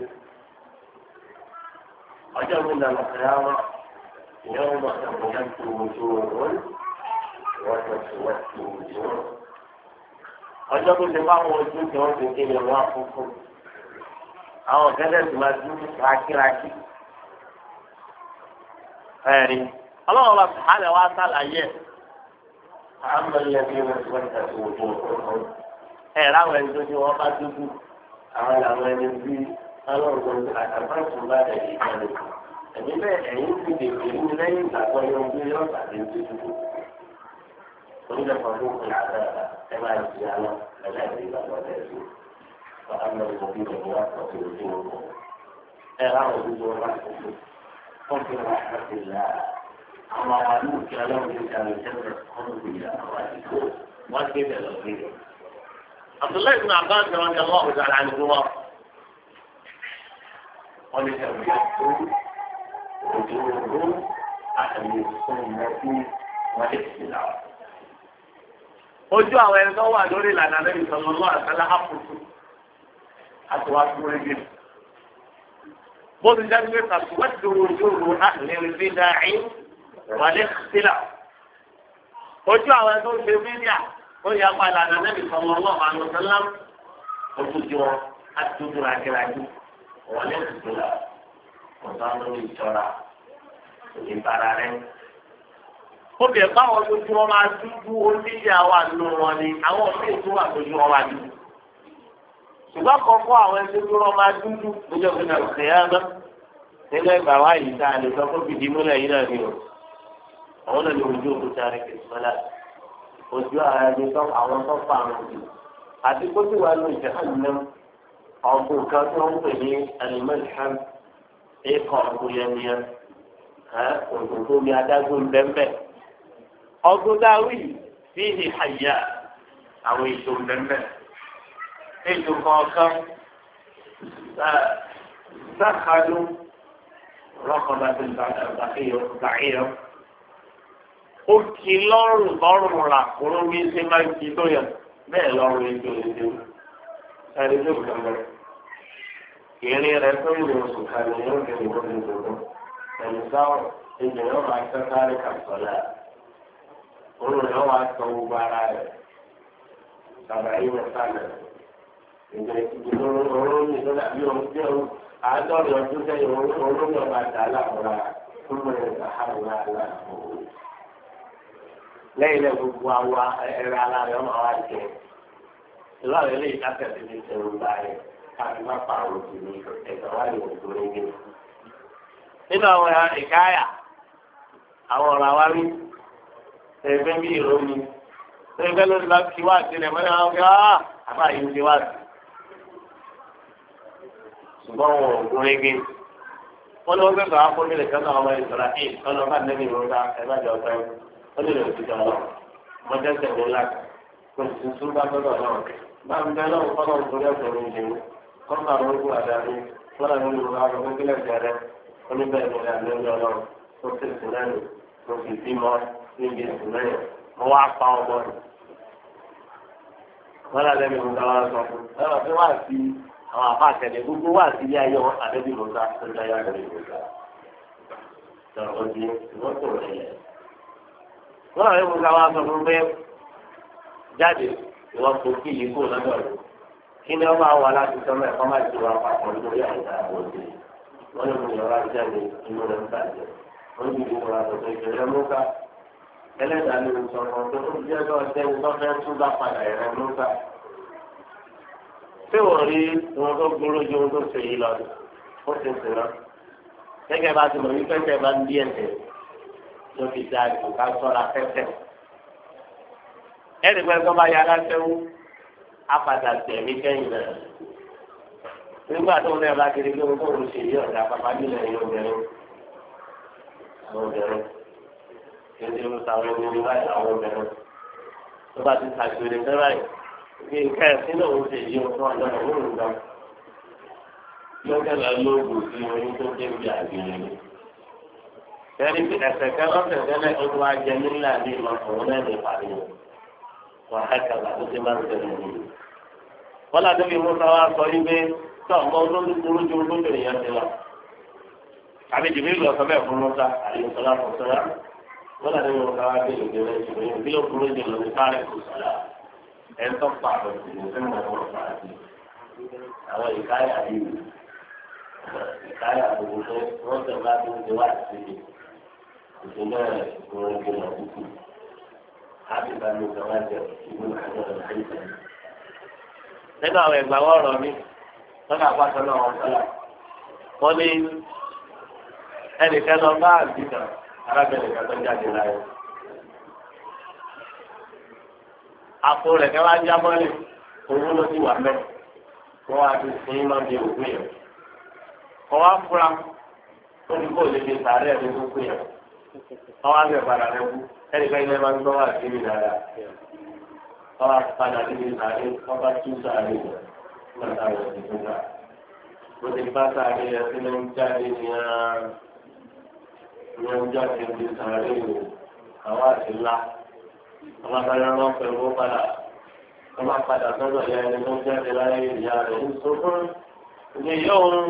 Speaker 1: أجل من القيامة يوم تبيض وجوه وتسود وجوه. أجل من بعض وجوه في كل واقف أو كذا تمدد راكي خيري الله الله سبحانه وتعالى أما الذين اسودت وجوههم راوا يجوزوا وما تجوزوا على من ọlọ́run àtàkùn bá dẹ̀ yìí kan lè ẹ̀mí bẹ́ẹ̀ ẹ̀yìn ti lè pè ní lẹ́yìn ìgbàgbọ́ yóò gbé yóò tàbí tuntun onílẹ̀ kan ló kún àgbà ẹ máa ń ṣe àlọ́ ẹlẹ́ẹ̀dẹ́ ìgbàgbọ́ bẹ́ẹ̀ sí ọ̀hánà ìgbàgbọ́ rẹ̀ wá pọ̀ sí ojú ogun ẹ̀ láwọn ojú wọn bá tó tó wọ́n fi wà láti là àwọn àwọn àdúgbò kí ọlọ́run ti ṣàlẹ̀ ìṣẹ́fẹ̀ ọdún ìyá àwọn àdúgbò wọ́n gbé bẹ̀ lọ sí rẹ̀. Abdullahi ibn Abbas ni wọ́n ti wọ́n ọ̀gá àdúgbò wọn. wọ́n lè tẹ̀lé ojú ogun àtàlẹ́ ìsọ̀nàmọ́tì wọ́n lè ti là. ojú àwọn ẹni tó wà lórí ìlànà lẹ́yìn sọ̀rọ̀ lọ́wọ́ àtàlẹ́ àpòtù àti wàá tún rẹ́gẹ́. bó ti jáde pé kàtúwàtí ojú ogun àtàlẹ́ ìbí dáì wọ́n lè ti là. ojú àwọn ẹni tó ń ṣe mídíà ó yà pa ìlànà lẹ́yìn sọ̀rọ̀ lọ́wọ́ àlùsálàm ojú tí wọn á ti dúdú rákìrákì. wọ́n lè ti là ọ̀sán lórí ìjọra ìbára rẹ̀ ó bẹ̀rẹ̀ báwọn tó tí wọ́n máa dúdú oníyà wà nínú wọn ni àwọn míì tó wà tó tí wọ́n máa dúdú. ṣùgbọ́n kọ̀ọ̀kan àwọn ẹni tó wọ́n máa dúdú níjọ́ pé náà ṣe é ná nínú ẹgbà wá yìí tá a lè sọ fún fìdí múlẹ̀ yìí náà ni o. àwọn náà ní ojú òkúta rẹ̀ kì í sọ́lá ojú ara ẹni tó àwọn tó fà wọn jù àti kó tí wàá lò ìjẹ́ àná ọ̀gbìn kan tó ń pè ní alimẹ́lìhàn ẹ̀kọ́ ọ̀gbìn òdòdó mi adágún bẹ́ẹ̀ ọdún dáwì sí ìhàyà àwọn ètò bẹ́ẹ̀ ètò kọ̀ọ̀kan sákàlù rọ́kọ̀dá tó gbàgbéyọ̀ ó kì í lọ́rùn rà kúrò bí ṣe máa ń kí tó yẹ bẹ́ẹ̀ lọ́rùn ètò ètò ẹni tó gbàgbé ìrìn rẹ̀ tó ń lò oṣù kan ní yóò fi ìwọ́n ní gbogbo ẹni sáwọn ènìyàn máa tẹ́ sáré kàtọ́lá òun rẹ̀ wá sọ gbogbo ara rẹ̀ bàbá yìí wọ́n sálẹ̀ ìgbìmọ̀ olóyún ìjọba bí ohun tí ó àádọ́rin ọdún sẹ́yìn olóyún ọba dà láàbùrà fún mi ìgbàhàbùrà aláàbò lẹ́yìn náà gbogbo àwa ẹ̀rọ ara rẹ̀ ọmọ wa jẹ ìlú àwọn eléyìí káfíńtì ní ìṣẹ̀rù báyìí káfí má pa àwọn òbí ní ẹ̀sán wáyé òkú rẹ̀ nínú àwọn ìkáyà àwọn ọ̀rọ̀ àwárí ẹgbẹ́ bí ìròmí ẹgbẹ́ ló ti bá kí wá sí ẹ̀ mọ́lẹ́ àwọn ọ̀gá àbá yìí ti wá sí. ṣùgbọ́n wọn ò gún régé wọ́n ní wọ́n gbé bàá fún nílẹ̀ kẹ́kọ̀ọ́ ọmọ ìṣọ̀rọ̀ ẹ̀ ọ̀nà bá nẹ́bí ìrọ̀lá ẹ̀bá jọ ọ̀tọ̀ ó nílò òṣìṣẹ́ ọlọ́run wọ́n tẹ́sẹ̀ ní ńlá kò sì tún bá gbọ́dọ̀ náà máa ń bẹ lọ́wọ́ kọ́nà nítorí ọ̀sẹ̀ ní ìṣèlú kọ́nà àwọn ogun àdáni kọ́nà ní olùkọ́ àwọn ọmọ ìpínlẹ̀ jẹrẹ oníbẹ̀rẹ̀ ní àlejò ọlọ́run tó tẹ̀sí lẹ́nu tó fi bímọ níbi ìsúnlẹ̀ mo wá pa ọmọ rẹ̀. wọ́n lọ lẹ́nu ìmúta wa sọ fún ẹ̀rọ tí wọ́n àti àwọn àbá àtẹ̀lẹ̀ gbogbo wà sí ilé ayé wọn àdébí ìmúta tó ń dáyà lórí ìmúta. sọ̀rọ̀ di wọ́n tó rẹ̀ yẹ. wọ́n lọ lẹ́nu ìmúta wa sọ fún pé jáde ìwọ́n kò kí yìí kó lọ́dọ̀ rẹ̀ kí ni wọ́n máa wà láti sọ́mọ́ ẹ̀kọ́ máa ti wà papọ̀ lórí àìsàn àwọn òbí wọ́n lè mú ìyọ̀rá jáde inú rẹ̀ ń bàjẹ́ wọ́n ti di ìwà àtọ̀tọ̀ ìjọba mọ́ká ẹlẹ́dàá ló ń sọ fún ọdún tó jẹ́ lọ́wọ́ jẹ́ni tó fẹ́ tún bá padà ẹ̀rẹ́ mọ́ká. ṣé wọ́n rí ohun tó gbóró ju ohun tó ṣe yìí lọ ó ti sè lọ. gẹ́gẹ́ bá ti mọ̀ ní pẹ́ńtẹ́ bá ń bí ẹ̀sẹ̀ ló fi da ìkà sọ́ra pẹ́ńtẹ́. ẹnì pẹ́ tó bá yà láṣẹ́wó á padà tẹ̀mí kẹ́yìn náà. nígbà tó ń bá kiri pé kó o ṣe yí ọ̀dà pápá nílẹ̀ yóò bẹ̀rẹ̀ àwọn obìnrin kéde ń ta àwọn obìnrin báyìí àwọn obìnrin tó bá ti ṣàgbèrè fẹ́ràn yìí bí nǹkan ẹ̀sìn náà ń ṣe yí ọ̀tún ọ̀dọ́ ìwúrò ń gbà lọ́kẹ́lẹ́ lóògùn sí oyún tó dé bí àgbèrè ni. ẹni tí ẹsẹ̀ kẹ́ lọ́sẹ̀ tẹ́lẹ̀ ó wá jẹ nílà ní ìmọ̀kùnrin náà ní ìpàdé wọn àkàlà tó ti máa ń tẹ̀lé nìyí. wọ́n ládé bí mo sọ wá sọ yí pé tó ọmọ olóńgbò burú ju olóńgbò yẹn ti lọ. àbí jìbìrì lọ sọ bẹ́ẹ̀ fún mọ́tà àyùsọ̀lá fún sọ́lá. wọ́n ládé bí mo sọ wá bí ìgbéró ìṣòro bí ló burú jù lọ ní sáré fún sọ́lá. ẹ̀ ń tọ́ pa àbọ̀ sí ní sẹ́nu ọ̀pọ̀ ọ̀pọ̀ àti àwọn ìkáyà yìí ìkáyà gbogbo pé wọ́n tẹ̀ bá tó ti wá sí ìṣẹ̀lẹ̀ ìgbòho ìgbòho àkókò. àbí bá mi sọ wá jẹ ìgbòho àjọ ìṣẹ̀lẹ̀ nínú àwọn ẹgbà wọ́ọ̀rọ̀ mi lọ́nà àpáṣọ náà wọ́n sọ́la wọ́n ní ẹnìkan lọ bá àbíkà arábìnrin kan tó jáde láyé àpò rẹ̀ kẹ́ wá jábọ́lẹ̀ owó ló ti wà mẹ́ wọ́n wá ti sin máa di òkú yẹn kọ́ wá fúra ó ní kó lè fi sàárẹ̀ ní òkú yẹn wọ́n wá bẹ̀ padà rẹ̀ kú ẹnìkan ilé máa ń gbọ́ wá sí mi dáadáa wọ́n á padà níbi sáré wọ́n bá tún sáré rẹ̀ nígbà táwọn ọ̀sẹ̀ tó gbà. mo ti bá sáré rẹ̀ sí ló ń jáde ní ọjọ́ tí ó ti sáré rẹ̀ àwọn àti ńlá. wọ́n bá sáré rán pẹ̀lú ó padà wọ́n bá padà sọ́dọ̀ ìyá ẹni tó jáde láyé ìyá rẹ̀ ń sọ fún ilé yóò ń.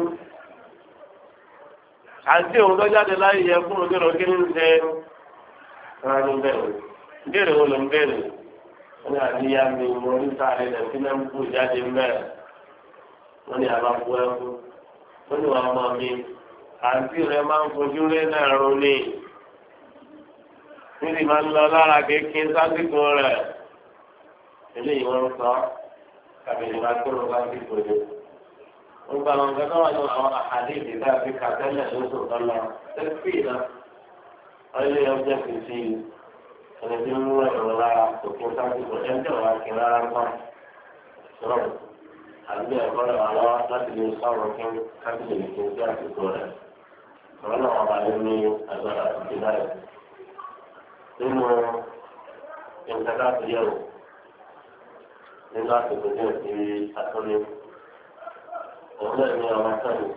Speaker 1: àti òun tó jáde láyé yẹ fún òjò lọ kí ní ṣe rán ní bẹ̀rẹ̀ ìbéèrè wo ló ń béèrè wọ́n ní àdíyá mi mo ní sáré rẹ̀ sí náà ń kú jáde mẹ́rẹ̀ wọ́n ní àbábọ̀ ẹ̀kú wọ́n ní wọ́n mọ̀ mi àǹtí rẹ̀ máa ń fojú rí náà ronú níbi máa ń lọ lára kéèké sásìkò rẹ̀ eléyìí wọ́n sọ kàbìlì máa tó lọ sásìkò rẹ̀. ó gba àwọn nǹkan tó wà ní àwọn àhàdé ìdílé àti kàtẹ́lẹ̀ lóṣù tó lọ sẹ́fì náà wọ́n lé ọjọ́ kìí ẹni tí ń mú ẹ̀rọ lára òkè sásìkò ẹ̀jẹ̀ wà kí rárá kan sọ̀rọ̀ àbí ẹ̀kọ́ rẹ̀ wà lọ́wọ́ láti lè sọ̀rọ̀ kí kábíyè lè fi sí àsìkò rẹ̀ sọ̀rọ̀ náà wà balẹ̀ ní agbára àti báyìí. nínú ìǹkàtà àtúnyẹ̀wò nínú àsìkò díẹ̀ sí àtúnyẹ òun náà ní ọmọ sọ́ọ̀nù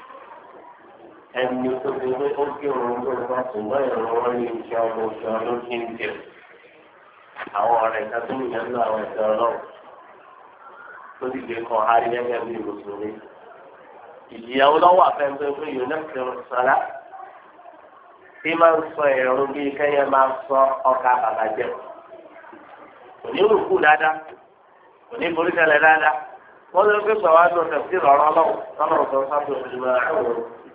Speaker 1: ẹni tó ti ní ó kí òun tó ń bá ṣùgbọ́n ìrànwọ́ ní iṣẹ́ ọmọ ìṣọ́ ló kí ń jẹ àwọn ọ̀rẹ́ ìtàkùn ìyẹn náà àwọn ìṣẹ́ ọlọ́run tó ti gbé kan hárí gẹ́gẹ́ bí mùsùlùmí. ìjìyàwó lọ́wọ́ àfẹ́fẹ́ fún unesco sọ́lá tí máa ń sọ ẹ̀rọ bíi kẹ́yẹ máa ń sọ ọkà bàbá jẹ. kò ní rúkú dáadáa kò ní borí tẹ́lẹ̀ dáadáa wọ́n lè fi sọ̀rọ̀ àjọ tẹ̀sí rọ̀rọ̀ lọ́wọ́ lọ́wọ́ sọ sábẹ́ òṣèlú ẹ̀rọ.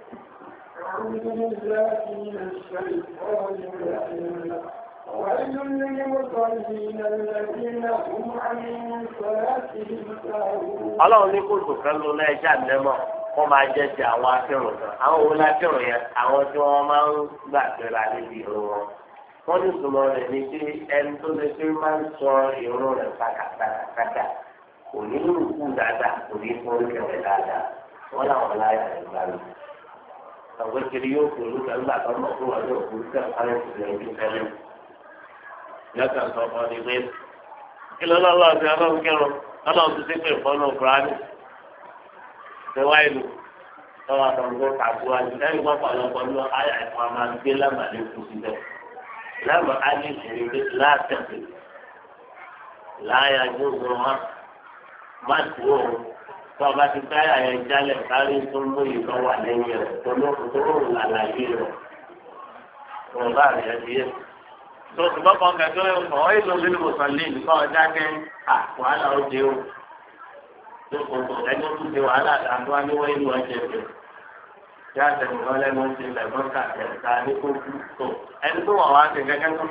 Speaker 2: ويل للمصلين الذين هم عن صلاتهم ساهون.
Speaker 1: Ọlọ́run ní kó tó kan ló lẹ́jà lẹ́mọ̀ wọ́n máa jẹ́ ti àwọn akẹ́rùn kan àwọn òun lákẹ́rùn yẹn àwọn tí wọ́n máa ń gbàgbéra níbi ìrun wọn. wọ́n ní ìtumọ̀ rẹ̀ ní pé ẹni tó lè fi máa ń sọ ìrun rẹ̀ kàkàkàkàkà kò ní rúkú dáadáa kò ní forí kẹ̀kẹ́ dáadáa wọ́n làwọn láyà rẹ̀ gbà lọ. àwọn ìkiri yóò kó olú nígbà tó mọ̀ fún wọn yóò kó kẹ́kẹ́ lọ́kàn sọ fún ọdún pé kí ló lọ́wọ́ ọ̀sẹ̀ ọlọ́run kẹrùn ọlọ́run ti ṣe pé ìfọ́nù kúránì ṣe wáyé lò lọ́wọ́ àtọ̀gbọ́n kàdúrà lẹ́yìn gbọ́ pàlọ́pọ̀ ní àyà ìfọ̀n máa gbé lámàlẹ́ kù síbẹ̀ lámà á ní ìṣòro pé látẹ̀sẹ̀ láyà gbogbo wọn má tó o tó ọba ti gbá àyà yẹn jálẹ̀ kárí tó ń lóye tó wà lẹ́yìn rẹ̀ tó lóòrùn làlàyé rẹ̀ wọn bá rẹ̀ díẹ̀ tó ti bọ́ kàn kẹ́kẹ́ ọ̀ ẹ́ ló lórí mùsùlùmí nǹkan ọjà kẹ́ wàhálà ó dé o lókòókò ẹni tó ti wàhálà àti wá ní wọ́n ìlú ọjà ẹ̀fẹ̀ tí a tẹ̀lé wọn lẹ́nu ti lẹ̀gbọ́n kàkẹ́ta ní kókó tó ẹni tó wà wá ti kẹ́kẹ́ tó.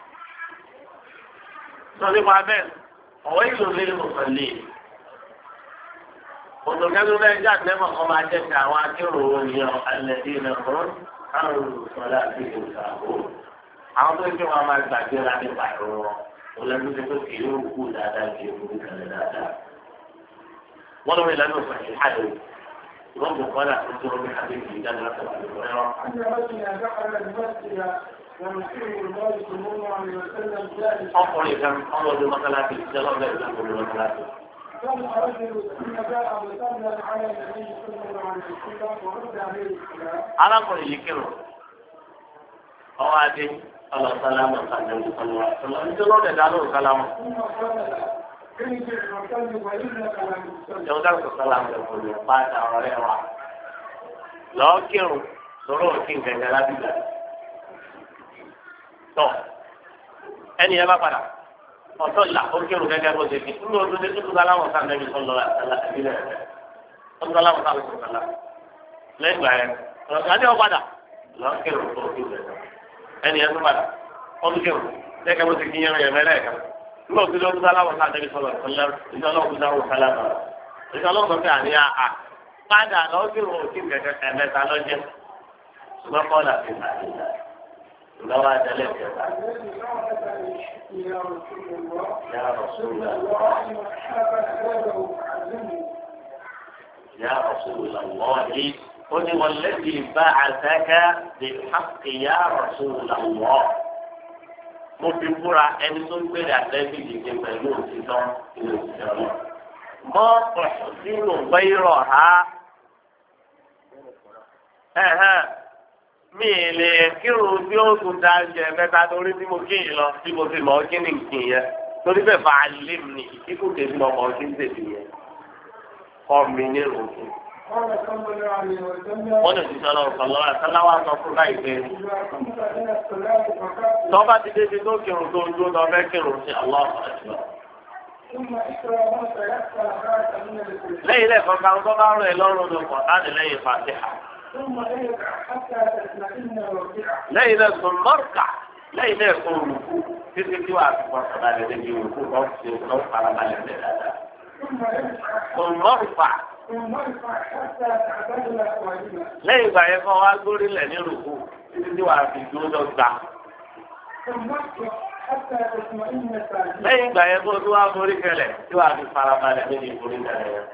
Speaker 1: tó nípa bẹ́ẹ̀ ọ̀ ẹ́ ló lórí mùsùlùmí òtòkẹ́tù bẹ́ẹ̀ jáde lẹ́mọ̀ kọ́ máa jẹ́ ti àwọn akérò yẹn alẹ́ àwọn tó ń jẹ́ wọn máa gbàgbéra nípa ìrọ̀ wọn olóòtú tó tó kì í yóò kú dáadáa kì í kú kàlẹ́ dáadáa. wọ́n lọ́wọ́ ìlànà òfin ìhàlẹ́ wọ́n bò kọ́ dà tó tó lórí àbí kì í dáná láti wà lórí ẹ̀rọ. ọkùnrin kan ọmọ ọdún mọ́kànláàbí ìjọba ọgbẹ́ ìlú ọdún mọ́kànláàbí. alákùnrin yìí kírun ọwọ́ adé. Allah salamu alaihi wa sallam. Itu lo dah dalam salam. Yang dah salam tu pada orang orang. Lokir, suruh king jalan juga. So, ini apa pada? Otol lah, lokir jaga posisi. Itu salam Nabi sallallahu alaihi wasallam. Salam alaihi. Lain lain. Ada apa pada? Lokir ẹni ẹnu padà ọdún kẹrù lẹ́kẹ̀ẹ́ bó ti kí yẹn yẹn lẹ́ẹ̀kan nígbà tó lọ́dún sálámù sáàdẹ́bí sọ̀rọ̀ ìṣọ̀lẹ́ ìṣọ̀lọ́kùn sáwọ́ sálámù ìṣọ̀lọ́kùn fẹ́ àníyá à padà lọ́wọ́ kí wọ́n kí kẹ̀kẹ́ ẹ̀mẹ́ta lọ́jẹ́ ṣùgbọ́n kọ́ là fi bàjẹ́ lọ́wọ́ àtẹlẹ́ kẹta. يا رسول الله قل والذي بعثك بالحق يا رسول الله mo fi búra ẹni tó ń gbére àtẹ́bí dìde pẹ̀lú òtítọ́ ìlú ìjọba mọ́ ọ̀sùn sínú gbẹ́rọ̀ ha mi lè kírun bí ó tún dá jẹ mẹ́ta torí tí mo kí yìí lọ tí mo fi mọ̀ kí ni nkì yẹn torí bẹ́ẹ̀ fà á lé mi kíkú tèmi lọ mọ̀ kí n tèmi yẹn kọ́ mi ní ìròkè. wọ́n lè ti sọ̀rọ̀ ọ̀sọ̀lọ́wọ́ àtàláwà sọ fún báyìí pé tọ́ba ti débi tó kírun tó ń dúró tó fẹ́ kírun sí aláwọ̀ àjọ. lẹ́yìn lẹ́ẹ̀kan kan tó bá rẹ̀ lọ́rùn ló pọ̀ láti lẹ́yìn Fàtíhà. lẹ́yìn lẹ́sùn mọ́rùkà lẹ́yìn náà kó olùkú títí tí wàá fi kọ́kọ́ balẹ̀ níbi olùkú kan ṣe lọ́ farabalẹ̀ bẹ̀ dáadáa. Òmùmọ́rùfà. Lẹ́yìn ìgbà yẹn kọ́ wá gbórí lẹ̀ ní olùkú títí tí wàá fi dúró lọ gbà. Lẹ́yìn ìgbà yẹn kó tó wá forí kẹlẹ̀ tí wàá fi farabalẹ̀ níbi ìforí kẹlẹ̀ yẹn.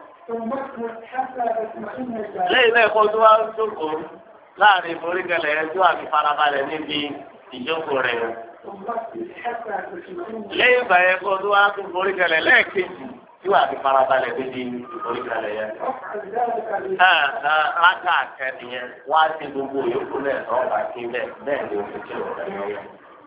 Speaker 1: Lẹ́yìn náà kó tó wá jókòó láàrin ìforí kẹlẹ̀ yẹn tí wàá fi farabalẹ̀ níbi ìjókòó rẹ̀ yẹn. Lẹ́yìn ìgbà yẹn kó tó wá tún forí kẹlẹ̀ lẹ́ẹ̀kejì tí wàá fi farabalẹ̀ níbi ìforí kẹlẹ̀ yẹn. Rákà kẹ́ni yẹn wá sí gbogbo yòókù náà ọ̀gá sí bẹ́ẹ̀ ni oṣù tí ò rẹ̀ yẹn.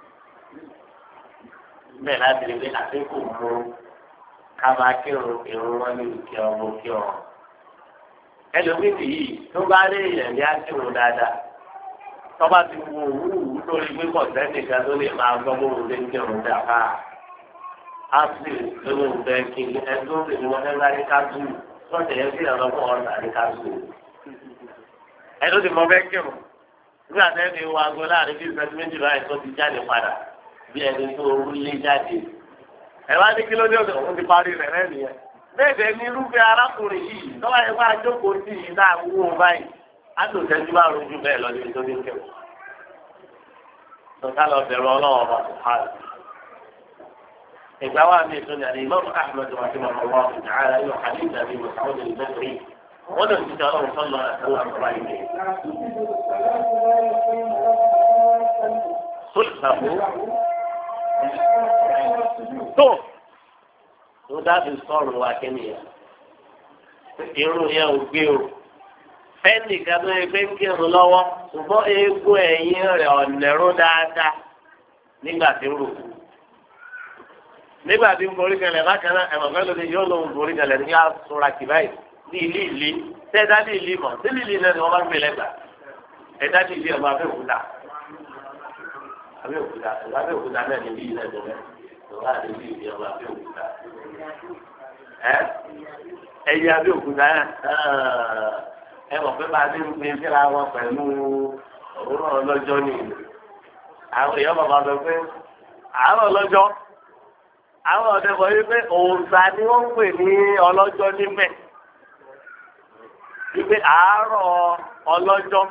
Speaker 1: Bẹ́ẹ̀ láti rí pé àtẹ́kù mú kábà kírun irun wọn ní ìkẹ́ ọmọ kí ọ. Ẹlòmíì yìí tó bá rí èèyàn ní àkírun dáadáa. Tọ́ba ti wo òwúrú lórí pé kọ̀sẹ́nì kan tó lè máa gbọ́ bó wọlé kírun dáa. Á sì lórí ìfẹ́ kí ẹjọ́ lè ní wọ́n fẹ́ láyé ká dù. Sọ́jà yẹn sì ọ̀rọ̀ fún ọ̀rọ̀ àrí ká dù. Ẹjọ́ ti mọ fẹ́ kírun. Nígbà tẹ́lẹ̀ ni wo aago láàrin bí ìfẹ́ méjì báyìí tó ti jáde padà. Bí ẹni tó orú lé jáde. Ẹ wá ní kí ló dé ọ̀dọ̀ òun ti parí rẹ̀ rẹ̀ nìyẹn. Bẹ́ẹ̀ ní irúfẹ́ arákùnrin yìí tọ́wọ́ ẹ bá jókòó sí i náà wúwo báyìí. Á lò tẹ́jú bá rojú bẹ́ẹ̀ lọ níbi tó ní kẹ́wọ̀. Sọ̀tà lọ bẹ̀rù ọlọ́wọ́ ọba Sùhánù. Ìgbà wa mi ìtọ́jà ní Imam Ahmed rahimahullah ta'ala yóò hadith àbí Mas'ud al-Badri. Wọ́n lè ti sọ̀rọ̀ sọ́nà àtàwọn àkọ́bá yìí. Tó tó dábì sọ̀rọ̀ wa kẹ́niyà irun yẹn ò gbé o fẹ́ẹ̀nì kan tó yẹ pé ń kírun lọ́wọ́ ṣùgbọ́n eégún ẹ̀yìn rẹ̀ ọ̀nẹ̀rú dáadáa nígbà tí ń rò nígbà tí ń borí kẹlẹ̀ bákan náà ẹ̀mọ̀ fẹ́ lóde yóò lóun borí kẹlẹ̀ ní asúra kìbáyì ní ilé ìlí tẹ́ẹ̀dá ní ìlí mọ̀ sí ìlí náà ni wọ́n bá ń gbé lẹ́gbàá ẹ̀dá ní ìlí ọba Abẹ́òkúta Abẹ́òkúta náà ní ìlí náà lọ́wọ́ lọ́wọ́ àti ìlí ọba Abẹ́òkúta ẹ̀yẹ Abẹ́òkúta ẹ mọ̀ pé máa ti ń gbé síra wọn pẹ̀lú òwúrọ̀ ọlọ́jọ́ ni àwọn èèyàn bàbá sọ pé àárọ̀ ọlọ́jọ́ àwọn ọ̀dẹ́ kọ́ yí pé òòṣà ni wọ́n ń pè ní ọlọ́jọ́ níbẹ̀ wípé àárọ̀ ọlọ́jọ́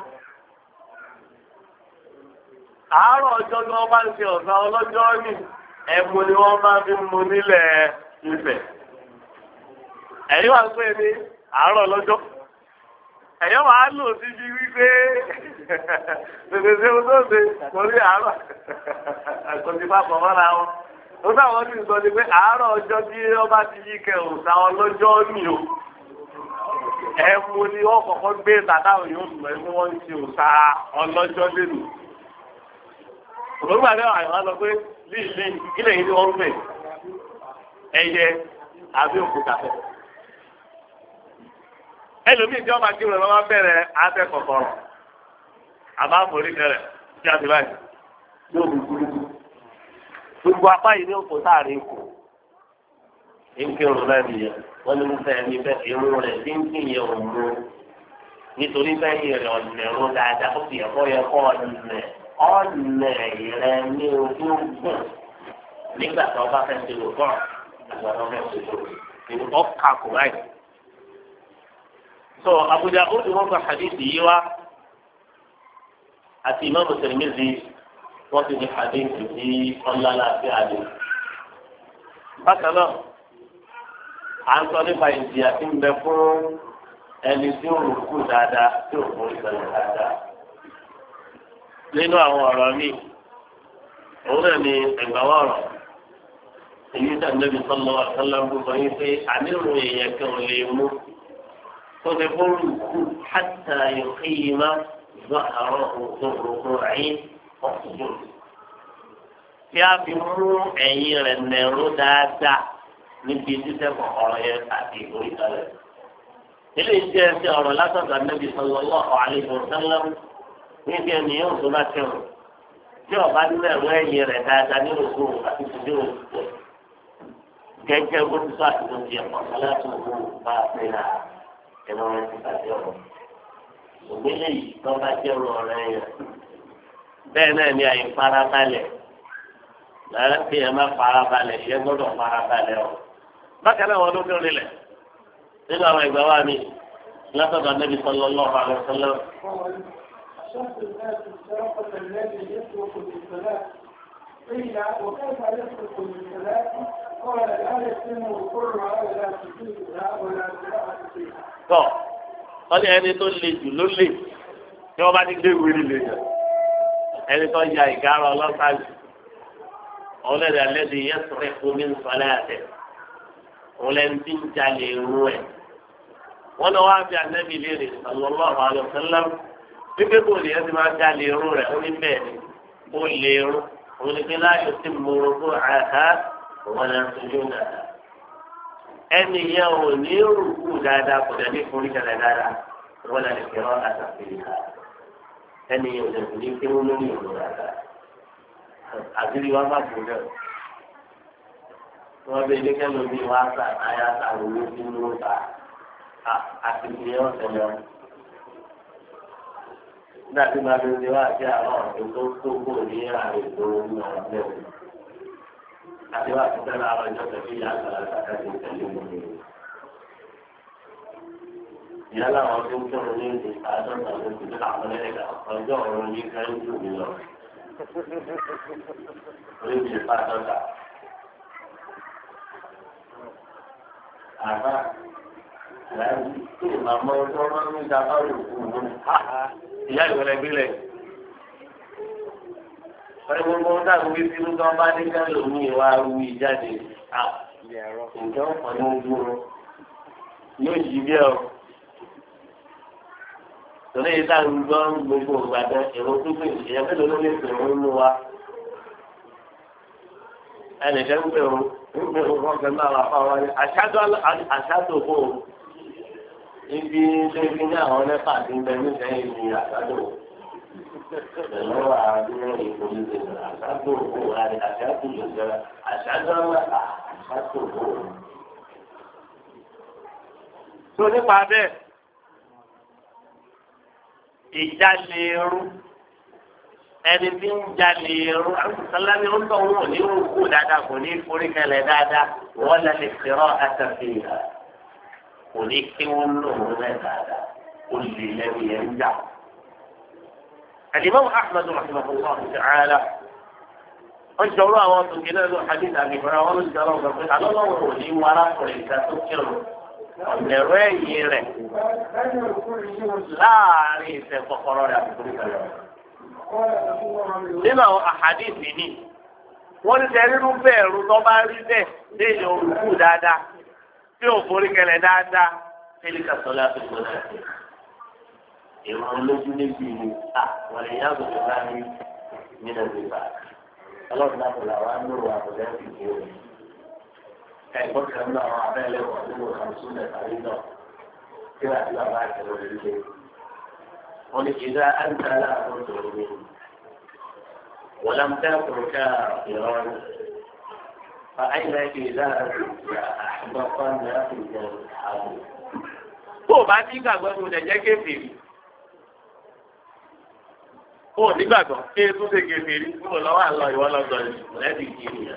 Speaker 1: àárọ̀ ọjọ́ ni wọ́n bá ń ṣe ọ̀sán ọlọ́jọ́ ní ẹ̀mú ni wọ́n máa fi mú nílẹ̀ ibẹ̀ ẹ̀yìn wà ń pè ní àárọ̀ ọlọ́jọ́ ẹ̀yọ́ máa lò sí bí wípé tètè ṣe ohun tó ṣe torí àárọ̀ àkọsí bá pọ̀ mọ́ra wọn. Ó sáwọn sì sọ ni pé àárọ̀ ọjọ́ tí wọ́n bá ti yí kẹ òòṣà ọlọ́jọ́ ní o. Ẹ̀mú ni wọ́n kọ́kọ́ gbé tàdáwọn yóò sùn ẹ̀ wọ́n ń ṣe òòṣà ọlọ́jọ́ lẹ́nu. Òṣùgbà náà àyọ̀ lọ pé líìlí kílẹ̀ yìí ni wọ́n ń pè ẹyẹ àbí òkúta fẹ́. Ẹlòmíì tí wọ́n máa kí wọn máa bẹ̀rẹ̀ abẹ́ kọ̀kọ̀rọ̀ àbá forí kẹrẹ̀ tí a ti báyìí yóò bí gbúgbú. Gbogbo apá yìí ní òkú sáàrin kù. Ìkírun náà nìyẹn wọ́n ní fẹ́ ní fẹ́ irun rẹ̀ tí ń kí yẹn òun mú nítorí bẹ́yìn rẹ̀ ọ̀nà ẹ̀rọ dáadáa ó fi ẹ̀kọ́ yẹ kọ́ ọ̀nà rẹ̀ ní ojú gùn nígbà tí wọ́n bá fẹ́ ṣe lò bọ́ọ̀ àgbà tó fẹ́ ṣe lò ìlú ọ̀ka kò báyìí. So Abu Dawud wọ́n gba hadith yìí wá àti Imam Tirmidhi wọ́n ti ní hadith yìí ọ̀làlà àti àdé. Bákan náà à ń sọ nípa ìjìyà tí ń bẹ fún ẹni tí ó rúkú dáadáa tí ò fún ìgbàlẹ̀ dáadáa. Nínú àwọn ọ̀rọ̀ mi òun náà ni ẹ̀gbàwọ̀ ọ̀rọ̀ èyí tí Ànábì sallallahu alaihi wasallam sọ yín pé àníwò èèyàn kan ò lè mú. فبقول حتى يقيم ظهره الركوعين والسجود يا بمو ẹ̀yìn rẹ̀ nẹ̀rú dáadáa níbi títẹ̀ kọ̀ọ̀rọ̀ yẹn àti ìwé ìtàlẹ̀. ilé iṣẹ́ ẹsẹ̀ ọ̀rọ̀ látọ̀dọ̀ Ànábì sallallahu alaihi wasallam níbi ẹni yóò tó bá tẹ̀wọ̀ tí ọba nẹ̀rú ẹ̀yìn rẹ̀ dáadáa ní òkú àti ìdílé òkú gẹ́gẹ́ bó ti sọ àti bó ti ẹ̀kọ́ sọlá tó kú bá a fẹ́ náà. Ẹnu rẹ̀ ti bàjẹ́ ọ̀rọ̀. Ògbélé yìí tó bá jẹ́ ọ̀rọ̀ rẹ̀ yẹn. Bẹ́ẹ̀ náà ni àyè farabalẹ̀ kí ẹ má farabalẹ̀ yẹ gbọ́dọ̀ farabalẹ̀ o. bákan náà wọn ló tó rinlẹ̀ nínú àwọn ìgbà wa mi látọ̀dọ̀ Ànábì sallallahu alaihi wasallam.
Speaker 2: أشد الناس الشرفة الذي يترك للصلاة قيل وكيف يترك للصلاة؟ قال لا يتم ركوعها ولا سجودها ولا قراءة فيها.
Speaker 1: tọ́ wọ́n ní ẹni tó le jù ló lè tí wọ́n bá ní gbé wíìlì lè jẹ ẹni tó ya ìgárọ̀ ọlọ́sàájú òun lẹ́nu alẹ́dẹ̀ yẹ sọ̀rọ̀ ẹ̀kọ́ mi ń sọlẹ̀ àtẹ̀ òun lẹ́nu tí ń jalè rú ẹ̀ wọ́n lọ wá bí Ànábì léèrè sallallahu alaihi wasallam pípé kò lè ẹni máa jalè rú rẹ̀ ó ní bẹ́ẹ̀ ni ó lè rú òun ní pé láyò tí mo rògbò àhá wọn lè sojú náà ẹni yẹn ò ní rúkú dáadáa kò dẹ̀ ní forí kalẹ̀ dáadáa wọn lè kẹ́rọ àtàkùn ẹni yẹn ò lè ní kí wọ́n lórí ìlú dáadáa àbírí wa má bò náà wọ́n bẹ ilé kẹ́lò bí wọ́n á sà áyá sà wọlé sí ló ta àti ìyẹn ọ̀sẹ̀ lọ. nígbà tí màá bẹ̀rẹ̀ wá sí àwọn ọ̀sẹ̀ tó kó ní ààrẹ ìgboro ní ọ̀rọ̀ mẹ́rin. àti wá sí sẹ́lá àwọn ìjọ tẹ̀lé ìyá àgbàlá àtàkì ìtẹ̀lé mi. ìyá làwọn tó ń kírun ní ìdí àádọ́ta ló ti dé àwọn ẹlẹ́gà ọjọ́ ọ̀run yìí ká ń jù mí lọ. orí mi bá dọ́ta. àbá láti tí màmá ọjọ́ máa ń da báyìí kú un. ìyá ìwẹ̀lẹ̀ gbélé. wọ́n ní gbogbo ọ̀dà wí sínú tó bá ní ká lómi ìwà wí jáde. ìjọ ọ̀nà ojú yóò yí bí ọ. torí ìta ń gbọ́ gbogbo ìgbàdàn èrò pípé ìyẹn mélòó ló lè pè wọ́n mú wa. ẹnìkan ń pè wọ́n wọ́n fẹ́ máa wà fáwọn ní àṣàtò kó ibi lẹ́gbẹ́ ní àwọn nẹ́fà tí ń bẹ nísẹ́yìn ní àṣàtò pẹ̀lú àdúrà ìpolíṣẹ́ àṣàtò kó àṣàtò lòdì àṣàtò kó. tó nípa bẹ́ẹ̀ ìjálè ẹrú ẹni tí ń jalè ẹrú àlùsálàmì ń tọ́ wọn ní òkú dáadáa kò ní forí kẹlẹ̀ dáadáa wọ́n lè lè fẹ́ràn àtàfihàn kò ní kí wọ́n lò wọ́n rẹ̀ dáadáa kò lè lẹ́nu yẹn ń jà. الإمام أحمد رحمه الله تعالى أنشروا أوان تنقلوا له حديث أبي هريرة وأنشروا بقول على الله ولي وراء وليس تذكروا نريه لا ريس فقرار nínú àwọn àhàdìsì ni wọ́n ti tẹ̀lé irú bẹ́ẹ̀ ẹ̀rù tó bá rí bẹ́ẹ̀ léyìn olùkú dáadáa tí ò forí kẹlẹ̀ dáadáa tẹ́lẹ̀ kàtọ́lá tó gbọ́dọ̀ sí. èrò olójú méjì ni wọ́n lè yá àgùntàn láti nínú ìgbà ọlọ́run náà kò làwọn á lò wà lọ́dẹ́ fi kí o. ẹ̀gbọ́n kan náà àwọn abẹ́lẹ̀ wọ̀ nínú àmsùn mẹ́tàlí náà kí wàá ti bàbá àtẹ̀wọ̀ lè ولإذا أنت لا تؤمن ولم تكن كافرا فأين إذا أحبطنا في الحال bó o bá ní gbàgbọ́ tó lè jẹ́ kéfèèrè bó o ní gbàgbọ́ kí e tún ṣe kéfèèrè bó o lọ́wọ́ àlọ́ ìwọ lọ́dọ̀ lẹ́bi kí nìyẹn.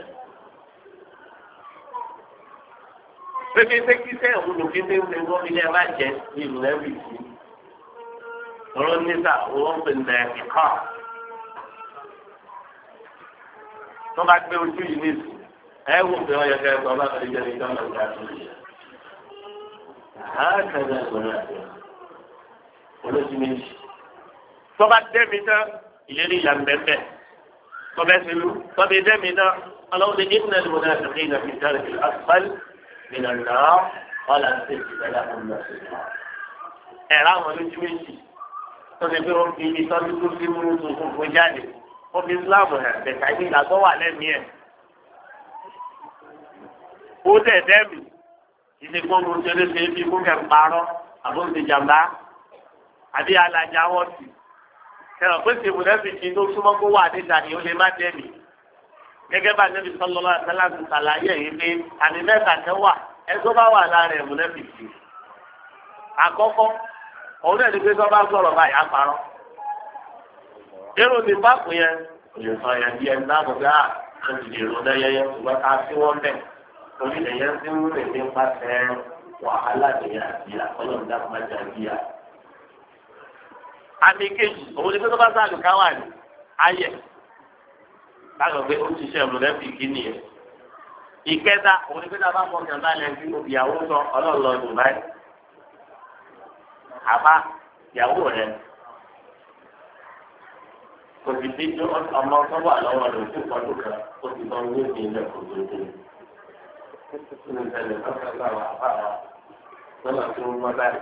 Speaker 1: pépé kí sẹ́yìn òun ló fi ń lé gómìnà ẹ̀ bá jẹ́ ní ìlú lẹ́bi kí. ولو النساء وغض النافقات طبعا بيوجد النساء هاو بيوجد طبعا رجال كما الكافرين هكذا المنافق ولو سميش طبعا دمنا يلي لمبه طبعا سلو طبعا دمنا قالوا إن المنافقين في الدرك الأسفل من النار ولا تجد لهم نصيرا إعلام ولو سميش tọ́sí pé wọ́n fi ibi tọ́jú tó fi mú tuntun fún jáde wọ́n fi Islam hàn bẹ̀ka ibi ìgbà tó wà lẹ́nu ẹ̀. ó tẹ̀ dẹ́mi ìdí gbọ́nù tẹ́lẹ̀ ṣe é fi mú kẹ́ parọ́ àbóǹtẹ̀ jàmbá àbí alájà wọ́n ti. kẹ́rọ̀ pé ṣe mùnẹ́fì kí tó súnmọ́ kó wà níta ni ó lè má dẹ́mi. gẹ́gẹ́ bá Ànábì sallallahu alaihi wasallam ṣàlàyé yìí pé àmì mẹ́ta kẹ́ wà ẹ tó bá wà lára ẹ̀ mùnẹ́fì kì í. àkọ́kọ́ òun náà ní pé sọ́ba sọ̀rọ̀ báyìí á parọ́. èrò ti báàkù yẹn òye sọ yẹn bí ẹni náà gbọ́dọ̀ tó ti di ìrò lẹ́yẹyẹ ṣùgbọ́n ká sí wọ́n bẹ̀ torí lẹ́yẹ tí ń rìn ní pàṣẹ wàhálà nìyà àti àkọlọ̀ ìdákùnmájà bíyà. àmì kejì òun ni pé tó bá sáà lù káwà ní ayẹ láti pé ó ti ṣe ẹ̀mùlẹ́bì kí nìyẹn. ìkẹta òun ni pé tá a bá mọ ìjọba ilẹ̀ tí ìyàwó sọ ọlọ́ọ̀lọ́ Dubai àbá ìyàwó rẹ̀ kò sì bí ọmọ tó wà lọ́wọ́ rẹ̀ tó kọjú kan ó ti lọ wé ní ilẹ̀ kò tó dé. Ní ìṣẹ̀lẹ̀ lọ́sẹ̀ láwọn àbára lọ́nà tó ń mọ́ báyìí.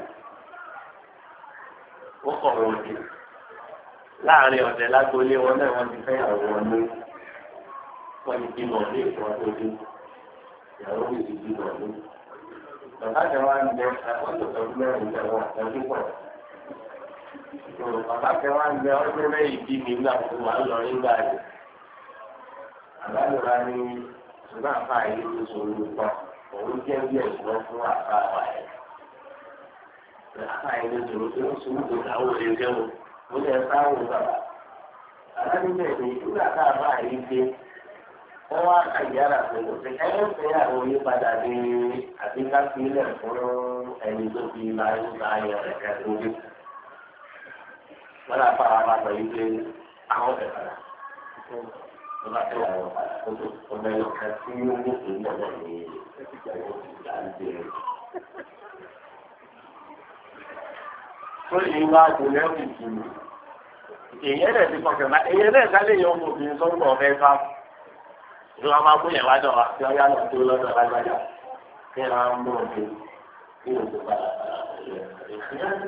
Speaker 1: Ó kọ̀ wọ́n dé. Láàárín ọ̀dẹ̀ lágbolé wọn náà wọ́n ti fẹ́ ìyàwó wọn ní. Wọ́n ti bímọ ní ìfọ̀n tó dé. Ìyàwó mi ti bímọ ní. Bàbá kan wá ń bẹ àkọsọ̀tọ̀ mẹ́rin ìjọba ọdún pọ̀. Bàbá kan wá ń bẹ ọdún mẹ́rin bí mi nígbà tó wà lọ nígbà yìí. Àbálòrá ní ṣùgbọ́n àfa yìí tó sọ̀rọ̀ pọ̀. Òun jẹ́ bí ẹ̀sùn fún àfa wa ẹ̀. Àfa yìí ló sọ̀rọ̀ pé ó sọ̀rọ̀ pé àwọn olè jẹun. Mo lè sáwọn bàbá. Àbálòrá ní ìgbà tá a bá yìí dé. Wọ́n wá àyàrá pé ẹ̀yẹ́ fẹ́ àwọn onípadà ní àbíkáfílẹ̀ fún ẹni tó fi máa ń gba ayọ̀ rẹ̀ kẹ́kọ̀ọ́. Wọ́n lọ fara máa sọ yìí pé àwọn ọ̀fẹ́ padà. Wọ́n bá tẹ̀lé àwọn padà tó tó ọmọ ẹ̀yọ̀ kan tí ó ń gbèsè ní ọ̀dọ̀ ní ìgbàgbọ́ ìgbà ń bèrè. Tó yìí wá kò lẹ́kùn ìtumù. Èyẹ́ náà ti kọ̀kẹ́ máa èyẹ́ náà sálé yọ ọmọ obìnrin sọ́gbọ̀n ọ̀fẹ́ fáwọn. Ìlú wa máa bóyá wájú wa tí wọ́n yá lọ sí lọ́dọ̀ lágbájá kí ẹ máa ń mú òde kí o tó padà padà.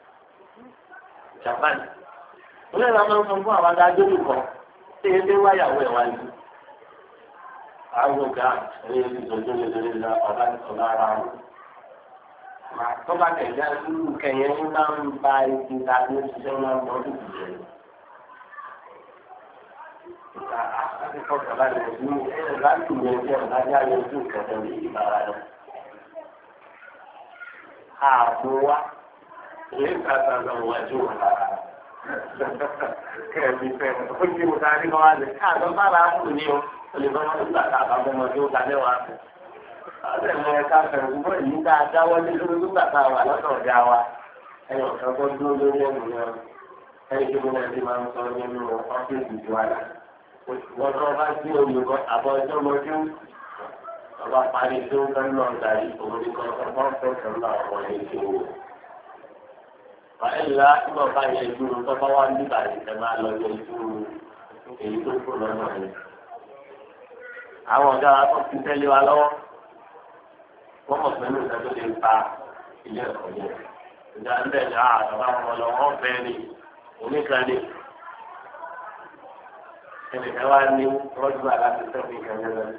Speaker 1: Japan. Wọ́n lè máa ń sọ fún àwọn adájọ́ olùkọ́ tí ilé wáyàwó ẹ̀ wáyé. Àwọn ọ̀gá ẹ̀yẹ ti tọ́jú lórí ìlà ọ̀gá ìtọ́lá ara wọn. Tó bá tẹ̀lé irú kẹ̀yẹ́ ń máa ń ba ibi tàbí òṣìṣẹ́ máa ń bọ́ ọdún ìjẹ́. Àti kọ́kọ́ láti ní láti yẹn jẹ́ ìdájọ́ ayé ojú ìkẹtẹ̀ ní ìbára rẹ̀. Ààbò wa èyí kàtà lọ wájú wọn lára. Kẹ̀mí fẹ́ ó ní mo ta ní wá lè káàdọ́ bára kù ní o. Olùkọ́ wọn nígbà tá a bá bọ́ ọmọdé ó kalẹ̀ wá. Àwọn ẹ̀mọ ẹ̀ka fẹ̀rẹ̀ gbogbo yìí tá a dáwọ́ ní lórí nígbà tá a wà lọ́dọ̀ ọ̀gá wa. Ẹ̀yọ̀ kan tó dúró lórí ẹ̀mí náà. Ẹ̀yìn tó múlẹ̀ ti máa ń sọ nínú ọ́fíìsì ìjọba. Wọ́n tó bá sí olùkọ́ àbọ̀ ẹjọ́ mọ́jú ọba parí tó ń bẹ́ẹ̀ náà darí òun ní kan ọba ń fẹ́ kan náà wọ́n lè ṣe wò. Wàhálà ìgbà bá yẹ ìdúró tó bá wá nígbà yìí máa lọ yẹ ìdúró èyí tó kù lọ́nà yìí. Àwọn ọ̀gá wa tó ti tẹ́lẹ̀ wa lọ́wọ́. Wọ́n mọ̀ pẹ̀lú ìgbà tó lè pa ilé ẹ̀kọ́ yẹn. Ìgbà ń bẹ̀ ní àtàwọn ọmọ lọ wọ́n fẹ́ ní oníkanní. Ẹnìkan wá ní rọ́jú aláti sọ́kì ìkànnì rẹ̀.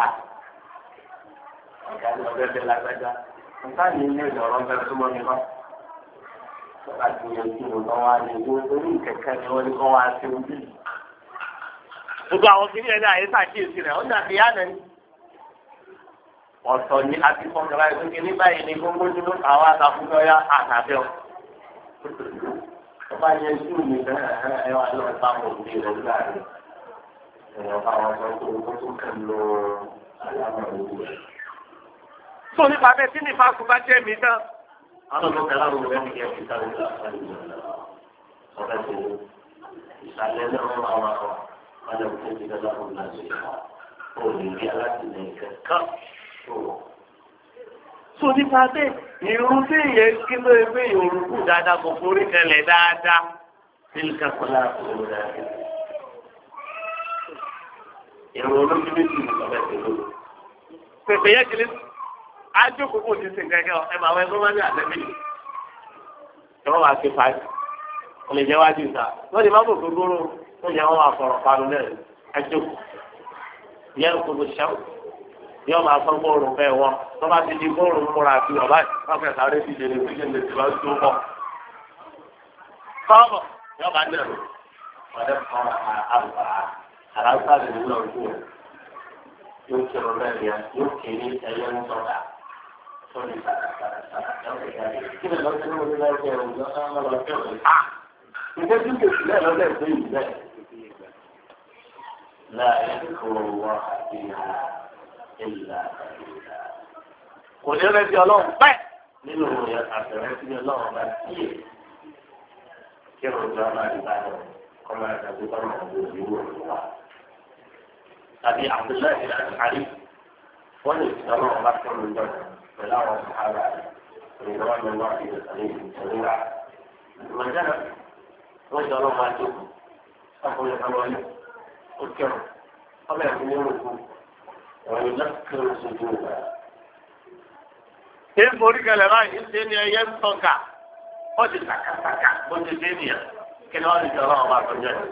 Speaker 1: Ọ̀gá ni ọ̀gá ẹgbẹ́ lágbájá. Nǹkan yìí ní ìlú ọ̀rọ̀ bẹ́ẹ̀ súnmọ́ mi kọ́. Bọ́lá ti yẹ kí mo lọ́wọ́ á lè wo orí ìkẹ̀kẹ́ ni wọ́n ní kọ́ wá sí ojú. Gbogbo àwọn kìíní ẹni àyè sàkíyèsí rẹ̀, ó dàbí yá nẹ́ni. Ọ̀sọ̀ ni a ti fọ́n kẹlá ìpín kìíní báyìí ní gbogbo nínú àwọn àtàkùnkọ́ yá àtàbẹ̀ ọ̀. Ọba yẹn sí mi bẹ́ẹ̀ ẹ wà lọ́ọ̀ bá mọ̀ ní ìrẹ̀ nígbà rẹ̀. Ẹ̀yọ̀ bá wọn sọ pé owó tó kàn lọ àlámọ̀ ìlú rẹ̀. Sọ nípa bẹ́ẹ̀ tí nípa kú bá jẹ́ mi tán. Àwọn ọmọ kẹlá ló rẹ̀ ní kí ẹ fi sáré lọ àṣàlẹ̀ ìjọba. Ọ̀rẹ́ tó ìsàlẹ̀ náà wọ́n máa wà wọ́n lè fún ìdílé ọ̀hún láti ṣe olùdí alátìlẹyìn kankan. So nípa bẹ́ẹ̀ ìrún tí ìyẹn kí ló ń gbé ìrún kù dáadáa kò forí kẹlẹ̀ dáadáa nílùú kẹfọlá òun dáadáa. Ìrún olójú méjì ní ọ̀bẹ tèlú. Pèpè yẹn kiri ájókòó kò ti sìn kẹ́kẹ́ ẹ máa wọ ẹgbẹ́ wọn ní àtẹ́bí. Ìwọ́n máa ṣe fàájì. Wọ́n lè jẹ́ wájú ìta. Wọ́n lè má bò gbogbo ó yẹ wọn máa fọ̀rọ̀ panu náà ẹjọ́ yẹn kò tó ṣẹ́wó yọ máa fọ́n bóòrùn bẹ́ẹ̀ wọ́n tó bá ti di bóòrùn múra àti ọ̀bá wọn fẹ́ sáré sí ìdílé tó ṣe lè ti wá tó bọ̀. kọ́ọ̀bọ̀ yọ máa dẹ̀rù ọ̀dẹ́ kan àlùfà àlàáfà lè ní lọ sí ẹ̀ yóò kéré bẹ́ẹ̀ yẹn yóò kéré ẹyẹ ń sọ̀rọ̀ tó ní sàkàsàkà kí ni lọ́sẹ̀ ní onílẹ̀ ẹ̀kẹ́ rẹ̀ lọ́sẹ̀ ìgbésí kò sílẹ̀ lọ́lẹ̀ tó yìí bẹ́ẹ̀ láàyè kúrò wọ́n àti ìlà ìlà. kò ní rẹ́ bí ọlọ́run pẹ́ nínú àtẹ̀rẹ́ sí ọlọ́run bá díẹ̀ kí ọ̀rọ̀ ìjọba máa di báyọ̀ kọ́ máa dàbí kọ́ máa di ìwé òkú wa. tàbí àbúlé ìlànà àrí wọ́n lè fi ọlọ́run bá tó ń dọ̀tà pẹ̀lú àwọn sàárà ìrìnàwó ni wọ́n ti sọ̀rọ̀ ìṣòro ìmọ̀jára wọ́n jọ ọlọ́run máa jókòó ọkùnrin kan wọlé ó kẹrù ọbẹ̀ ìfún ní òkú ọ̀rọ̀ ìlọ́kẹ̀rù sojú ìgbà. ṣé forí kẹlẹ̀ báyìí ṣé ni ẹyẹ ń tọ́ka wọ́n ti tàkàtàkà bó ti dé nìyẹn kí ni wọ́n ti jọ ọlọ́run bá tọ́jú ẹ̀.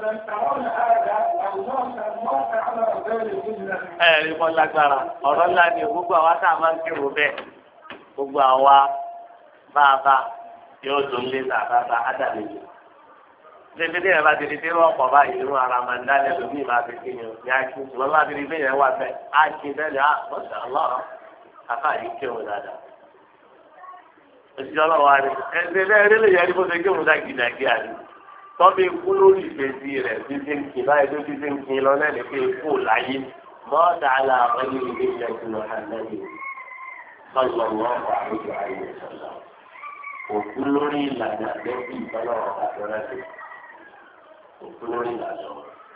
Speaker 1: ẹ̀rí kọ́ lágbára ọ̀rọ̀ ńlá ni gbogbo àwa tá a máa ń kírun bẹ́ẹ̀ gbogbo àwa bàbá yóò tó lé bàbá ádàlejò. Bébédé yẹn bá ti di pé wọ́n pọ̀ báyìí irun ara máa ń dálẹ̀ lómi ìbá fi kí ni ní akí ṣùgbọ́n bá ti di pé yẹn wà bẹ́ẹ̀ á kí bẹ́ẹ̀ á mọ̀ṣá lọ́rọ̀ afá yìí kírun dáadáa. Òṣìṣẹ́ ọlọ́wọ́ wa ni ẹgbẹ́ bẹ́ẹ̀ rí lè yẹrí bó ṣe kírun dá gidàgí àrí. Tọ́bí kú lórí ìgbésí rẹ̀ títí ń kí báyìí tó títí ń kí lọ náà ní pé kú láyé mọ́ọ̀dà aláàbọ̀ ní ilé ìjẹun Muhammadu sallallahu alaihi wa sallam. Òkú lórí ìlànà lẹ́bí ìtọ́lọ́wọ́ àtọ́rẹ́sì. Òkú lórí ìlànà.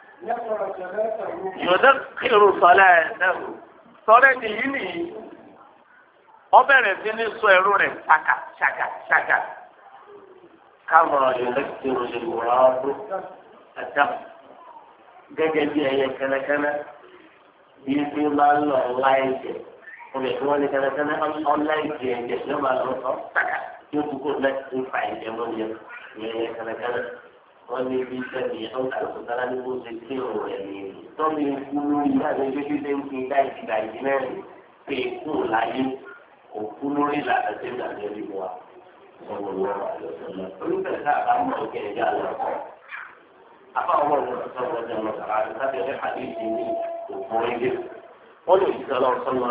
Speaker 1: Yọ̀dọ̀ kírun sọ́lá ẹ̀ náà. Sọ́lá ti yí nìyí. Wọ́n bẹ̀rẹ̀ sí ní sọ ẹrú rẹ̀ ṣàkà ṣàkà ṣàkà. Káwọn yọ̀dọ̀ kírun lè wọ́n ọdún ẹ̀dá. Gẹ́gẹ́ bí ẹyẹ kẹ́nẹ́kẹ́nẹ́. Bí ti máa ń lọ láìjẹ̀. Ọmọ ìwọ́n ní kẹ́nẹ́kẹ́nẹ́ ọ̀láìjẹ̀ ẹ̀jẹ̀ ló máa lọ sọ ṣàkà. Yóò kúkú lẹ́sí ń fa ìjẹ́ mọ́ yẹn ìyẹn kẹ́lẹ́kẹ́lẹ́ wọ́n ní bí sẹ́ni ọ̀kadà sára ní bó ṣe kí òun rẹ̀ ní ìlú tọ́mi ikú lórí láti ẹgbẹ́ tí ṣe ń fi láìsí láìsí mẹ́rin pé kú láyé òkú lórí ìlànà tí ìgbà ní ẹbí wa sọ̀rọ̀ lọ́wọ́ àlọ́sọ̀lọ́ oníbẹ̀rẹ̀ ká àbámọ̀ ọ̀kẹ́ ẹ̀jẹ̀ àlọ́kọ̀ afáwọn ọmọ sọ̀rọ̀ ọjà lọ́sọ̀rọ̀ àti sábẹ́ àdéhìí ní òkú ẹgbẹ́ wọ́n lè ṣe ọlọ́run sọ́nù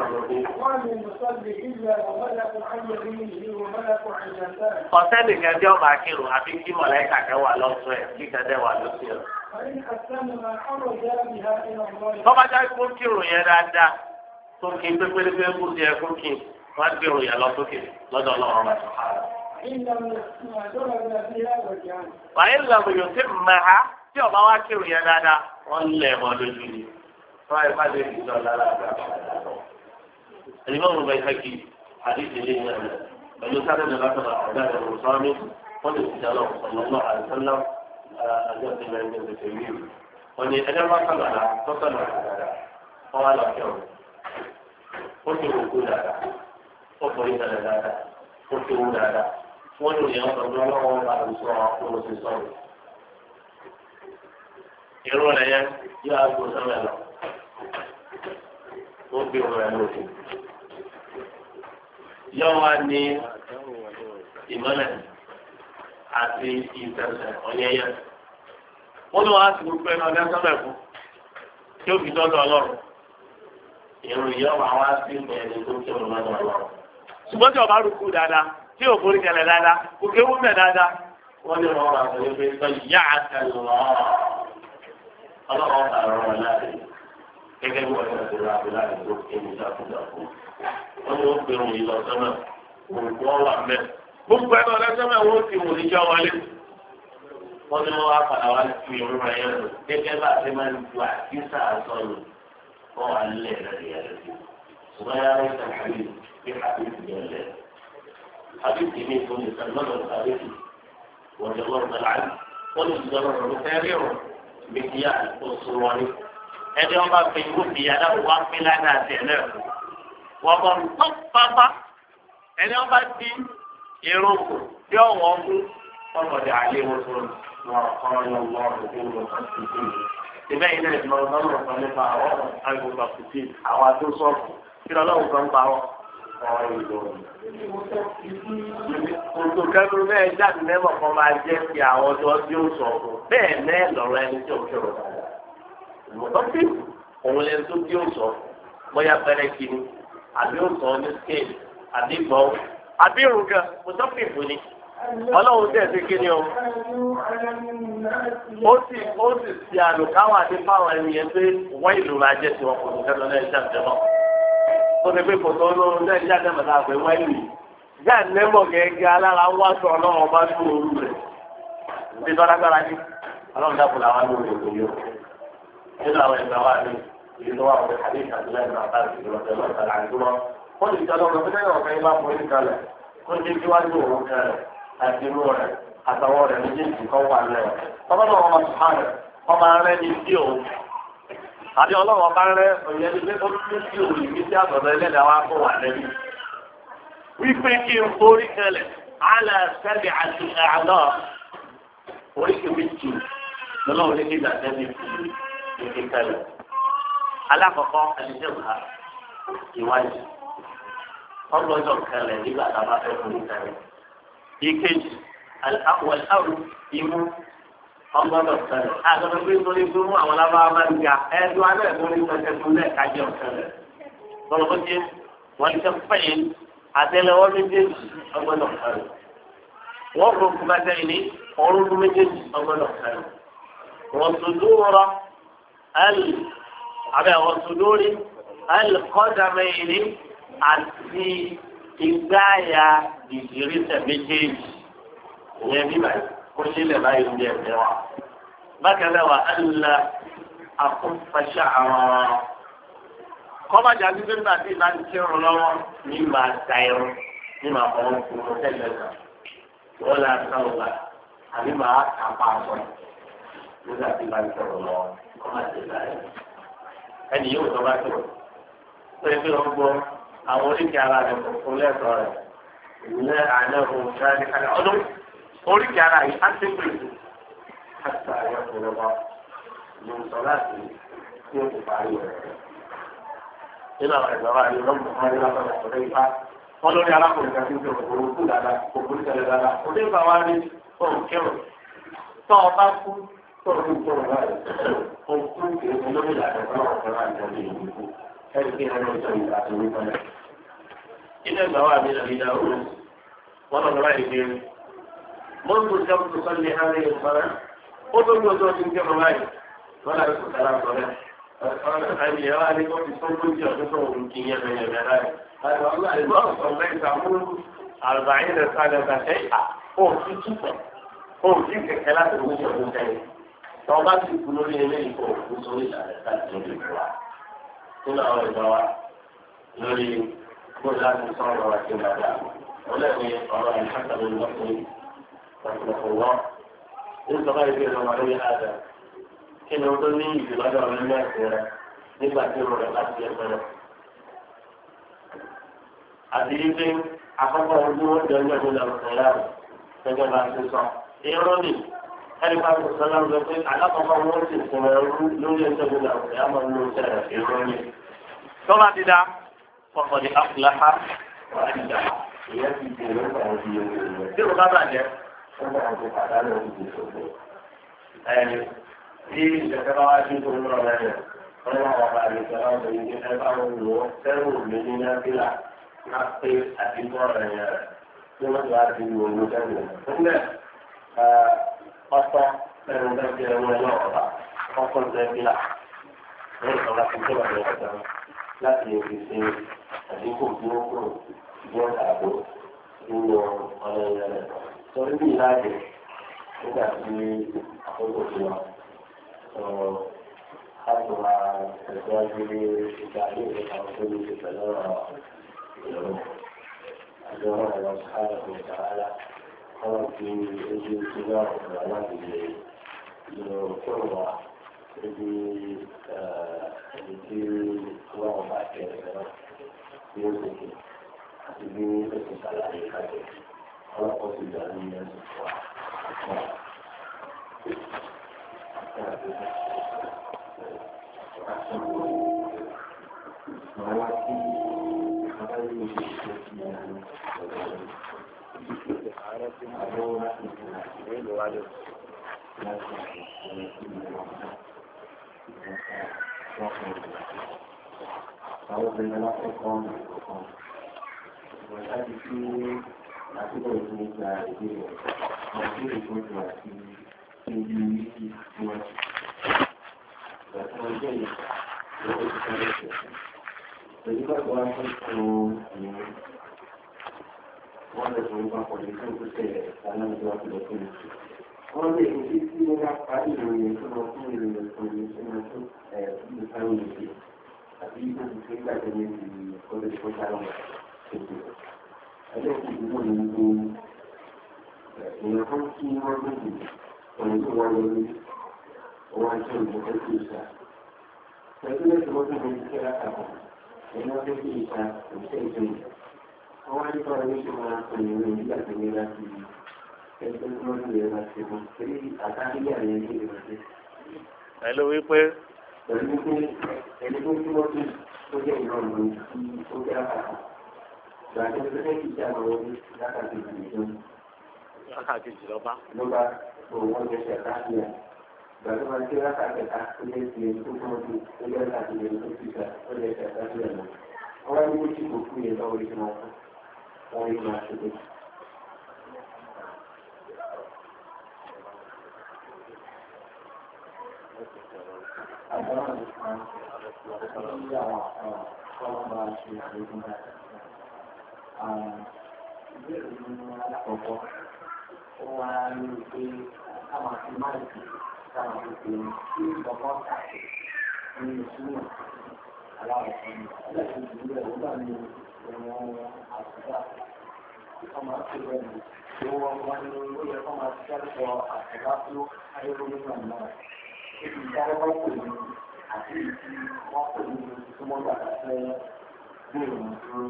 Speaker 1: ọ̀sẹ̀ nìkan jẹ́ ọba akérò àbí kí mọ̀lẹ́kà kẹ́ wà lọ́sọ̀ ẹ̀ kí kẹ́dẹ́ wà lọ́sọ̀ ẹ̀. tọ́ba já kó kírò yẹn dáadáa tó kí pépélépé kú sí ẹ kó kí wọ́n á gbèrò yẹn lọ sókè lọ́dọ̀ ọlọ́run ọba tó fà á. wàá ń lọ yòó sí mẹ́ha tí ọba wa kírò yẹn dáadáa wọ́n lẹ̀ wọ́n lójú ni. فهي ما ادري اذا لا الامام البيهقي حديث اليه بل كان ذكر عباد بن صامت قال له صلى الله عليه وسلم اجبت من ابن تيميه قال انا ما صلى قال كم قلت ركوع وقريت لذاك قلت هذا وانه يوم الله بعد الصلاه ونص الصلاه يرون يا ابو سلمة ó gbé ọ̀rọ̀ ẹ̀ lókè. Yọ́ wá ní ìmọ̀lẹ̀ àti ìtẹ̀sẹ̀ ọ̀yẹ́yẹ́. Wọ́n ní wọ́n á ti gbogbo ẹnu ọ̀dẹ́ sọ́bẹ̀ fún tí ó fi dọ́dọ̀ ọlọ́run. Èrò ìyá wa wá sí ẹni tó kí ọ̀rọ̀ lọ́dọ̀ ọlọ́run. Ṣùgbọ́n tí ọba rúkú dáadáa, tí ò forí kẹlẹ̀ dáadáa, kò kéwú mẹ́ dáadáa. Wọ́n ní wọ́n máa sọ pé sọ ìyá àtẹlọ́ ọlọ́run ọ̀tà ọ̀rọ̀ láàrin. Gẹ́gẹ́ bí wọ́n ti ṣe ra abúlé àti tó kéwì jákujàku. Wọ́n ní wọ́n pe ohun ìlọ sọ́nà òògùn ọ̀wà mẹ́. Gbogbo ẹ̀rọ ọ̀lẹ́sọ́nà wọ́n ti wò níjọ́ wọlé. Wọ́n ní wọ́n wá padà wá sí irun rẹ̀ yẹn lò. Gẹ́gẹ́ bá a ṣe máa ń ju àkísà sọ̀nù. Wọ́n wá lẹ̀ lẹ́rìí yẹn lọ. Ṣùgbọ́n yára ń sọ àbí bí àbí yẹn lẹ̀. Àbí tì mí fún mi sàn lọ́dọ̀ àbí tì. Wọ́n ti lọ́rùn náà láàyè. Wọ́n ní ìjọba ọ̀rọ̀ fẹ́ rí ọ̀rọ̀ mi kí á oṣù wọn ni. Ẹni wọn bá fi ìlú ìyàrá wá pín lánàá àti ẹlẹ́ wọn bọ̀ tó pápá ẹni wọn bá di irun kù tí ọ̀wọ́n mú ọmọdé àlẹ́ wọn tó wọn kọ́ ọ́ lọ ọ̀rọ̀ tó wọn kọ́ sí i. Ìbẹ́ yìí náà ìmọ̀ ọ̀dọ́mọ̀ kan nípa àwọn àgbègbè àkùtì àwọn àti sọ́ọ̀kù kí lọ́lọ́run kan pa ọ́ ọ̀rọ̀ ìlú. Kòtò kẹ́kọ̀ọ́ bẹ́ẹ̀ jáde lẹ́mọ̀ kan máa jẹ́ kí àwọn tó ń bí ó sọ̀rọ̀ bẹ́ẹ̀ náà lọ́rọ̀ ẹni tí ò ń sọ̀rọ̀ mọ̀tọ́sí òun lẹ́nu tó bí ó sọ bóyá pẹ́rẹ́ kìíní àbí ó sọ ní scale àbí gbọ́ àbí irun gan mọ̀tọ́sí ìfò ni ọlọ́run tẹ̀ sí kí ni o. ó sì ṣe àlùkáwà ní fáwọn ènìyàn pé wọ́n ìlú ra jẹ́ tiwọn kò ní sẹ́nu náà ṣe àtẹ̀mọ́. ó ti pé kòtò olóorun náà ṣe àtẹ̀mọ́ náà pé wọ́n ìlú. ìjà nẹ́mọ̀ gẹ́gẹ́ alára wá sọ ọlọ́run bá tó orú rẹ̀. bí tọ́lágbára ní ọlọ́run dàpọ̀ làwọn lórí ètò yìí. nínú àwọn ìgbà wa ní ìlú wa wọlé àdéhùn àdúrà ìgbà bá ti ìrọ̀lẹ́ lọ́sàlá àdúrà. wọ́n ti sọ lọ́run pé ọ̀fẹ́ bá fọ́ ìkàlẹ̀ kó dé síwájú òun kẹrẹ̀ àti inú rẹ̀ àtàwọn rẹ̀ méjèèjì kan wà lẹ́yìn. ọlọ́run ọmọ sùhánù ọmọ rẹ̀ ní sí òun. àbí ọlọ́run ọba rẹ̀ òye ní pé ó tún sí òun ìbí sí àtọ̀dọ̀ ẹlẹ́dàá wa kó wà lẹ́yìn. wípé kí n forí kẹlẹ̀ alẹ́ sẹ́bi àti àná oríṣi méjì lọ́lọ́run ní kí ìgbàsẹ́bi fi kẹlẹ̀. alákọ̀ọ́kọ́ ẹ̀ṣẹ̀ ìwájú ọlọ́jọ́ kẹlẹ̀ nígbà tá a bá fẹ́ forí kẹlẹ̀. ìkejì àwọ̀láwù imú ọgbọ́dọ̀ sẹlẹ̀ àgbẹ̀dọ̀ pé nítorí pé mú àwọn alábàá máa ń ga ẹ̀ẹ́dùn alẹ́ ìmúrí pẹ̀tẹ́ tó lẹ̀ kájẹ́ ọ̀sẹ̀lẹ̀ lọ́lọ́kọ́ jẹ́ wọ́n ti fẹ́yìn àtẹ́lẹwọ́ méjèèjì ọgbọ́dọ̀ sẹlẹ̀ wọ́n rò kú bá tẹ́yìn ní ọrùn méjèèjì ọgbọ́dọ̀ sẹlẹ̀ wọ́n tó dúró wọ́n tó dórí kọ́dàmẹ́yìn àti ìgbáyà ìṣirísẹ̀ méjèèjì ìyẹn bí báyìí kó sílẹ̀ báyìí ń jẹ ẹ̀fẹ́ wa. bákan náà wà á la àkófàṣà àwọn kọ́májà gbígbé nígbà tí ìbá ń kírun lọ́wọ́ ní máa da irun ní máa fọwọ́ fún un tẹ́lẹ̀ kan wọ́n lè sọ ọ̀gá àbí máa kàpá aṣọ nígbà tí ìbá ń kírun lọ́wọ́ kọ́májà ìgbà yẹn. ẹnì yóò tọ́ bá kírun pé kí wọ́n gbọ́ àwọn oríkì ara rẹ̀ kò fún lẹ́sọ̀ọ́ rẹ̀ ilé àná òun ṣáájú kalẹ̀ ọdún oríkì ara yìí á ti pè é àti àyẹ̀ kúrò wá ló ń sọ láti tí ó kò parí rẹ̀. nínú àwọn ẹ̀gbọ́n wa ni wọ́n mú ọmọdé lọ́sọ̀rọ̀ ọ̀rẹ́ ipá wọ́n lórí arákùnrin kan tí ó fi òkúrú kú dáadáa òkúrú tẹ̀lé dáadáa òde ìgbà wa ní òun kírun tó ọba kú tó òun kírun báyìí òun kú kìí ṣe lórí ìlànà ọ̀pọ̀lọpọ̀ àjọyọ̀ ìlú kú ẹni kí ẹni ọjọ́ ìgbà tó ní pẹ́lẹ́. ilé ìgbà wa mi lọ́ọ́ ìdá òun wọ́n lọ́ọ́ lọ́ọ́ ìgbé mọ́tò jọ́pù sọ́ni hàrí ìfọ́nà ó tó ní ọjọ́ ìgbé ọmọ báyìí wọ́n láti kó sára sọ rẹ̀ àyè ẹ̀ wá ní kó fi tó lójú ọdún tó ń kí yẹn bẹ̀rẹ̀ bẹ̀rẹ̀ láì láti wọ́n láì lọ́ọ̀ sọ mẹ́ta mú àrùbáyé rẹ̀ sáré ọ̀gá ẹ̀ ó ti túbọ̀ ó ti kẹ̀kẹ́ láti lójú ọdún tẹ́lẹ̀ tọ́ bá ti kú lórí eléyìí kó kú sórí ìsàlẹ̀ láti lórí ìfura nínú àwọn ìgbà wa lórí kó láti sọ̀rọ̀ àti ìgbàdà wọ́n lẹ́ni ọ̀rọ̀ ìfàkàlẹ̀ lọ́kùnrin ọ̀pọ̀lọpọ̀ ní sọ́kà ìgbé lọ́wọ́ lórí àdá kí ni o tó ní ìdìbàdàn ọ̀rẹ́ mẹ́rin rẹ nígbà tí o rẹ̀ láti ẹgbẹ́ rẹ̀. àti wípé àkọ́kọ́ ojú ó jẹ́ ọjọ́ ìlànà ìṣẹ̀lẹ̀ rẹ̀ gẹ́gẹ́ bá ti sọ. irọ́ ni ẹni bá tó sọ́lá ń sọ pé alákọ̀ọ́kọ́ wọn sì fún ẹrú lórí ẹjọ́ ìlànà ìṣẹ̀lẹ̀ máa ń lo ìṣẹ̀lẹ̀ irọ́ ni. tọ́lá ti dá ọkọ̀ ní afúláhà wà á dìjà ìyẹn ti dèrò ọ̀hún ti yẹ tí o bá bàjẹ́ ó bá wọn tó pàdánù ojú ìṣòro. tí ìṣẹ̀fẹ́ bá wá sí tó ń rọ̀ lẹ́yìn wọ́n wá wà bàbá ìṣẹ̀lẹ̀ ọ̀sẹ̀ yìí kí ẹ bá wọn lò ó fẹ́rù mi ní nàbílà má pé àdìgbò rẹ̀ yẹn tí wọ́n ti wá ti wò ó sẹ́yìn. nílẹ̀ ọ̀tọ̀ ẹ̀rù bẹ́ẹ̀ ti ẹ̀rù ẹ̀ náà ọ̀bà ọ̀tọ̀ nàbílà ní ìṣọ̀lá tó tó wà lọ́sẹ̀ láti lè fi ṣe àdínkù tí ó kúrò ní ààbò nínú ọ̀rẹ́ rẹ̀. Sọ̀rọ̀ bí ìlàjì nígbà tí àkókò ti wà. Láti wá tẹ̀síwájú ní ìgbà ní àwọn tó ní ṣe pẹ̀lú ọ̀rọ̀ ìlú. Àjọ ọ̀rọ̀ sáré kò sàárà. Wọ́n fi ojú ti náà ọ̀rọ̀ láti lè lo kúrò wá níbi ẹni tí wọ́n bá kẹ̀rẹ̀ lọ ní òkè àti bí ó ti ṣàlàyé kájọ. Ọlọ́pọ̀ ti gbà ní ẹ̀sùn fún wa. Àwọn obìnrin láti kọ́ ọ̀nà ìkọ̀kan. Ìwọ̀n láti fi
Speaker 3: àti bẹ́ẹ̀ tó ń gba ìbéèrè àti ìgbọ́dọ̀ àti ibi méjì tí wọ́n ti. Ìgbà tí wọ́n jẹ́ yìí, wọ́n ti sáré ṣe. Pẹ̀lú bàbá wa tó kọ ìwọ̀n, wọ́n lè sọ nípa pọ̀ ní tó ń tẹ̀lé aláǹdó àtúntò tó ń ṣe. Wọ́n lè ní tí wọ́n bá parí ìròyìn tó lọ fún ìròyìn tó ní sínú tó ìsáwọ̀ ìṣe àti ìgbésí tó gbàgbé ní ìkọ́lé tó sáwọn ètò. Ẹlẹ́sìn ìdúró ní gbogbo èèyàn kan tí wọ́n gbèsè ọ̀rọ̀ tó wọ́n lórí owó àti ìgbésẹ̀ tó ìṣà. Pẹ̀lú lẹ́sìn wọ́n tó ń ṣe látàkùn, ẹ̀yìn wọ́n fẹ́ kí ìṣà òṣìṣẹ́ ìjọyìn. Wọ́n wá nípa ọ̀rọ̀ tó máa ń pè ní ìròyìn nígbà tó ní láti ẹgbẹ́ tó wọ́n lè ra ṣe mọ́ pé àtàkìlẹ̀ àyẹ̀ ní ìrọ̀lẹ́.
Speaker 1: Pẹ̀lú wípé.
Speaker 3: Pẹ̀lú wípé ẹni tó tí wọ́n tó jẹ́ ìrọ̀lẹ́ tí ó jẹ́ àkàkọ́. Ìgbàjọ́ tó fẹ́ kí ìjà lọ́wọ́ ní lákàtí ìjọba.
Speaker 1: Lákàtí ìjọba.
Speaker 3: Ló bá òun jẹ́ ṣe àtàkìlẹ̀. Ìgbàjọ́ máa ń ṣe lákàtí ẹ̀ka tó jẹ́ ti ẹni tó kọ́ ju tó jẹ́ láti ẹni tó ti gbà tó jẹ́ ṣe àtàkìlẹ̀ lọ. Wọ́n wá ní méjì kò fún yẹn lọ́wọ́ ìṣúná wọn. Wọ́n rí máa ṣe pé.
Speaker 2: Ìbéèrè nínú alákọ̀ọ́kọ́, ó wá ní pé káwọn àti máìkì káwọn àti pé kí ìgbọ̀kọ́ tàbí ní ìṣúná aláwọ̀kọ́ ní ẹlẹ́sìn ìdílé ó bá ní ẹ̀wọ̀n àtúgbà kọ́ máa ṣe bẹ́ẹ̀ tí wọ́n wá ní ó yẹ kọ́ máa ṣiṣẹ́ lọ àtúgbà tó ayélujára nígbà náà. Èyí ìdáwọ́ pè ní àti ìdí wọ́n pè ní ìtumọ̀ gbàgbà fẹ́ gbé ìrìn dúró.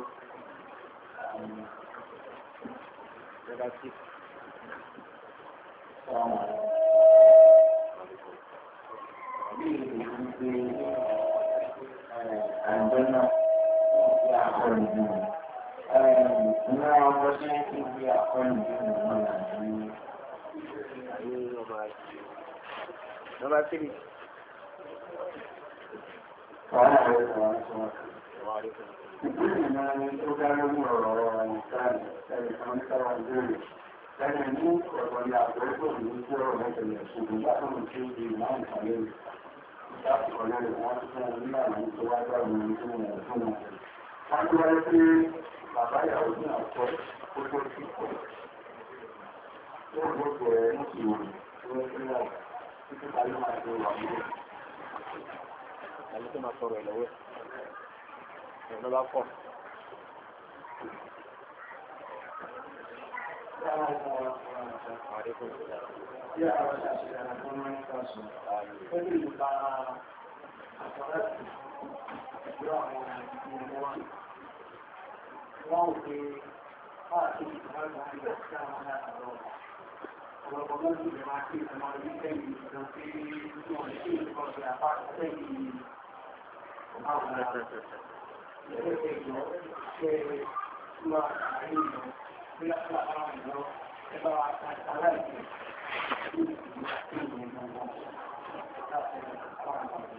Speaker 3: Àjọ́nà ti àkọlù jù. Ìná ọmọ tí ó ti fi àkọlù jù náà ní ayé ọba àti nọ́mbà 3. Wàhálà rẹ̀ sọ̀rọ̀ sọ̀rọ̀. Ìgbésẹ̀ náà ni ó dá lórí ọ̀rọ̀ ìsáàlì ẹ̀rìkan sára ìbéèrè. Lẹ́yìn ní ọ̀rọ̀ ní àpẹẹrẹ ní jẹ́ ọ̀rọ̀ mẹ́tẹ̀lẹ̀ ṣùgbọ́n látọ̀rọ̀ tí ó di ìmáà ìpàlẹ̀ rẹ̀. Ìdáàkọ̀ọ́lẹ̀ rẹ̀ wọ́n ti fún orí àwọn tó wá gbà wọn tó wọ́n fún wọn. Wọ́n tó wáyé pé bàbá ìyàwó ní àkọ́ ó tó sí pọ̀. Wọ́n ló bẹ̀rẹ̀ ní ìwọ̀n tó wọ́n fi wà títí parí máa tó wà nílẹ̀. Àyíkẹ́ máa sọ̀rọ̀ ìlọ́wọ́. Ẹ̀rọ bá pọ̀.
Speaker 2: Wọ́n fi káàkiri ìgbàlódé àti ìgbà àwọn àrọ̀ ọ̀pọ̀lọpọ̀ lọ́dún ìgbà máa kí ìgbà máa rí lẹ́yìn ìgbà tí wọ́n lè ṣe ìkọ̀ọ̀sì àpá lẹ́yìn àwọn àrọ̀. Ìgbésẹ̀ ìjọ ṣe wà àárín ìjọ bí láti àwọn ìjọ ẹgbẹ́ wa aláìsí ní ìgbà tí ìgbà ìgbà láti àwọn àrọ̀.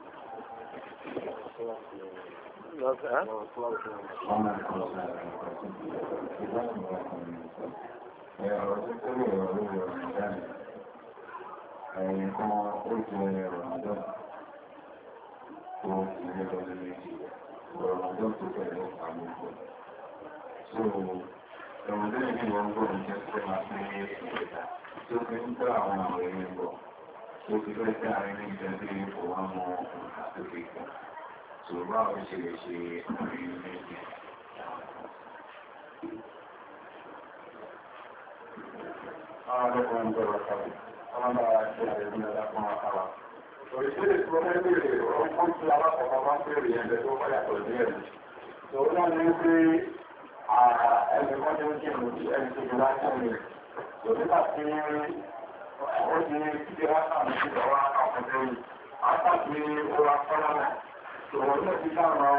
Speaker 3: Ṣùgbọ́n àwọn ṣe lè ṣe àárín méjì. Àwọn ọlọ́pàá ń bẹ̀rẹ̀ ọ̀pàá, wọ́n bá ṣe àrẹ̀bí ọ̀dápọ̀ àpàwà. Òṣìṣẹ́ tí wọ́n bèèrè ọkùn tí alákọ̀ọ́kọ́ bá bèèrè ẹgbẹ́ tó bá yàtọ̀ ní ẹ̀rù. Ṣòro náà ní pé ẹgbẹ́ kan tó ń kí ẹ̀rù tí ẹni tó jẹ́ láti ẹ̀rù. Òṣìṣẹ́ tí ó ti ní kíkẹ́ látàrí ìjọba àpọ̀jọ́ àtàkì ó wá fọ́nà náà. Òun náà ti dáwọn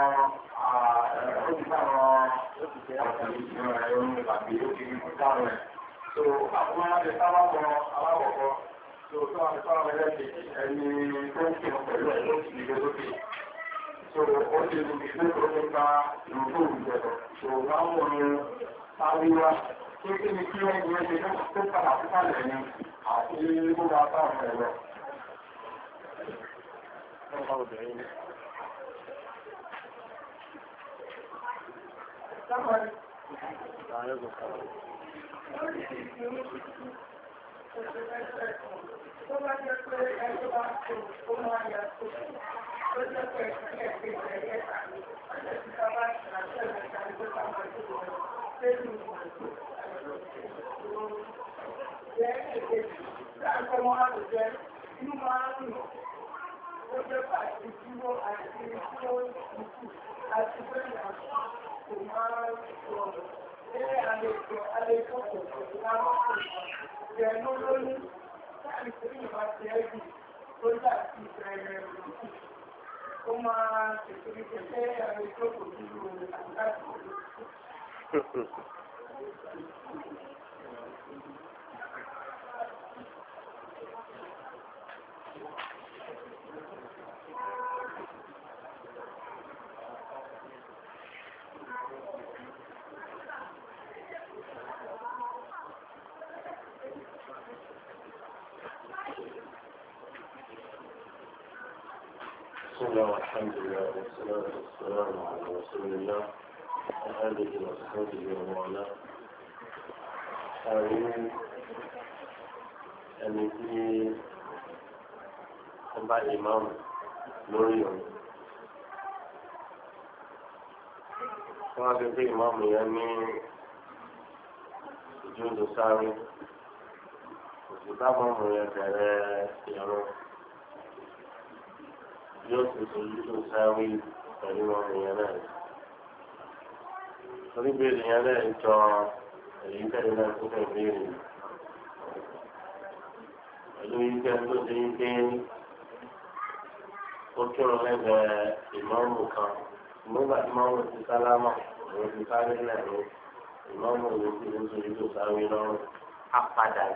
Speaker 3: ọ̀sẹ̀ ìṣẹ́ ẹ̀rọ ìpàdé ó ti dáwọn ẹ̀. So, àwọn aláàrẹ sáwọ́pọ̀ aláwọ̀kọ́, so, tó wà ní sáwọ́ ẹlẹ́gbẹ̀ ẹni tó ń kí pẹ̀lú ẹ̀ ló ti lè lókè. So, ó ti lè lè tó tó bá ìrùkú ìjẹ̀rọ̀. So, láwọn orin sáwíwá
Speaker 2: kí ni kí wọ́n gbé ṣe tó padà síkàlẹ̀ ni àti gbogbo apá ọ̀fẹ́ lọ. Tó bá jẹ́ pé ẹjọ́ bá tó máa yà tó tó jẹ́ pé ẹgbẹ́ ẹ̀ẹ́ta ọjọ́ tí ká bá ṣàṣẹ́ ẹ̀ẹ́ta ẹgbẹ́ ká máa tó lọ lẹ́nu jẹ́ èdè láàrín wọn á lè jẹ́ inú máa ń rìn ó jẹ́ pàtàkì dúró àti dúró ìkú àti bẹ́ẹ̀ kò máa ń rọrùn. Àlejò kò láwọn jẹ́ lórí láti pé ìbá ti ẹ́bì tó láti ìbẹ̀rẹ̀ òkú. Ó máa tètè pẹ̀lẹ́ àlejò kò dúró láti
Speaker 3: بسم الله والحمد لله والصلاة والسلام على رسول الله وآله وصحبه ومن والاه. آمين. ẹni tí ń bá ìmáàmù lórí ọ̀rọ̀ wọ́n á fi pé ìmáàmù yẹn ní ìjọ́dọ̀ sáré òsì tábọ̀mù yẹn bẹ̀rẹ̀ ìrọ̀ yóò sì ṣe ìjọ́dọ̀ sáré pẹ̀lú ọmọ yẹn náà. torí bẹ́ẹ̀ yẹn náà ń jọ èyí tẹ̀lé náà tó fẹ́ béèrè. pẹ̀lú iṣẹ́ tó ṣe ń gbé ó kírun lẹ́gbẹ̀ẹ́ ìmáàmù kan nígbà tí máàmù ti sálámà òun ti sáré lẹ́nu ìmáàmù òun ti ń sọ ìlú sáré lọ́rùn á padà.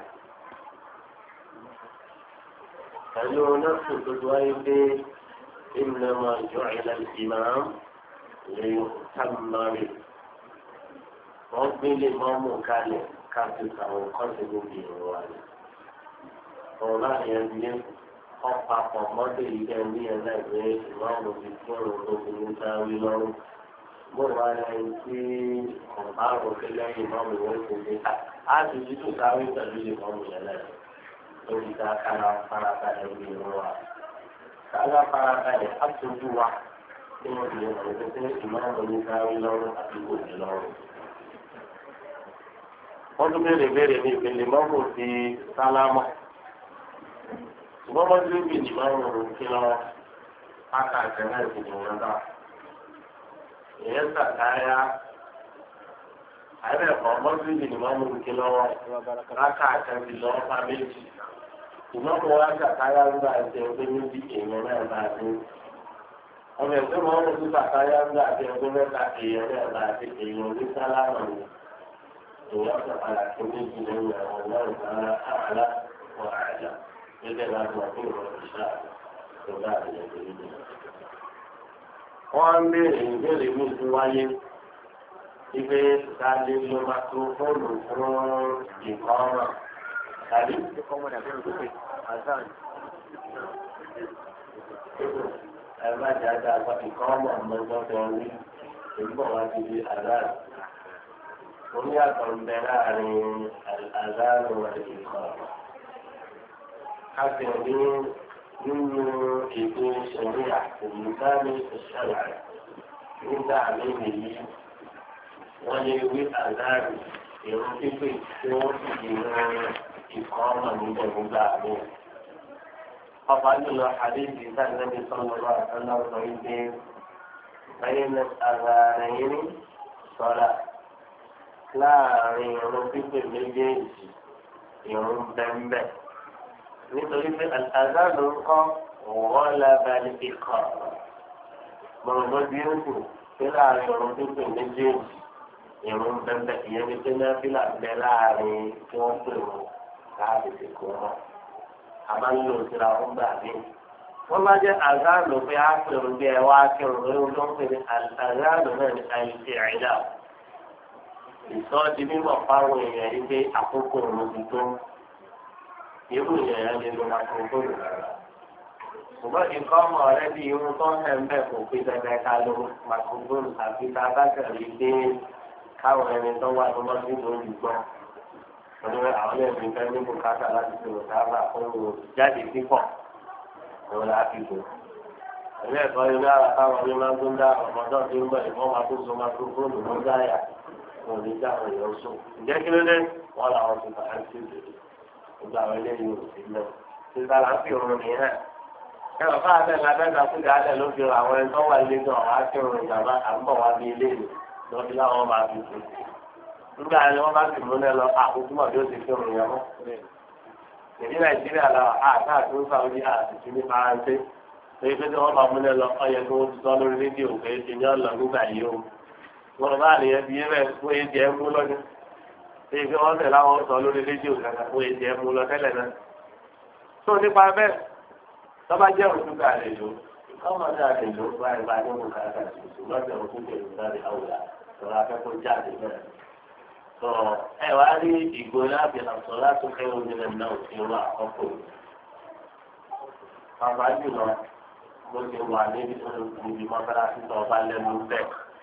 Speaker 3: pẹ̀lú nọ́ọ̀sì tó ti wáyé pé إنما جعل الإمام ليؤتم به. wọ́n gbé lè máàmù kalẹ̀ káfíńtà àwọn kọ́sì gbogbo ìrọ̀lẹ́. ọ̀rọ̀ láàrin ẹbí ọ̀pàpọ̀ mọ́tò yìí kẹ́ ní ẹ̀dá ìwé ìmáàmù ti kúrò lóbi ní sáré lọ́rùn. bó wà lẹ́yìn tí ọ̀pá òkè lẹ́yìn ìmáàmù yẹn ti dé ká á ti dúdú sáré pẹ̀lú ìmáàmù yẹn lẹ́yìn. lórí ká kára farata ẹbí ìrọ̀lẹ́. kára farata ẹ̀ á tójú wa tí wọ́n ti yẹ kó pé ìmáàmù ní sáré lọ́rùn àti òbí lọ́rùn. wọ́n tún béèrè ní ìpele mọ́mù ti sálámà. ṣùgbọ́n wọ́n ti rí ìdí máa ń rò kí lọ́wọ́ pátá ìtẹ́lẹ̀ ìdìbò wọn dà. ìyẹn sàkáyà àìrẹ̀kọ́ wọ́n ti rí ìdí máa ń rò kí lọ́wọ́ pátá ìtẹ́lẹ̀ lọ́wọ́ pa méjì. ṣùgbọ́n mo wá sàkáyà ń gbà ẹsẹ̀ ọgbẹ́ méjì èèyàn náà bá dé. ọmọ ẹ̀sẹ̀ máa ń rò sí sàkáyà ń gbà ẹsẹ̀ ọgbẹ́ mẹ́ta èèyàn náà bá dé èèyàn ní sálámà ni. èèyàn sàkáyà tó méjì lẹ́yìn àwọn ọlọ́run àlá wọ àjà. wọ́n ń béèrè ìbéèrè mi fún wáyé ibi ìdájí ló máa tó fóònù fún ìkọ́rọ̀ tàbí ẹ̀rọ àjájá ìkọ́rọ̀ ọmọdé ní ìgbọ̀ wá ti di àdáàrù. orí àtọ̀ ń bẹ láàrin àdáàrù àti ìkọ́rọ̀. حتى من ètò ìṣẹ̀lẹ̀ àtìlúdáni ìṣẹ̀lẹ̀ nígbà mímìlì wọ́n lè wí àdáàrí èrò pípé tí wọ́n sì di ìkọ́ ọmọ níbẹ̀ nígbà míì. ọba jùlọ àdéhùn ìdánilẹ́bí sọ́nà àtàlà ọ̀sán ìgbé lẹ́yìn àgbàrẹ̀yìn sọ́ra láàrin èrò pípé méjèèjì ìrún bẹ́ẹ̀ nítorí pé àzáàlú ń kọ́ wọ́n lábàlì ikọ̀ gbọ̀ngbọ̀n bí ó kù pé láàrin ọ̀run tó pè méjèèjì ìrún bẹ́ẹ̀ ìyẹn ní pé náfìlà bẹ láàrin tí wọ́n pè wọ́n láàbì tí kò wọ́n a máa ń lò síra wọn gbà mí. wọ́n bá jẹ́ àzáàlú pé á pè wọ́n bí ẹ wá kírun lórí ohun tó ń pè ní àzáàlú náà ní àìsí àìdá
Speaker 1: ìsọ́ ti mímọ̀ fáwọn èèyàn yìí pé àkókò òun ti tó irú èèyàn lè lo microphone rárá. ṣùgbọ́n nǹkan ọmọ rẹ bí irun tó ń tẹ̀ ń bẹ̀ kò pé dandan ká lo microphone àfi tá a bá tẹ̀lé dé káwọn ẹni tó wà tó lọ́sí lórí gbọ́. Ọdún àwọn ẹ̀mí fẹ́ ní bùkátà láti fi òkà bá ohun jáde pípọ̀ òun là á fi bò. Ilé ẹ̀kọ́ ilé ara táwọn ọdún máa ń tún dá ọmọdé tó ń bẹ̀ ìfọ́n máa tó so microphone ló ń dáyà wọn ò ní dá àwọn èèyàn sùn. Ǹjẹ́ kí ló dé? Wọ́n làwọn ti bàá sí ìdèrè. Gbogbo àwọn eléyìí ò sí lọ. Sísá là ń fi òun nìyẹn. Ẹ wọ́n fáwọn abẹ́ lábẹ́ta fún ìdálẹ̀ ló fi àwọn ẹni tó wà ilé náà wá kí òun ìjàmbá à ń bọ̀ wá ní ilé ìlú lọ́dún láwọn máa fi tù. Nígbà yẹn wọ́n bá sì múlẹ̀ lọ àkókò mọ̀ bí ó ti fi òun yẹn mọ́. Èdè Nàìjíríà lọ àtàkùn ń Saudi àti ní Faransé. Ṣé pé tí wọ́n bá múlẹ̀ lọ ọyẹ tó ti sọ lórí rédíò pé ṣe ní ọ̀lọ́ nígbà yìí o. Wọ́n bá nìyẹn bí yẹn fún èdè ẹ̀ mú lọ́dún. Ṣé pé wọ́n tẹ̀ láwọn sọ lórí rédíò kankan fún èdè ẹ̀ mú lọ tẹ́lẹ̀ náà. Tó nípa bẹ́ẹ̀ tọ́ba jẹ́ òkúta àlejò ọmọdé àlejò báyìí bá ní òkúta àlejò lọ́sẹ̀ òkúta ìlúdáre àwùjá lọ́la akẹ́kọ̀ọ́ jáde bẹ́ẹ̀. Tọ́ ẹ wá rí ìgò láti àṣọ láti kẹ́ omi rẹ̀ náà ti wá àkọ́kọ́. Bàbá jùlọ ló ti wà níbi mọ́sálásí tó ọba lẹ́nu bẹ́ẹ̀.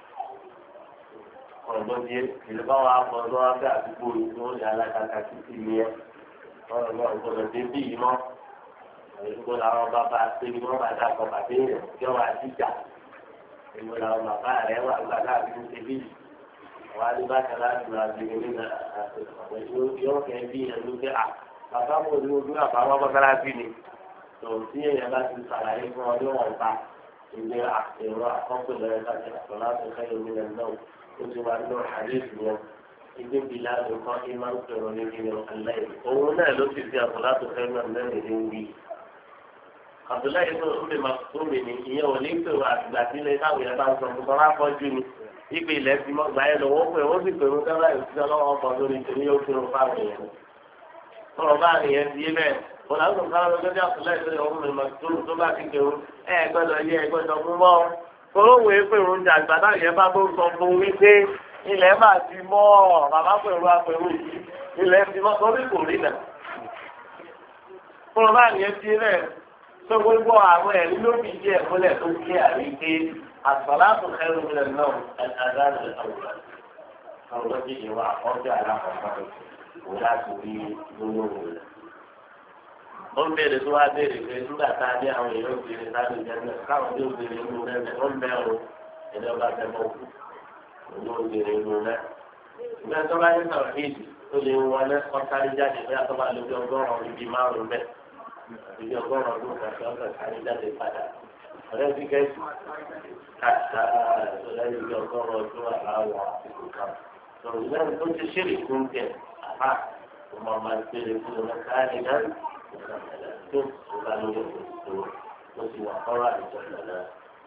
Speaker 1: Ọ̀dọ́ di ìlú bá wà bọ̀ lọ́wọ́ bẹ́ẹ̀ àdúgbò ìlú ó ní alákàtà títí ní ẹ. Ọ̀rọ̀ náà gbọ́dọ̀ dé bí yìí mọ́. Ìgbò làwọn bàbá àtẹ̀lé wọn bá dàpọ̀ bàbá èèyàn yọ wá jíjà. Ìgbò làwọn bàbá rẹ̀ wà gbàgbà àbí ń ṣe bíi. Àwọn adébákan láti máa ṣe ní yóò fẹ́ bí ẹnu pé à bàbá mo ní ojú àbáwọ́ mọ́sálásí ni. Tòun tí èèyàn bá ti ṣàlàyé fún ọdún wọn ta ìgbé àtẹ̀rọ àkọ́kọ́ lọ́rẹ́ láti àtọ̀ láti fẹ́ omi rẹ̀ náà ó ti wá nínú àdéhùn yẹn. Ìgbé bìlá ló kọ́ kí máa ń pèrò níbi ìrọ̀lẹ́ òun náà ló ti fi àtọ̀ láti fẹ́ náà mẹ́rin ní wí. Abdullahi ibn Ummi Maktum ni ìyẹn ò ní pè wá àgbà sílẹ̀ káwọn yẹn bá ń sọ fún ọlá fọ́jú ni ibi ilẹ̀ ti mọ́ gbà yẹn lọ́wọ́ pé wọ́n sì pè wọ́n sẹ́wọ́n ìṣiṣẹ́ ọlọ́wọ́ ọkọ̀ lórí tèmi yóò fi hàn fáwọn èèyàn. Ọ̀rọ̀ bá nìyẹn ti yé bẹ́ẹ̀. Wọ́n làwọn sọ̀rọ̀ káwọn lọ́jọ́ Abdullahi ibn Ummi Maktum tó bá ti pè wọ́n gbọ́dọ̀ yẹ gbọ́dọ̀ fún mọ́. Olówó pè wọ́n jà àgbà náà yẹn bá tó sọ fún wípé ilẹ̀ máa ti mọ́ bàbá pẹ̀lú apẹ̀wò yìí ilẹ̀ ti mọ́ sọ́bí kò rí nà. Ọ̀rọ̀ bá nìyẹn ti yé bẹ́ẹ̀. Sọ gbogbo àwọn ẹ̀rí ló fi jẹ́ ìpínlẹ̀ tó kí àríké àtọ̀láàtò ẹrù rẹ̀ náà àdáàlú àwùjọ. Àwọn ọjọ́ ìwà ọjọ́ alákọ̀ọ́kọ́ kò láti rí lólórí rẹ̀. Ó ń béèrè tó wá béèrè pé nígbà tá a ní àwọn èèyàn òbèrè sáré jẹ́nẹ̀ káwọn tí ó béèrè inú rẹ̀ ó ń bẹ̀rù ẹ̀dọ́ bá tẹ̀ mọ́ kú. Òun ó béèrè inú rẹ̀. Ìgbà tó bá ní sọ̀rọ̀ ìdí tó lè wọlé ọ̀sárí jáde bí atọ́ bá lójú ọgọ́rùn-ún ibi márùn-ún bẹ́ẹ̀. Ibi ọgọ́rùn-ún ọdún kan tí wọ́n fẹ́ sáré jáde padà. Ọ̀rẹ́ ti kẹ́sì kàtà lẹ́yìn ibi ọgọ́rùn-ún ọdún àláwọ̀ àsìkò kan. Sọ̀rọ̀ lẹ́nu tó ti ṣe ìkún tẹ̀ àbá tó máa máa gbére fún ọmọ káàdì náà tó tó bá lórí òkú tó ti wà kọ́rọ̀ àdìjọ náà.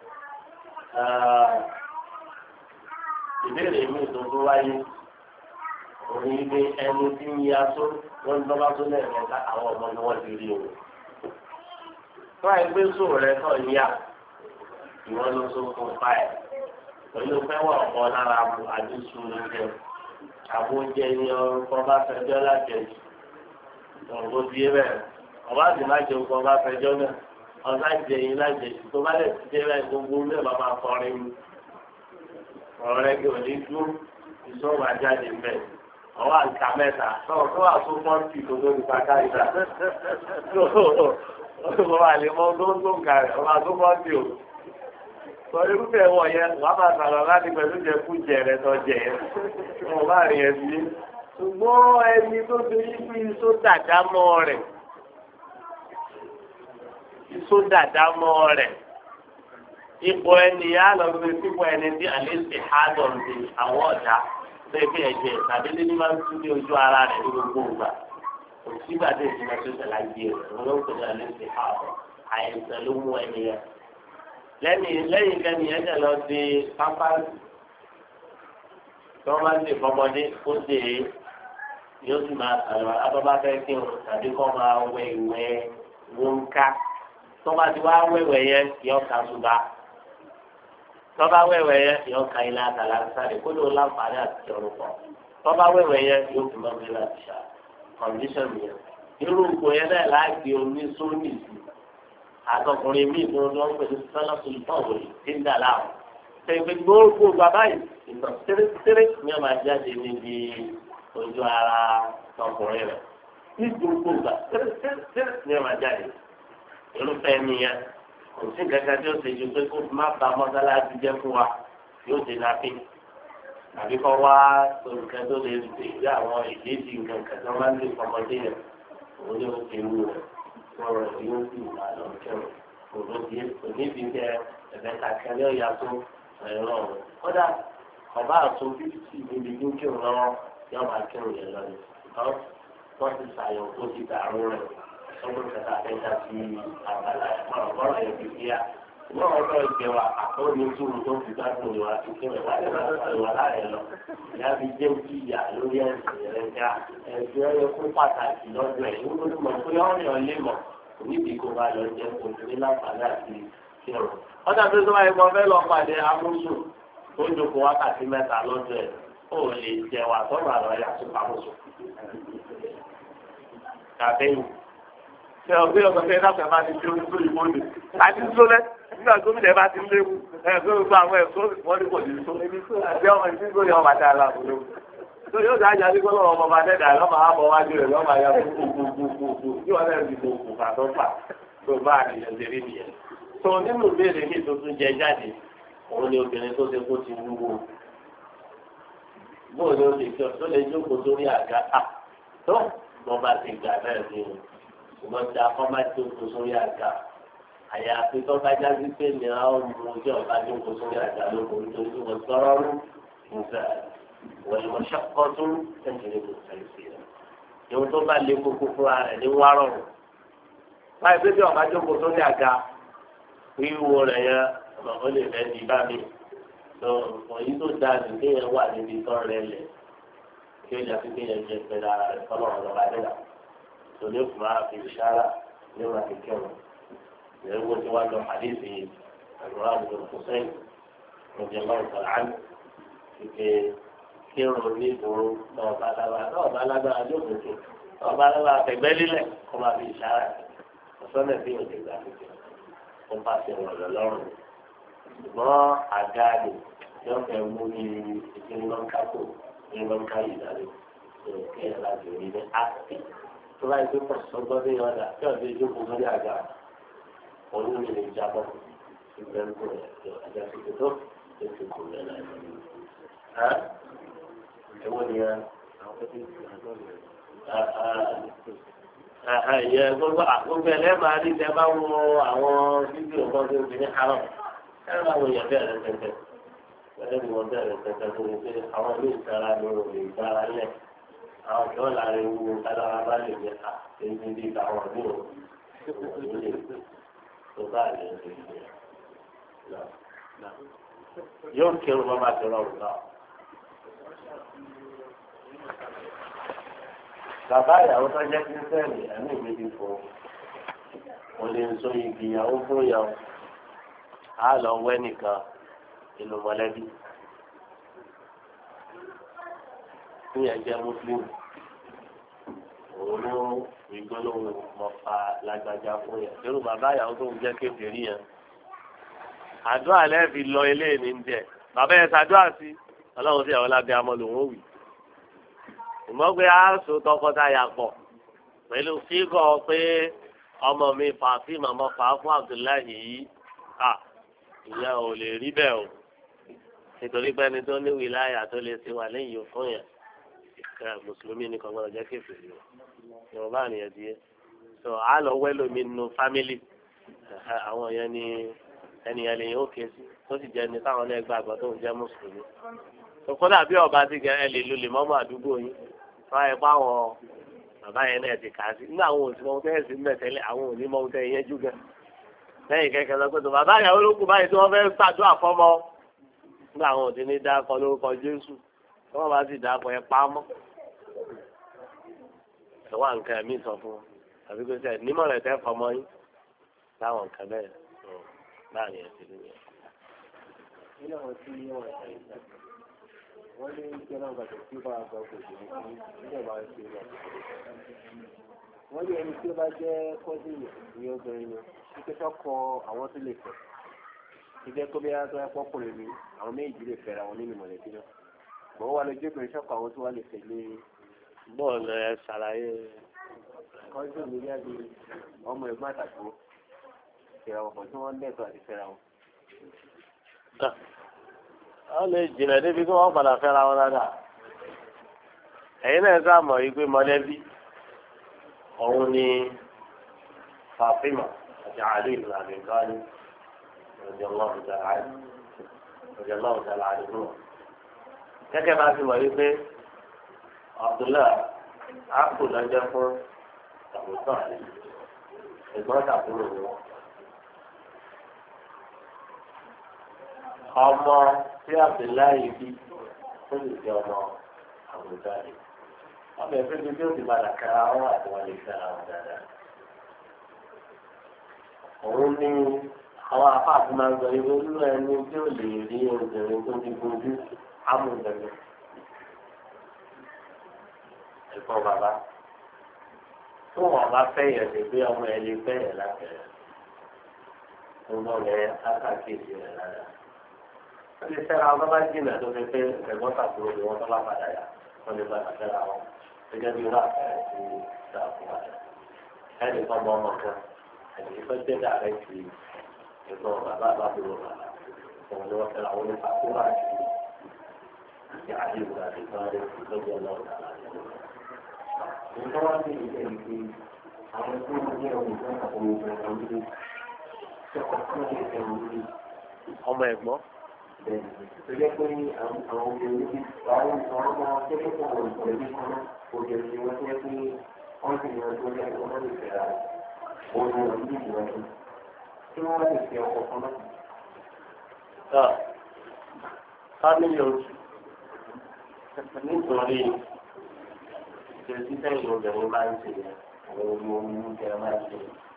Speaker 1: Ìbéèrè mi tó tó wáyé òní ilé ẹni tí ń ya tó wọ́n ń dọ́gba tó lẹ́ẹ̀mẹ́ta àwọn ọmọ ni wọ́n ti rí o. Tó àìgbé sóò rẹ̀ kọ̀ yíyá ìwọ ló so fún báyìí pẹ̀lú fẹ́wọ̀ ọ̀pọ̀ lára àdúsù oúnjẹ àbóúnjẹ ní orúkọ bá fẹjọ́ lájẹjù ọ̀gbọ́n bíi bẹ́ẹ̀ ọba sì má jẹ orúkọ bá fẹjọ́ náà ọ̀sá jẹ yín lájẹjù tó bá lè ti jẹ́ bẹ́ẹ̀ gbogbo ní ẹ̀ bá máa kọrin mi ọ̀rẹ́ kí òní dúró ìṣòro àjáde bẹ́ẹ̀ ọwọ́ àǹkà mẹ́ta sọ̀rọ̀ tó wà tó pọ́ǹtì tó lórí pátá ìta ó wà lè mọ tó ń tó ń kà rẹ̀ ọba tó pọ́ǹtì o. Sọ irúfẹ́ wọ̀ yẹn wàá máa sàrọ̀ láti pẹ̀lú jẹkújẹ rẹ̀ tó jẹ yẹn. Wọ́n bá rìn ẹ̀ sí. Ṣùgbọ́n ẹni tó ti rí bí iṣó dàda mọ́ rẹ̀. Iṣó dàda mọ́ rẹ̀. Ipò ẹni yá lọ sí ipò ẹni tí àlẹ́ ti há lọ sí àwọn ọ̀dà tó fi ẹ̀jẹ̀ tàbí lé ní máa ń tún ní ojú ara rẹ̀ ní gbogbo ìgbà. Òṣìgbà tó ti máa tó tẹ̀lé ayé rẹ̀. Wọ́n ló ń pè ní àlẹ́ ti há lọ. Àìsàn ló mú ẹni yẹn. Lẹ́yìn kẹ́ni yẹn jẹ́ lọ sí pápáàsì tí wọ́n bá ń dè fọmọdé ó dè é yóò sì máa sàrọ̀ abọ́bá fẹ́ kí n tàbí kọ́ máa wẹ ìwẹ̀ wọ́nká tó bá ti wá wẹ̀wẹ̀ yẹn yọ ká ṣùgbà tó bá wẹ̀wẹ̀ yẹn yọ ká ilé àtàlà sáré kó ló láǹfààní àti ọ̀rùn pọ̀ tọ́ba wẹ̀wẹ̀ yẹn yóò fi máa gbé láti ṣá kọ̀ǹdíṣọ̀n yẹn irú ipò yẹn náà láti omi sóní sí àtọkùnrin míì tó ń lọ́wọ́ pẹ̀lú sọ́lọ́sọ ìfọ̀wé tí ń dà láàmú pẹ̀lú gbogbo bàbá yìí ìtàn tẹ́rẹ́tẹ́rẹ́ ni wọ́n máa jáde níbi ojú ara ọkùnrin rẹ̀ ní gbogbo gbà tẹ́rẹ́tẹ́rẹ́ ni wọ́n máa jáde irúfẹ́ nìyẹn kò sí kankan tí ó ṣe ju pé kó má ba mọ́sálásí jẹ́ fún wa yóò ṣe lápẹ́ àbí kọ́ wá nǹkan tó lè ṣe ìdí àwọn ìdíjì nǹkan tó máa ń lè fọmọdé yẹn òun ni ó ti wú rẹ̀ sọ̀rọ̀ yóò sì wà lọ kẹrù òní fi jẹ ẹ̀fẹ̀ kàkẹ́lẹ́ ọ̀yà tó ẹ̀rọ kódà ọba àtò fífì níbi tó kírun lọ́wọ́ yóò máa kírun yẹn lọ ní wọ́n ti ṣàyẹ̀wò tó ti dàrú rẹ̀ sọ́dún kẹta fẹ́ta sí àbàlá ọ̀rọ̀ yẹn fi kíá wọ́n ọ̀rọ̀ ìgbẹ̀wà àkọ́ni tó ń tó fi gbádùn ìwà tuntun rẹ̀ wáyé ìwà láàrẹ̀ lọ ìyá fi jẹ́ kí ìyá lórí ẹ̀sìn rẹ̀ ká ẹ̀sìn ọ̀yẹ́ fún pàtàkì lọ́dún ẹ̀ ń gbọ́dọ̀ mọ̀ pé ọ̀rẹ́ lè mọ̀ onídìí kó bá lọ jẹ́ òṣèré láǹfààní àti kírun. ọjà tó tó báyìí kan fẹ́ lọ pàdé amúsùn tó jókòó wákàtí mẹ́ta lọ́dún ẹ̀ ó lè jẹ wà tọ́ba lọ yàtọ̀ amúsùn. kàfẹ́yìn ṣé ọgbẹ́ ọgbẹ́ fẹ́ dáfẹ́ bá ti dúró lórí ìbòdì àti dúró lẹ́ nígbà gómìnà bá ti léwu gbogbo àwọn ẹ̀sọ́ wọ́n ní kò ní so àti ọmọ ìdígbò yẹn ọmọ àti aláàbò tó yóò dájà ní kó lọ́wọ́ ọmọ adẹ́dà lọ́mọ àbọ̀ wájú rẹ̀ lọ́mọ àyà gbogbogbò tí wọ́n lẹ́nu ìbò òkú fàtọ́fà tó bá àníyàn ṣe rí nìyẹn. tó nínú ìbéèrè mi tó tún jẹ jáde òun ni obìnrin tó ṣe kó ti wúwo bóun ni ó lè jọ tó lè jókòó sórí àga tó bọ́ bá ti gbà bẹ́ẹ̀ ni ṣùgbọ́n tí a kọ́ bá jókòó sórí àga àyàfi tó bá jáde pé ní àwọn ọmọ ojú ọba jókòó sórí àga lóko nítorí wọn sọ̀rọ̀ rú nǹkan والمشقة تجلب التيسير yòówù tó bá lé koko fúnra rẹ̀ ní wárọ̀rùn báyìí pé bí ọba jókòó tó ní àga wíwo rẹ̀ yẹn ó lè fẹ́ di bá mi tó òyìn tó dáa jù kéèyàn wà níbi tó rẹ̀ lẹ̀ kí ó yàtí kéèyàn jẹ pẹ̀lú ara rẹ̀ fọlọ́ ọ̀dọ́ba nílà tó ní òkú máa fi ṣára ní wọn àti kẹwọn ìrẹ́ wo tí wọ́n lọ àdéhùn àgbọ̀rá àdúgbò kò sẹ́yìn ọ̀jẹ̀ máa ń sọ̀rọ̀ àná kírun ní ìgboro náà lágbára jókòó tó náà lágbára tẹ̀gbẹ́ lílẹ̀ kó máa fi ìṣára ọ̀sọ́nà bí òde gbà fífi kó bá ti rọ̀lọ́ lọ́rùn. ṣùgbọ́n àga ni yóò fẹ́ mú ní ìpínlẹ̀ lọ́ńkàkó ní lọ́ńkà ìdálé tó kéèyàn láti rí ní àpè tó bá yẹ kó pọ̀ sọ́gbọ́n ní ọ̀dà tí ọ̀dọ́ ìjókòó lórí àga olórí lè jábọ̀ ìgbẹ́ńkò rẹ̀ àjàsíkò tó ètò kò lẹ́la ẹ̀wọ̀n ni ẹ gbogbo ẹlẹ́ máa rí ẹ bá wọ àwọn fídíò kan tó ti ní àárọ̀ ẹ bá wọ ìyàbẹ̀ rẹ̀ tẹ̀tẹ̀ ẹlẹ́ ni wọ́n bẹ̀rẹ̀ tẹ̀tẹ̀ tó ní pé àwọn ilé ìtara ni wọ́n lè gbára lẹ̀ àwọn tí wọ́n lára ewu kálára bá lè jẹ́ ká èyí bí àwọn ní o lè tó bá lè ṣe ìgbẹ́ yóò kírun bọ́ bá ti rọrùn náà. Bàbá ìyàwó tó jẹ́ kírísítẹ́nì ẹ̀mí mi ti fò ó lè ń so igi ìyàwó fún ìyàwó á lọ wẹ́ nìkan ìlú mọ̀lẹ́bí fún yẹn jẹ́ mùsùlùmí òun ló ìgbólóhùn mọ̀fà lágbájá fún yẹn lérò bàbá ìyàwó tó ń jẹ́ kékeré yẹn àdúrà lẹ́ẹ̀fi lọ ilé ní ń jẹ bàbá yẹn ṣàdúrà sí ọlọ́run sí àwọn lábẹ́ amọ̀ lòun ò wì ìmọ̀gbé aṣọ tọkọtaya pọ̀ pẹ̀lú fígọ̀ pé ọmọ mi Fàtímà mọ́ fà á fún Abdullahi yìí ìyá ò lè rí bẹ́ẹ̀ o nítorí pé ẹni tó ní wìláyà tó lè ṣe wà lẹ́yìn fún yẹn mùsùlùmí ní kan gbọ́dọ̀ jẹ́ kéfìrí o yorùbá nìyẹn ti yẹ so a lọ wẹ́ lómi nínú fámìlì àwọn yẹn ni ẹnìyẹn lè yẹn ó ké sí tó sì jẹ́ ní táwọn náà gbàgbọ́ tó ń jẹ́ mùsùlùmí kódà bí ọba ti gẹ ẹ lè lo lè mọ́mọ́ àdúgbò yín fún ẹ bá wọn bàbá yẹn náà ti kà á sí nígbà àwọn òsì mọ́ tẹ́ sí mẹ́tẹ́lẹ̀ àwọn òní mọ́ tẹ́ yẹn jú gẹ lẹ́yìn kẹ́kẹ́ lọ pé tó bàbá ìyàwó ló kù báyìí tí wọ́n fẹ́ ṣàdúrà fọ́mọ nígbà àwọn òsì ní dákọ lórúkọ Jésù tí wọ́n bá sì dákọ ẹ pamọ́ ẹ wá nǹkan ẹ̀mí sọ fún wọn àbí pé sẹ nímọ̀ rẹ̀ tẹ́ fọmọ yín láwọn nǹkan bẹ́ẹ̀ láàrin ẹ̀sìn nìyẹn.
Speaker 3: wọ́n ní kí ọlọ́run bàtà tí ó bá gba òkè ní ìjọba ṣe lọ. wọ́n ní ẹni tí ó bá jẹ́ kọ́sìnì ní obìnrin ni wípé tọkọ àwọn tó lè fẹ́ ìjẹ́ tó bí wọ́n tó pọ́kùnrin ni àwọn méjì lè fẹ́ra wọn nínú mọ̀lẹ́bí náà. bọ́ọ̀ wà lójú obìnrin tọkọ àwọn tó wà lè fẹ́ lé.
Speaker 1: bọ́ọ̀lù ẹ ṣàlàyé.
Speaker 3: kọ́sìnì ní àbí ọmọ ẹ̀gbọ́n àtàkùn fẹ́ra wọn tí wọ́n lẹ́tọ̀ọ́ àti fẹ́ra wọn.
Speaker 1: wọ́n lè jìnà débi kí wọ́n padà fẹ́ra wọn dáadáa. ẹ̀yin náà sá mọ̀ yìí pé mọ̀lẹ́bí òun ni Fàtímà àti Ali ibn Abi Talib radiyallahu ta'ala anhu. gẹ́gẹ́ bá ti mọ̀ yìí pé Abdullah ápù lọ́jọ́ fún àbùtọ́ àlè ẹ̀gbọ́n tàbúrò wọn. ọmọ tí Abdullahi bí ó lè jẹ ọmọ àbùtọ́ àlè. ọmọ ẹ̀fẹ́ bíi bí ó ti padà kára wọn àti wọn lè fẹ́ra wọn dáadáa. òun ní àwọn afáàfin máa ń sọ ìwé olú ẹni tí ó lè rí obìnrin tó ti gbójú ámúgbẹ̀mí. ẹ̀kọ́ bàbá tó wọn bá fẹ́ yẹ̀ sí pé ọmọ ẹ̀ lè fẹ́ yẹ̀ lábẹ́rẹ́. ọmọ rẹ̀ ákàkíyèsí rẹ̀ lára. wọ́n lè fẹ́ra wọn bá jìnnà tó fi pé ẹ̀gbọ́n tàbúrò ni wọ́n tó bá padà yà wọ́n lè padà fẹ́ra wọn. gẹ́gẹ́ bí wọ́n àfẹ́rẹ́ sí ìdáàbò wa. ẹnì kan mọ ọmọ kan ẹnì kan jẹ́ dàrẹ́ sí ẹ̀gbọ́n bàbá àbábúrò bàbá. òun ni wọ́n fẹ́ra wọn ní pàtóra àti àdéhùn àti ìtọ́rẹ́ lọ́jọ́ ọlọ́run àlàyé.
Speaker 3: nǹkan wá sí ìṣe ìpè àwọn tó ń jẹ́ olùkọ́ àwọn obìnrin kan nílé ṣọ́kọ̀ fún ìṣẹ́ òwúrọ̀.
Speaker 1: ọmọ ẹ̀gbọ́n.
Speaker 3: tó jẹ́ pé àwọn obìnrin àwọn ọmọ akẹ́kọ̀ọ́ àwọn ìpàdé kan obìnrin ni wọ́n jẹ́ pé wọ́n sì ní ọdún ọjọ́ ìwọ́n lè fẹ́ra òun ni wọ́n ní ìwọ́n tí wọ́n lè fi ọkọ̀ kan náà.
Speaker 1: fámìlì oṣù nítorí ìṣèlú sẹ́yìn obìnrin máa ń ṣe àwọn ohun oúnjẹ máa ń ṣe.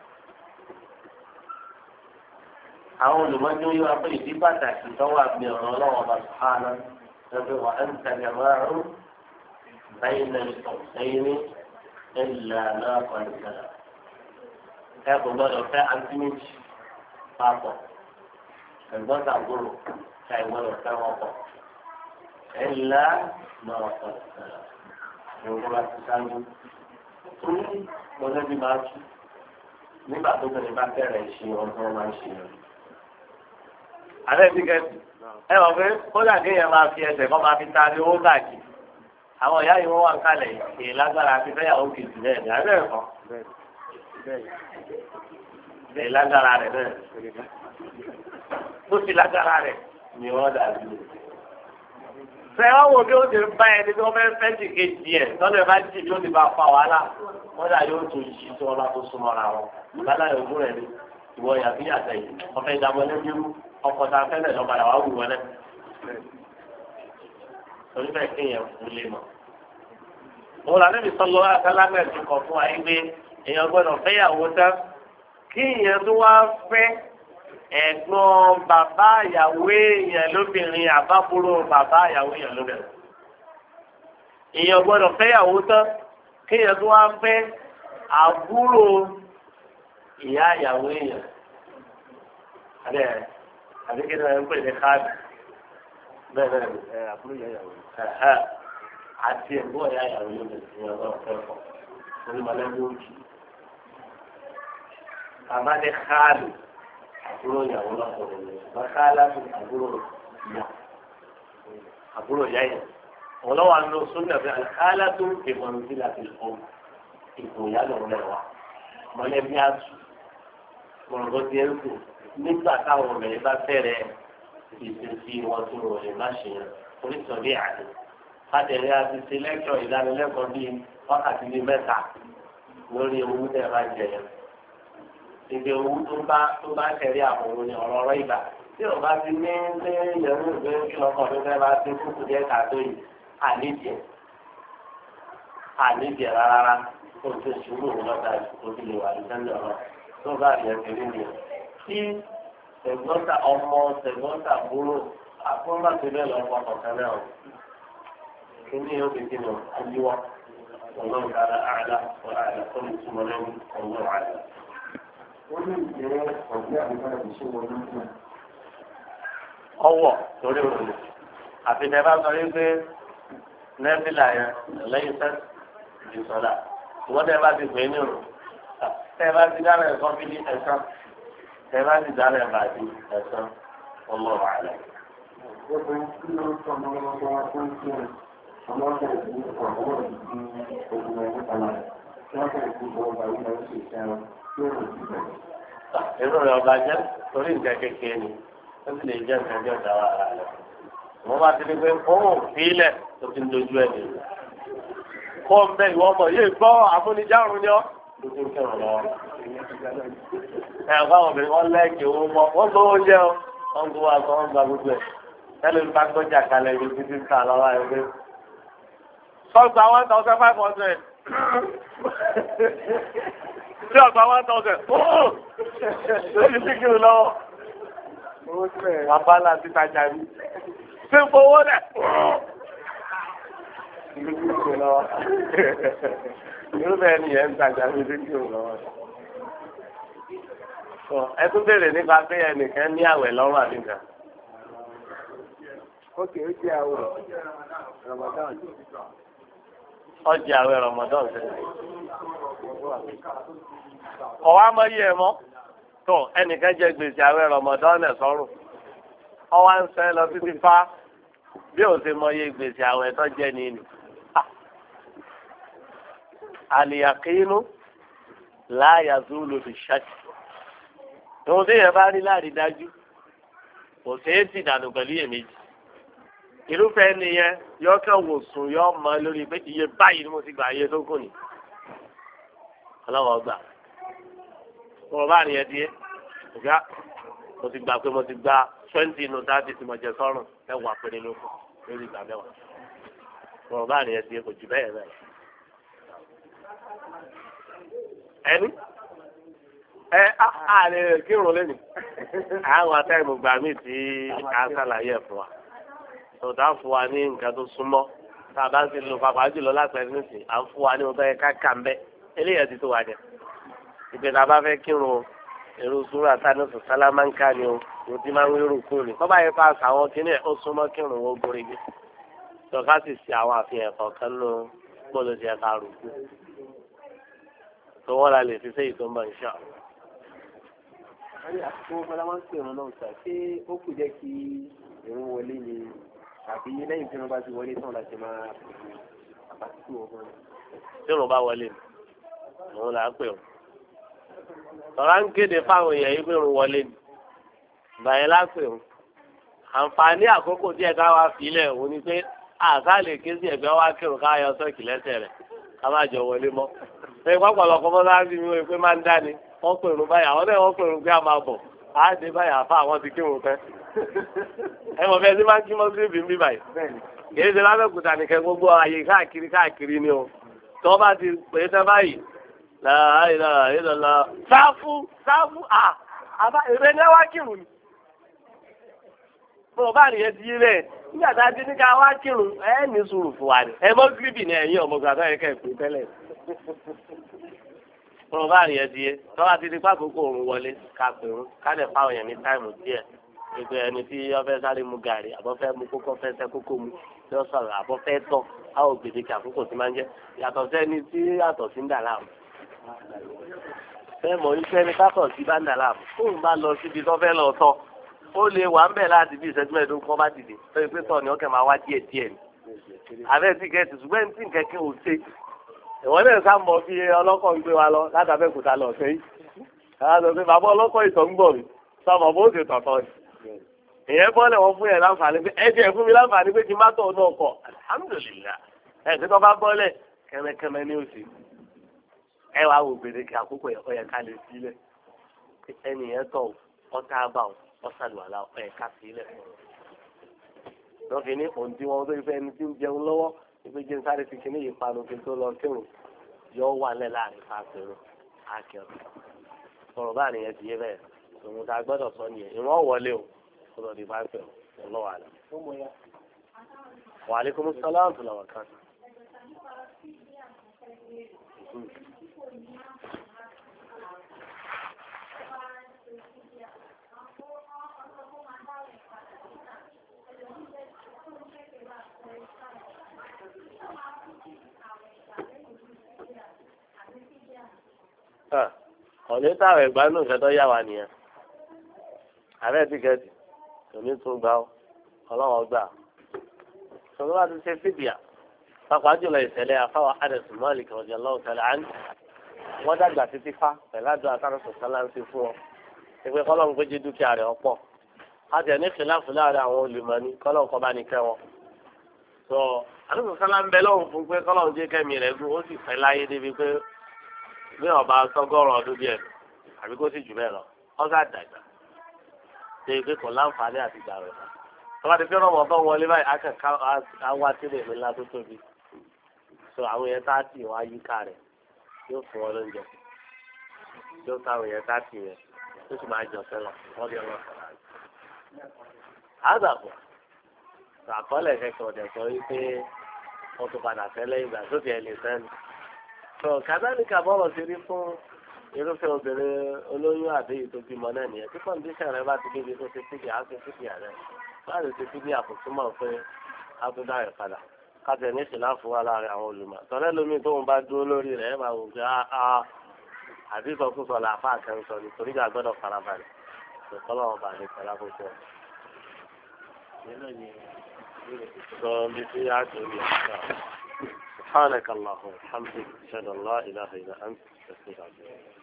Speaker 1: àwọn olùmọ́jú yóò wá pé ìdí pàtàkì tọ́wọ́ àgbẹ̀ ọ̀rọ̀ ọlọ́wọ́ bá sùhánà lọ́pẹ́ wà á ń tẹ̀lé márùn báyìí náà ìtọ̀sẹ́yìn ní ẹ̀là náà pàdé. ẹ kò gbọ́dọ̀ fẹ́ àǹtí méjì papọ̀ ẹ̀gbọ́n tàbúrò ká ẹ gbọ́dọ̀ fẹ́ wọn pọ̀ ẹ̀là náà pàdé. ìwọ́n bá ti sáájú torí mọ̀lẹ́bí máa tú nígbà tó bẹ̀rẹ̀ bá bẹ̀rẹ̀ ṣe ọdún máa ń ṣe rẹ̀. àlẹ́ ti kẹ́sì ẹ wọ̀ pé kódà kéèyàn máa fi ẹsẹ̀ kọ́ máa fi ta ní owó káàkiri àwọn ìyá yìí wọ́n wà ń kalẹ̀ èyí lágbára àti fẹ́yàwó kejì bẹ́ẹ̀ ní abẹ́ ẹ̀kọ́ èyí lágbára rẹ̀ bẹ́ẹ̀ tó ti lágbára rẹ̀ ni wọ́n dàbí o. Fẹ́ wá wo bí ó ti bá ẹni tí wọ́n fẹ́ fẹ́ jì kejì ẹ̀ lọ́dọ̀ bá jì bí ó ti bá fa wàhálà wọ́n dà yóò tó yìí tí wọ́n bá tó súnmọ́ ra wọn. Lálá ìwú rẹ̀ ni ìwọ yàtí yàtẹ̀ yìí wọ́n fẹ́ dábọ̀ lẹ́bí rú ọkọ̀ tá a fẹ́ lẹ̀ lọ́padà wá wù wọn lẹ́. Torí bẹ́ẹ̀ kéèyàn kú lé mọ̀. Mo là níbi sọ́lọ́ akálámẹ̀ ti kọ̀ fún wa yín pé èèyàn gbọ́dọ̀ fẹ́yàwó tán kí ìyẹn tó wá fẹ́ ẹ̀gbọ́n bàbá ìyàwó èèyàn lóbìnrin àbábúrò bàbá ìyàwó èèyàn lóbìnrin. èèyàn gbọ́dọ̀ fẹ́yàwó tán kéèyàn tó wá fẹ́ àbúrò ìyá ìyàwó èèyàn. àbí kí ni wọ́n ń pè ní káàdì bẹ́ẹ̀ bẹ́ẹ̀ ni àbúrò ìyá ìyàwó àti ẹ̀gbọ́n ìyá ìyàwó lóbìnrin ni wọ́n lọ́ọ́ fẹ́ fọ́ orí mọ̀lẹ́bí òjì. bàbá ní káàdì àbúrò ìyàwó lọ́kọ̀ọ́ bàkálà fún àbúrò ìyá yẹn wọn lọ́wọ́ àná sóńdà bí àkálà tó ń pè wọn sí láti fọ́ ipò ìyá lọ́wọ́ lẹ́wà mọ̀lẹ́bí àtù mọ̀lẹ́bí ti ń sùn nígbà táwọn obìnrin bá fẹ́rẹ̀ ìṣesí wọn tó rò lè má ṣe yẹn oríṣiríṣi àdé fàtẹ̀lé àti ṣe lẹ́kọ̀ọ́ ìdánilẹ́kọ̀ọ́ bíi wákàtí bíi mẹ́ta lórí owó tẹ̀ bá jẹ yẹn. ìdè owó tó bá tẹ̀lé àwọn òun ni ọ̀rọ̀ ọ̀rọ̀ ìgbà tí o bá ti ní ní ìyẹ̀wò ìgbé kí lọ́kọ̀ tó fẹ́ bá ti kúkú díẹ̀ káàtó yìí àníjẹ̀ rárá kó o tó ṣubú òun lọ́ta ìṣòro tí lè wà ní sẹ́ńdẹ̀ ọ̀rọ̀ tó bá yẹ kiri ni kí tẹ̀gbọ́ntà ọmọ tẹ̀gbọ́ntà búrò àkóńbà ti bẹ́ẹ̀ lọ́kọ̀ kọ̀ọ̀kan náà kíní yóò fi kí ni ayíwá ọlọ́run dára àdá ọ̀làdà tó lè túmọ̀ lẹ́nu ọlọ́run àdá.
Speaker 3: wọ́n lè jẹ́ ọ̀gbẹ́ àbúrò ìṣe wọn lójú.
Speaker 1: ọwọ́ torí òun àfi tẹ bá sọ wípé nẹ́fìlà yẹn lẹ́yìn sẹ́ẹ̀sì ìsọ̀lá ìwọ́n tẹ bá ti pè é ní òun tẹ bá ti dára ẹ̀kọ́ fi ní ẹ̀sán tẹ bá ti dára ẹ̀ bàdí ẹ̀sán ọlọ́run àdá.
Speaker 3: Gbogbo tí ó ń sọ ọmọ ọmọ wa tó ń kí ẹ̀ ọmọ ọmọ ìlú ọ̀gbọ́n ìdí ogun ẹ̀mí kan náà tí wọ́n fẹ́ẹ̀ fi bọ́ ọba ìlú ọ̀ṣẹ̀ ìṣẹ́ran tí ó rò sí bẹ̀rẹ̀.
Speaker 1: Èrò rẹ̀ ọba jẹ́ torí nǹkan kékeré ni ó sì lè jẹ́ nǹkan jẹ́ ọ̀dà wa ara rẹ̀. Wọ́n bá ti di pé òun fílẹ̀ tó ti ń dojú ẹ̀ nìyí. Kó ń bẹ ìwọ ọmọ yìí gbọ́ àfúnijárun ni ọ́. Ló ti ń kẹrùn lọ. Ẹ̀ fáwọn obìnrin wọn lẹ́ẹ̀kì owó mọ́ wọ́n gbọ́ oúnjẹ o wọ́n gbọ́ aṣọ wọn gba gbogbo ẹ̀. Tẹ́lẹ̀ ń bá gbọ́jà kalẹ̀ ibi títí ká lọ́wọ́ ẹ̀ pé. Sọ́gbà 1,500. Tí ọgbà 1,000. Lórí síkìrì lọ́wọ́. Bàbá láti tajà rí. Ṣé ń fowó rẹ̀? Irúfẹ́ ni ẹ̀ ń tajà rí síkìrì lọ́wọ́. Ẹ tún béèrè nípa pé ẹnìkan ní àwẹ̀ lọ́rùn àdìgàn.
Speaker 3: Ókè ó jẹ́ àwọ̀ Ramadan.
Speaker 1: Ọjà àwẹ̀ Ramadan sẹ́yìn. Ọ̀wá mọ iye ẹ̀ mọ́. Tó ẹnìkan jẹ gbèsè àwẹ̀ Ramadan ẹ̀ sọ́rùn. Ọwá ń sẹ́ lọ títí fá bí ó ṣe mọ iye gbèsè àwẹ̀ tó jẹ́ ní ni. Àlìyàkínú láàyà zúlù fi ṣáàkì. Ìwọ̀n tí yẹn bá rí láàrin dájú, kò ṣeé sì dànù pẹ̀lú iyèméjì. Irúfẹ́ nìyẹn yọ kẹ́ wò sùn yọ mọ lórí pé iye báyìí ni mo ti gbà iye tó kù ní. Ọlọ́wọ́ gbà. Mo bá nìyẹn díẹ̀. Ìgbà mo ti gbà pé mo ti gba 20 nù 30 tí mo jẹ sọ́rùn mẹ́wàá péré ló kù lórí ìgbà mẹ́wàá. Mo bá nìyẹn díẹ̀ kò jù bẹ́ẹ̀ bẹ́ẹ̀. Ẹni àlè kírun lẹ́nu. Àwọn àtẹ̀mù gbà mí tí a ṣàlàyé ẹ̀ fún wa. Tòdà fún wa ní nǹkan tó súnmọ́ tá a bá ń ti lo pàpà jùlọ láti ẹni nìsín à ń fún wa ní ọbẹ̀ yẹn káàkà ń bẹ́ eléyà ti tó wa jẹ. Ìgbẹ́ bá fẹ́ kírun èrò sùúrù àtàní sùn sálámánkà ni o yóò ti máa ń wérò kú ni. Tọ́ba yẹn pa àwọn kìíní ẹ̀ ó súnmọ́ kírun ó gbórí gbé. Tọ́ka sì ṣe àwọn àfihàn kọ̀ọ̀kan nínú gbọ́dọ̀ ti ẹ̀ka rò kú. Tó wọ́n la lè fi séyìí tó ń bọ̀ ìṣá.
Speaker 3: Àwọn ọmọdé máa ń pè wọn náà sà ṣé ó kù jẹ́ kí ìrún wọlé ni àbí lẹ́yìn tí wọ́n bá ti wọlé tán láti máa àbátí wọn.
Speaker 1: Tí wọ́n bá wọlé ni òun là ń pè wọn. Tọ́lá ń kéde fáwọn èèyàn yìí pé òun wọlé ni. Ìgbà yẹn lá pè wọn. Àǹfààní àkókò tí ẹ̀ka wa fìlẹ̀ òun ni pé àṣà lè ké sí ẹ̀gbẹ́ wa kírun ká yọ sọ́ọ̀kì lẹ́sẹ̀ rẹ̀ ká má jọ wọlé mọ́. Ṣé pápálọ̀kọ́ mọ́ láti ní wọ́n pé máa ń dání wọ́n pè wọn báyà àwọn náà wọ́n pè wọn pé a máa bọ̀ á dé báyà fún àwọn ti kírun fẹ́. Ẹ mọ̀ bẹ́ẹ̀ sí máa ń kí mọ́sílẹ̀ ń bí báyìí. Kìí ṣe lábẹ́kúta nìkan gbogbo ààyè káàkiri ni o. Tó bá ti pè é tẹ́ báyìí láàárín sáfù àbá èrè ní wá kírun ni. Mo bá nìyẹn ti yé bẹ́ẹ̀ nígbà tá a ti ní ká wá kírun ẹ ní sùúrù fún wa ni. Ẹ mọ́ gíríbì ní ẹ̀yìn ọmọgbà tó yẹ kẹ́ ẹ̀ pé tẹ́lẹ̀. Mo bá nìyẹn ti yé tọ́wọ́ ti di pákókó òun wọlé ká pèrún ká lè fáwọn èèyàn ní táìmù díẹ̀. Gbogbo ẹni tí wọ́n fẹ́ sáré mu gàrí àbọ̀ fẹ́ mu kókó fẹ́ sẹ́ kókó mu tí wọ́n sọ̀rọ̀ àbọ̀ fẹ́ tọ́ àwọn gbèdéke àkókò tí máa ń jẹ́ yàtọ̀ sẹ́ni tí yàtọ̀ sí ń dà láàmú. Fẹ́ mọ̀ iṣẹ́ ni kákọ̀ sí bá ń dà láàmú. Tóun bá lọ síbi tó fẹ́ lọ tọ́ ó lè wà ń bẹ̀ láti bí ìṣẹ́jú mẹ́ẹ̀ẹ́dógún kọ́ bá dìde lórí pé tọ̀ ni ọkẹ́ máa wá díẹ̀ díẹ̀ ni. Àbẹ́ tíkẹ́ẹ̀tì ṣùgbọ́n tí nkẹ́kẹ́ ò ṣe ìwọ́n náà sá mọ̀ bí ọlọ́kọ̀ ń gbé wa lọ látàbẹ́kúta lọ sẹ́yìn. Àwọn àgbẹ̀ bàbá ọlọ́kọ̀ ìtọ̀ ń gbọ̀ mi sọmọ bó ṣe tọ̀tọ̀ ni. Ìyẹn bọ́lẹ̀ wọn fún yẹn láǹfààní pé ẹ jẹ́ fún mi láǹfààní pé kí n má tọ̀ náà kọ̀ alhamdulillah ẹ̀ tí wọ́n bá bọ́lẹ̀ kẹ́mẹ́kẹ́mẹ́ ní òsì. Ẹ wá wo gbèdéke àkókò ẹ̀kọ́ yẹn ká lè sílẹ̀ ẹnì yẹn tọ̀ ọ́tá bá ọ̀sàlùwàlà ẹ̀ka sílẹ̀. Lọ́kì ní òǹdí wọn tó fẹ́ ẹni tí ń jẹun lọ́wọ́ ìpè jẹ́ sáré fi kíní ìpanu kí n tó lọ kírun yọ wà lẹ́ láàrin fàṣẹrù àkẹ́rù. Sọ̀rọ̀ bá nìyẹn ti yé bẹ́ẹ̀ òun ta gbọ́dọ̀ sọ nìyẹn ìwọ́n wọlé o sọ̀rọ̀ di fàṣẹrù ọlọ́wà lọ. Wa alaikumus salam tó lọ́wọ́ kan. ọ̀nà táwọn ẹ̀gbá nù fẹ́ tó yà wá nìyẹn ààrẹ tíkẹ́ẹ̀tì òní tún gbà ó ọlọ́wọ́ gbà sọ̀rọ̀ wá ti ṣe fídíà pàápàá jùlọ ìṣẹ̀lẹ̀ àfáwà Anas Malik radiyallahu ta'ala anhu wọ́n dàgbà títí fá pẹ̀lú àdúrà táwọn sọ̀tàn láǹṣe fún ọ ìpè kọ́lọ́n péjì dúkìá rẹ̀ ọ̀pọ̀ àti ẹ̀ ní kìláàfù láàrin àwọn olùmọ̀ọ́ni kọ́lọ́n kọ́ bá ní kẹ́ wọn. sọ àdúgbò sálá ń bẹ lọ́hùn fún pé kọ́lọ́n jẹ́ kẹ́mi rẹ̀ gùn ó sì fẹ́ láyé débi pé bí ọba sọgọ́rọ̀ ọdún díẹ̀ àbí kó sì jù bẹ́ẹ̀ lọ ọgá àdàgbà ṣe pé kò láǹfààní àti ìgbà rẹ̀ lọ. tọ́ba ti fi ọ̀rọ̀ wọn bá wọlé báyìí akẹ́kọ̀ọ́ àwa sílẹ̀ ńlá tó tóbi. sọ àwọn yẹn tá tì wọ́n ayíká rẹ̀ yóò fún wọn lóúnjẹ yóò táwọn yẹn tá tì yẹn tó sì máa jọ sẹ́lọ̀ wọ́n lé ọlọ́ sọ̀rọ̀ àgbẹ̀. àdàbọ̀ àkọọ́lẹ̀ kẹ̀kẹ́ ọ̀dẹ̀ sọ wípé wọ́n tún padà tẹ́lẹ̀ ìgbà tó ti ẹ̀ lè sẹ́nu. kàdánìkà bọ́ọ̀lù ti rí fún irúfẹ́ obìnrin olóyún àbí tó bímọ náà nìyẹn tí kọ́ndíṣàn rẹ bá ti débi tó ṣe fídíì á ṣe fídíì rẹ láti ṣe fídíì àkótúmọ̀ pé á tún dá rẹ̀ padà kájẹ ní ìṣẹ̀lá fún wa láàrin àwọn olùmọ̀ tọ́lẹ́ lómi tóun bá dúró lórí rẹ̀ ẹ̀ máa wò pé àbí sọkúsọ làáfà àkẹ́ńsọ ni torí gbà gbọ́dọ̀ farabalẹ̀ ìkọlọ́ ọba àti ìkọlá kókó sọ bí tí a tó rí ọ̀sán. سبحانك اللهم وبحمدك اشهد ان لا اله الا انت استغفرك